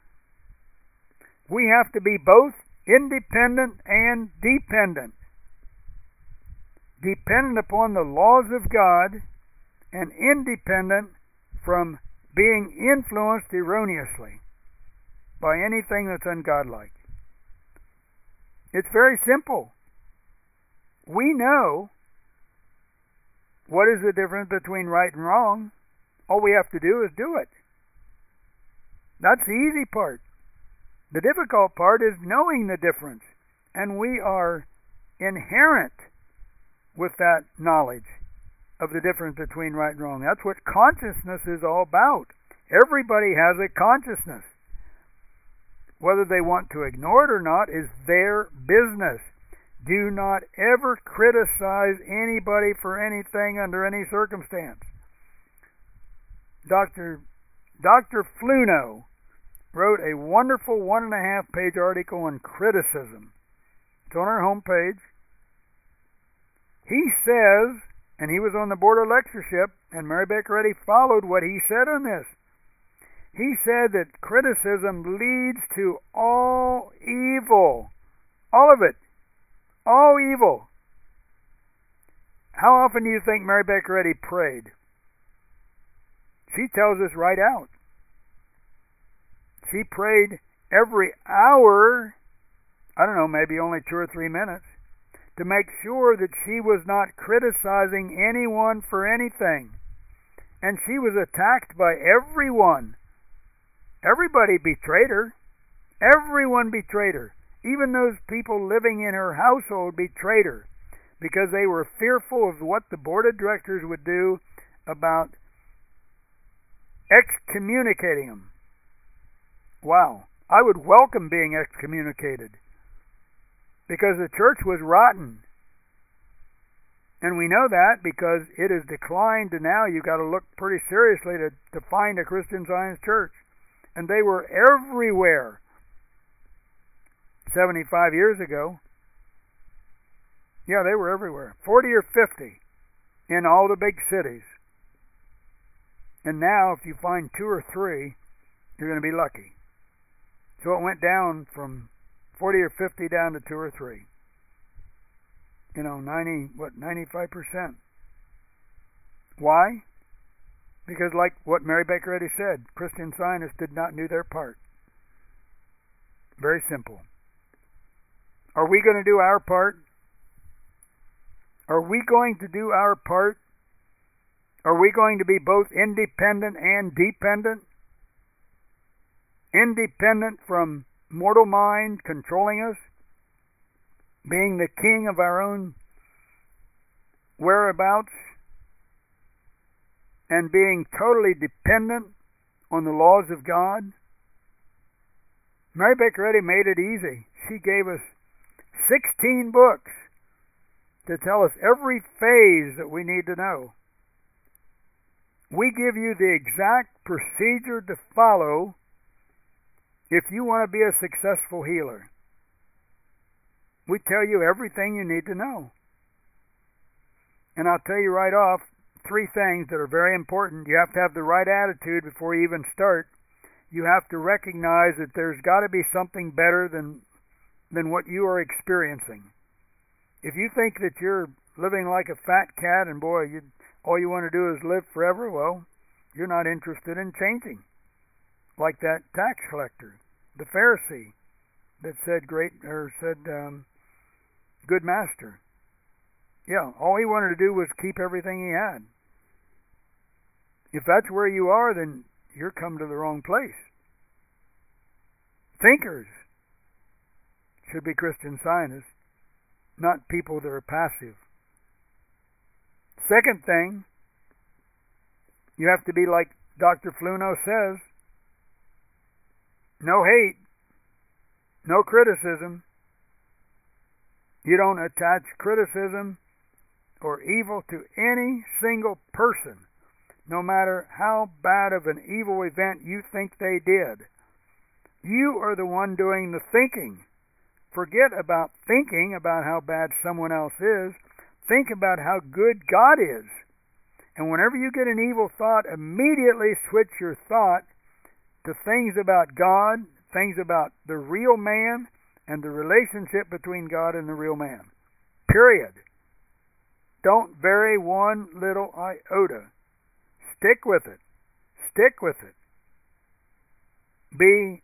We have to be both independent and dependent. Dependent upon the laws of God and independent from being influenced erroneously by anything that's ungodlike. It's very simple. We know what is the difference between right and wrong. All we have to do is do it. That's the easy part. The difficult part is knowing the difference. And we are inherent with that knowledge of the difference between right and wrong. That's what consciousness is all about. Everybody has a consciousness. Whether they want to ignore it or not is their business. Do not ever criticize anybody for anything under any circumstance. Dr. Fluno wrote a wonderful 1.5-page article on criticism. It's on our homepage. He says, and he was on the board of lectureship, and Mary Baker Eddy followed what he said on this. He said that criticism leads to all evil. All of it. All evil. How often do you think Mary Baker Eddy prayed? She tells us right out. She prayed every hour, I don't know, maybe only 2 or 3 minutes, to make sure that she was not criticizing anyone for anything. And she was attacked by everyone. Everybody betrayed her. Everyone betrayed her. Even those people living in her household betrayed her because they were fearful of what the board of directors would do about excommunicating them. Wow. I would welcome being excommunicated because the church was rotten. And we know that because it has declined to now you've got to look pretty seriously to find a Christian Science church. And they were everywhere 75 years ago. Yeah, they were everywhere. 40 or 50 in all the big cities. And now if you find 2 or 3, you're going to be lucky. So it went down from 40 or 50 down to 2 or 3. 95%. Why? Because like what Mary Baker Eddy said, Christian Scientists did not do their part. Very simple. Are we going to do our part? Are we going to do our part? Are we going to be both independent and dependent? Independent from mortal mind controlling us, being the king of our own whereabouts, and being totally dependent on the laws of God? Mary Baker Eddy made it easy. She gave us 16 books to tell us every phase that we need to know. We give you the exact procedure to follow if you want to be a successful healer. We tell you everything you need to know. And I'll tell you right off 3 things that are very important. You have to have the right attitude before you even start. You have to recognize that there's got to be something better than what you are experiencing. If you think that you're living like a fat cat and boy, all you want to do is live forever, well, you're not interested in changing. Like that tax collector, the Pharisee, that said, good master. Yeah, all he wanted to do was keep everything he had. If that's where you are, then you're come to the wrong place. Thinkers should be Christian Scientists, not people that are passive. Second thing, you have to be like Dr. Fluno says, no hate, no criticism. You don't attach criticism or evil to any single person, no matter how bad of an evil event you think they did. You are the one doing the thinking. Forget about thinking about how bad someone else is. Think about how good God is. And whenever you get an evil thought, immediately switch your thought to things about God, things about the real man, and the relationship between God and the real man. Period. Don't vary one little iota. Stick with it. Stick with it. Be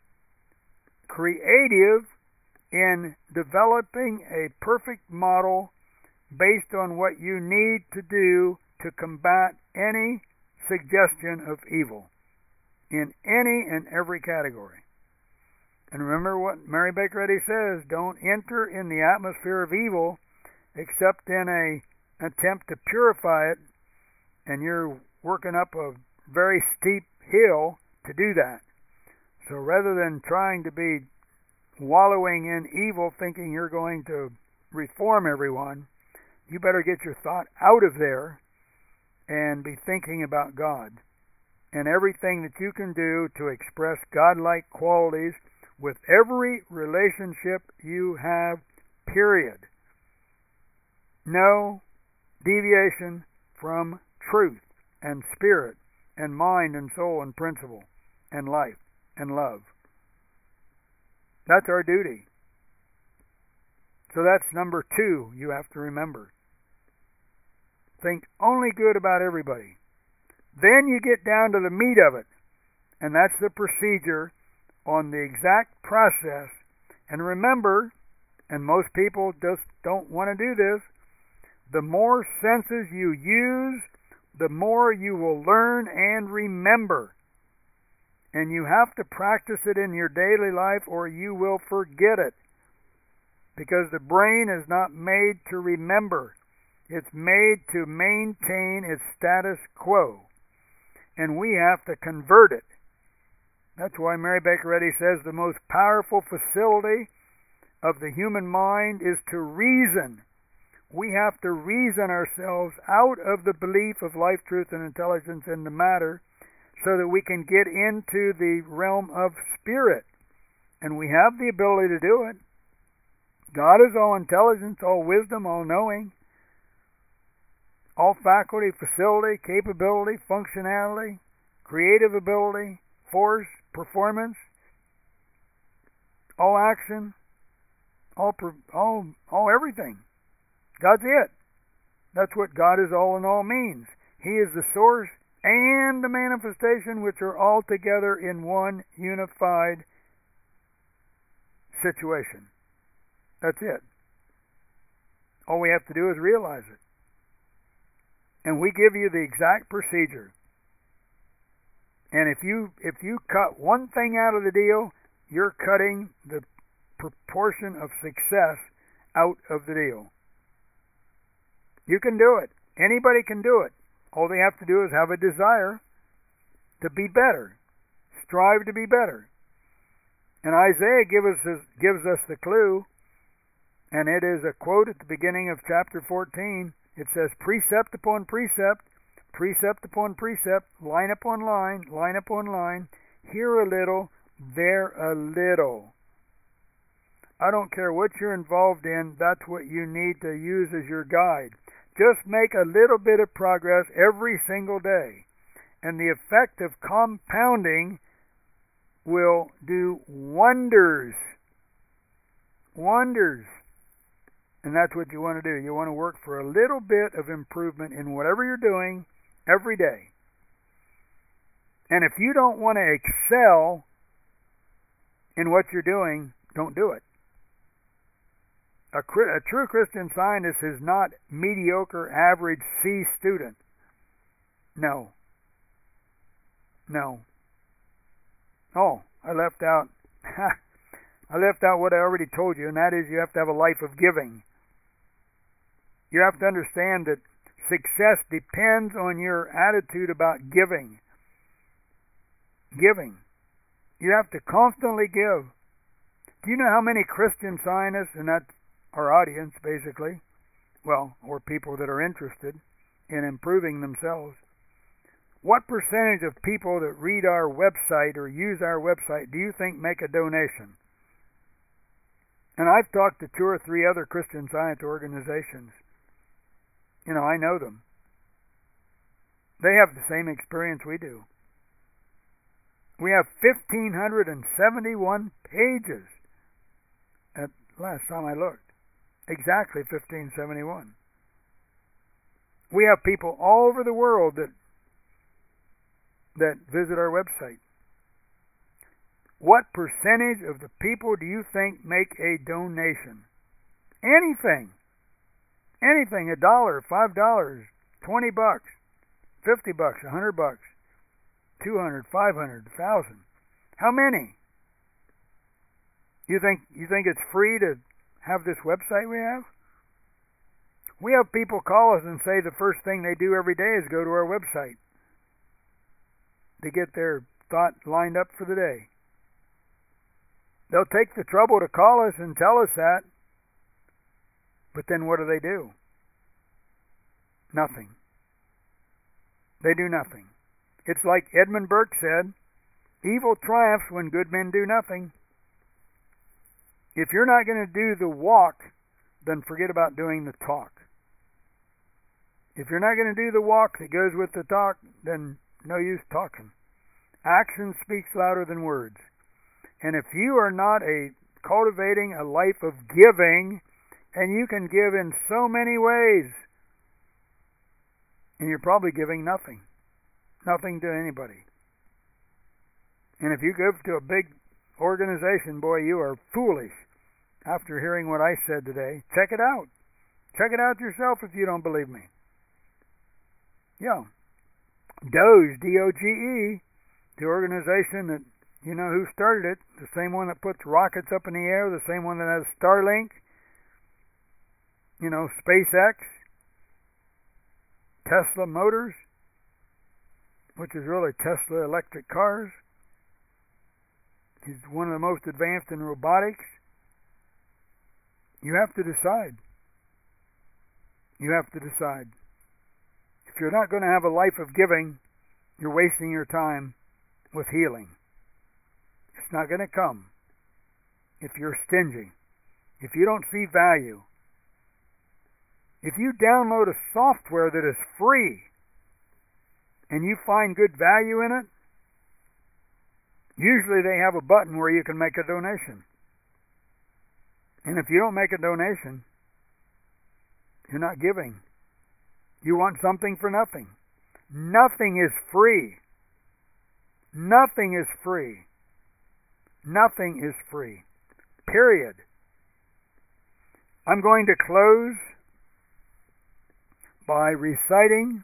creative in developing a perfect model based on what you need to do to combat any suggestion of evil in any and every category. And remember what Mary Baker Eddy says, don't enter in the atmosphere of evil except in an attempt to purify it, and you're working up a very steep hill to do that. So rather than trying to be wallowing in evil thinking you're going to reform everyone, you better get your thought out of there and be thinking about God and everything that you can do to express God-like qualities with every relationship you have, period. No deviation from truth and spirit and mind and soul and principle and life and love. That's our duty. So that's number 2 you have to remember. Think only good about everybody. Then you get down to the meat of it, and that's the procedure on the exact process. And remember, and most people just don't want to do this, the more senses you use, the more you will learn and remember. And you have to practice it in your daily life or you will forget it. Because the brain is not made to remember. It's made to maintain its status quo. And we have to convert it. That's why Mary Baker Eddy says the most powerful facility of the human mind is to reason. We have to reason ourselves out of the belief of life, truth, and intelligence in the matter so that we can get into the realm of spirit. And we have the ability to do it. God is all intelligence, all wisdom, all knowing, all faculty, facility, capability, functionality, creative ability, force, performance, all action, all everything. God's it. That's what God is all in all means. He is the source and the manifestation, which are all together in one unified situation. That's it. All we have to do is realize it. And we give you the exact procedure. And if you cut one thing out of the deal, you're cutting the proportion of success out of the deal. You can do it. Anybody can do it. All they have to do is have a desire to be better. Strive to be better. And Isaiah gives us the clue, and it is a quote at the beginning of chapter 14. It says, precept upon precept, precept upon precept, line upon line, here a little, there a little. I don't care what you're involved in, that's what you need to use as your guide. Just make a little bit of progress every single day. And the effect of compounding will do wonders. Wonders. And that's what you want to do. You want to work for a little bit of improvement in whatever you're doing every day. And if you don't want to excel in what you're doing, don't do it. A true Christian Scientist is not mediocre, average C student. No. No. Oh, I left out what I already told you, and that is you have to have a life of giving. You have to understand that success depends on your attitude about giving. Giving. You have to constantly give. Do you know how many Christian Scientists, and that's our audience basically, well, or people that are interested in improving themselves, what percentage of people that read our website or use our website do you think make a donation? And I've talked to 2 or 3 other Christian Science organizations. You know, I know them. They have the same experience we do. We have 1,571 pages at last time I looked. Exactly 1,571. We have people all over the world that visit our website. What percentage of the people do you think make a donation? Anything. Anything. $1, $5, $20, $50, $100, 200, 500, 1,000. How many? You think it's free to have this website we have? We have people call us and say the first thing they do every day is go to our website to get their thought lined up for the day. They'll take the trouble to call us and tell us that, but then what do? Nothing. They do nothing. It's like Edmund Burke said, evil triumphs when good men do nothing. If you're not going to do the walk, then forget about doing the talk. If you're not going to do the walk that goes with the talk, then no use talking. Action speaks louder than words. And if you are not cultivating a life of giving, and you can give in so many ways, and you're probably giving nothing. Nothing to anybody. And if you give to a big organization, boy, you are foolish. After hearing what I said today, check it out. Check it out yourself if you don't believe me. Yeah. DOGE, D-O-G-E, the organization that, you know who started it, the same one that puts rockets up in the air, the same one that has Starlink, you know, SpaceX, Tesla Motors, which is really Tesla electric cars. He's one of the most advanced in robotics. You have to decide. You have to decide. If you're not going to have a life of giving, you're wasting your time with healing. It's not going to come if you're stingy, if you don't see value. If you download a software that is free and you find good value in it, usually they have a button where you can make a donation. And if you don't make a donation, you're not giving. You want something for nothing. Nothing is free. Nothing is free. Nothing is free. Period. I'm going to close by reciting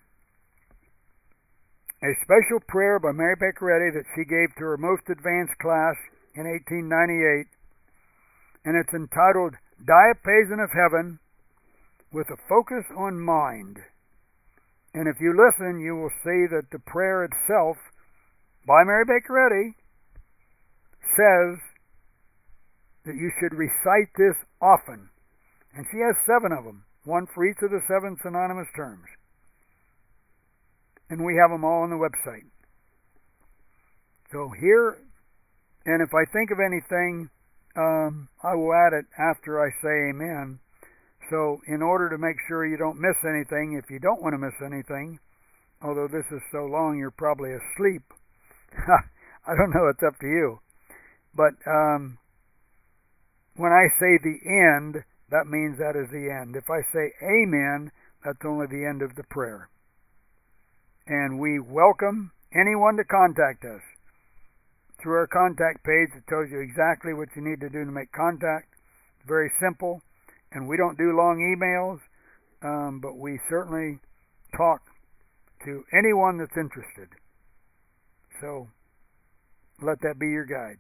a special prayer by Mary Baker Eddy that she gave to her most advanced class in 1898, and it's entitled Diapason of Heaven with a Focus on Mind. And if you listen, you will see that the prayer itself by Mary Baker Eddy says that you should recite this often. And she has 7 of them, one for each of the 7 synonymous terms. And we have them all on the website. So here, and if I think of anything I will add it after I say amen. So in order to make sure you don't miss anything, if you don't want to miss anything, although this is so long you're probably asleep, I don't know, it's up to you. But when I say the end, that means that is the end. If I say amen, that's only the end of the prayer. And we welcome anyone to contact us. Through our contact page, it tells you exactly what you need to do to make contact. It's very simple, and we don't do long emails, but we certainly talk to anyone that's interested. So let that be your guide.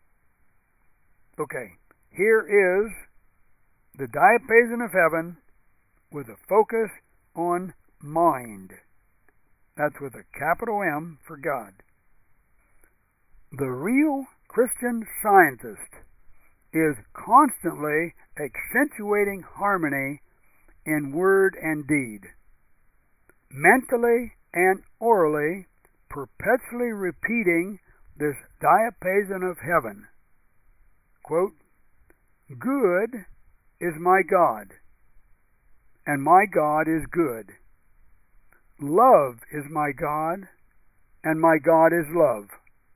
Okay, here is the Diapason of Heaven with a focus on mind. That's with a capital M for God. The real Christian scientist is constantly accentuating harmony in word and deed, mentally and orally, perpetually repeating this Diapason of Heaven. Quote, "Good is my God, and my God is good. Love is my God, and my God is love."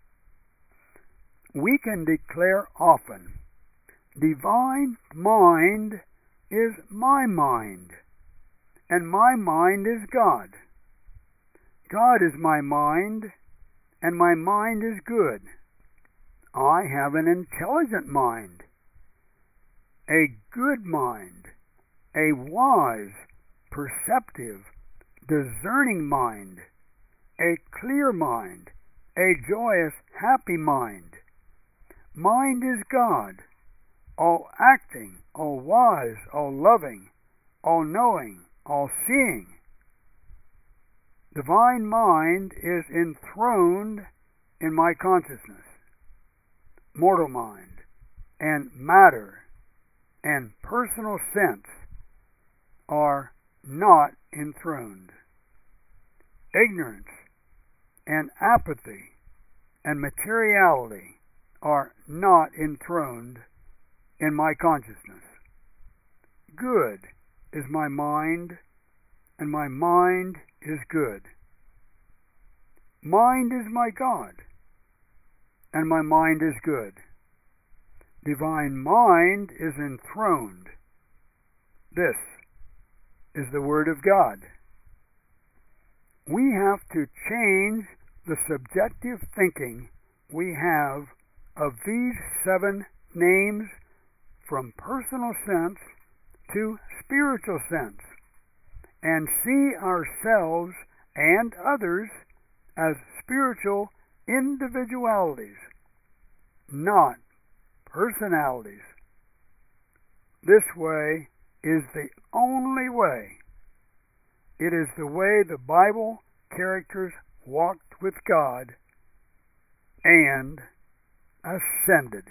We can declare often, "Divine mind is my mind, and my mind is God. God is my mind, and my mind is good. I have an intelligent mind, a good mind, a wise, perceptive, discerning mind, a clear mind, a joyous, happy mind. Mind is God, all acting, all wise, all loving, all knowing, all seeing. Divine mind is enthroned in my consciousness. Mortal mind and matter and personal sense are not enthroned. Ignorance and apathy and materiality are not enthroned in my consciousness. Good is my mind, and my mind is good. Mind is my God, and my mind is good. Divine mind is enthroned. This is the Word of God. We have to change the subjective thinking we have of these 7 names from personal sense to spiritual sense, and see ourselves and others as spiritual individualities, not personalities. This way is the only way. It is the way the Bible characters walked with God and ascended.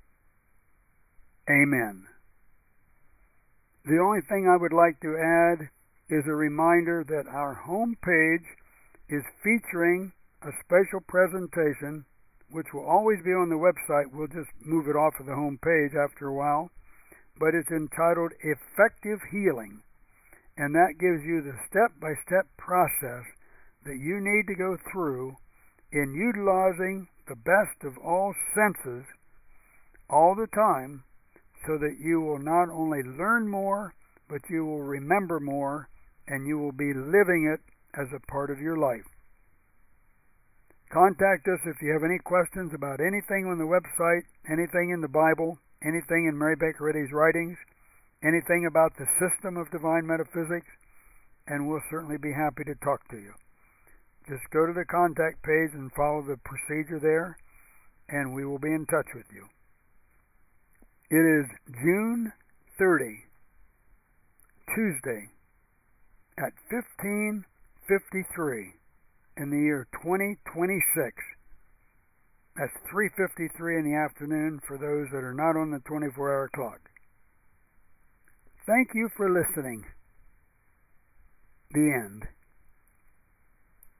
Amen. The only thing I would like to add is a reminder that our home page is featuring a special presentation, which will always be on the website. We'll just move it off of the home page after a while. But it's entitled Effective Healing. And that gives you the step-by-step process that you need to go through in utilizing the best of all senses all the time, so that you will not only learn more, but you will remember more, and you will be living it as a part of your life. Contact us if you have any questions about anything on the website, anything in the Bible, anything in Mary Baker Eddy's writings, anything about the system of divine metaphysics, and we'll certainly be happy to talk to you. Just go to the contact page and follow the procedure there, and we will be in touch with you. It is June 30, Tuesday, at 15:53 in the year 2026. That's 3:53 in the afternoon for those that are not on the 24-hour clock. Thank you for listening. The end.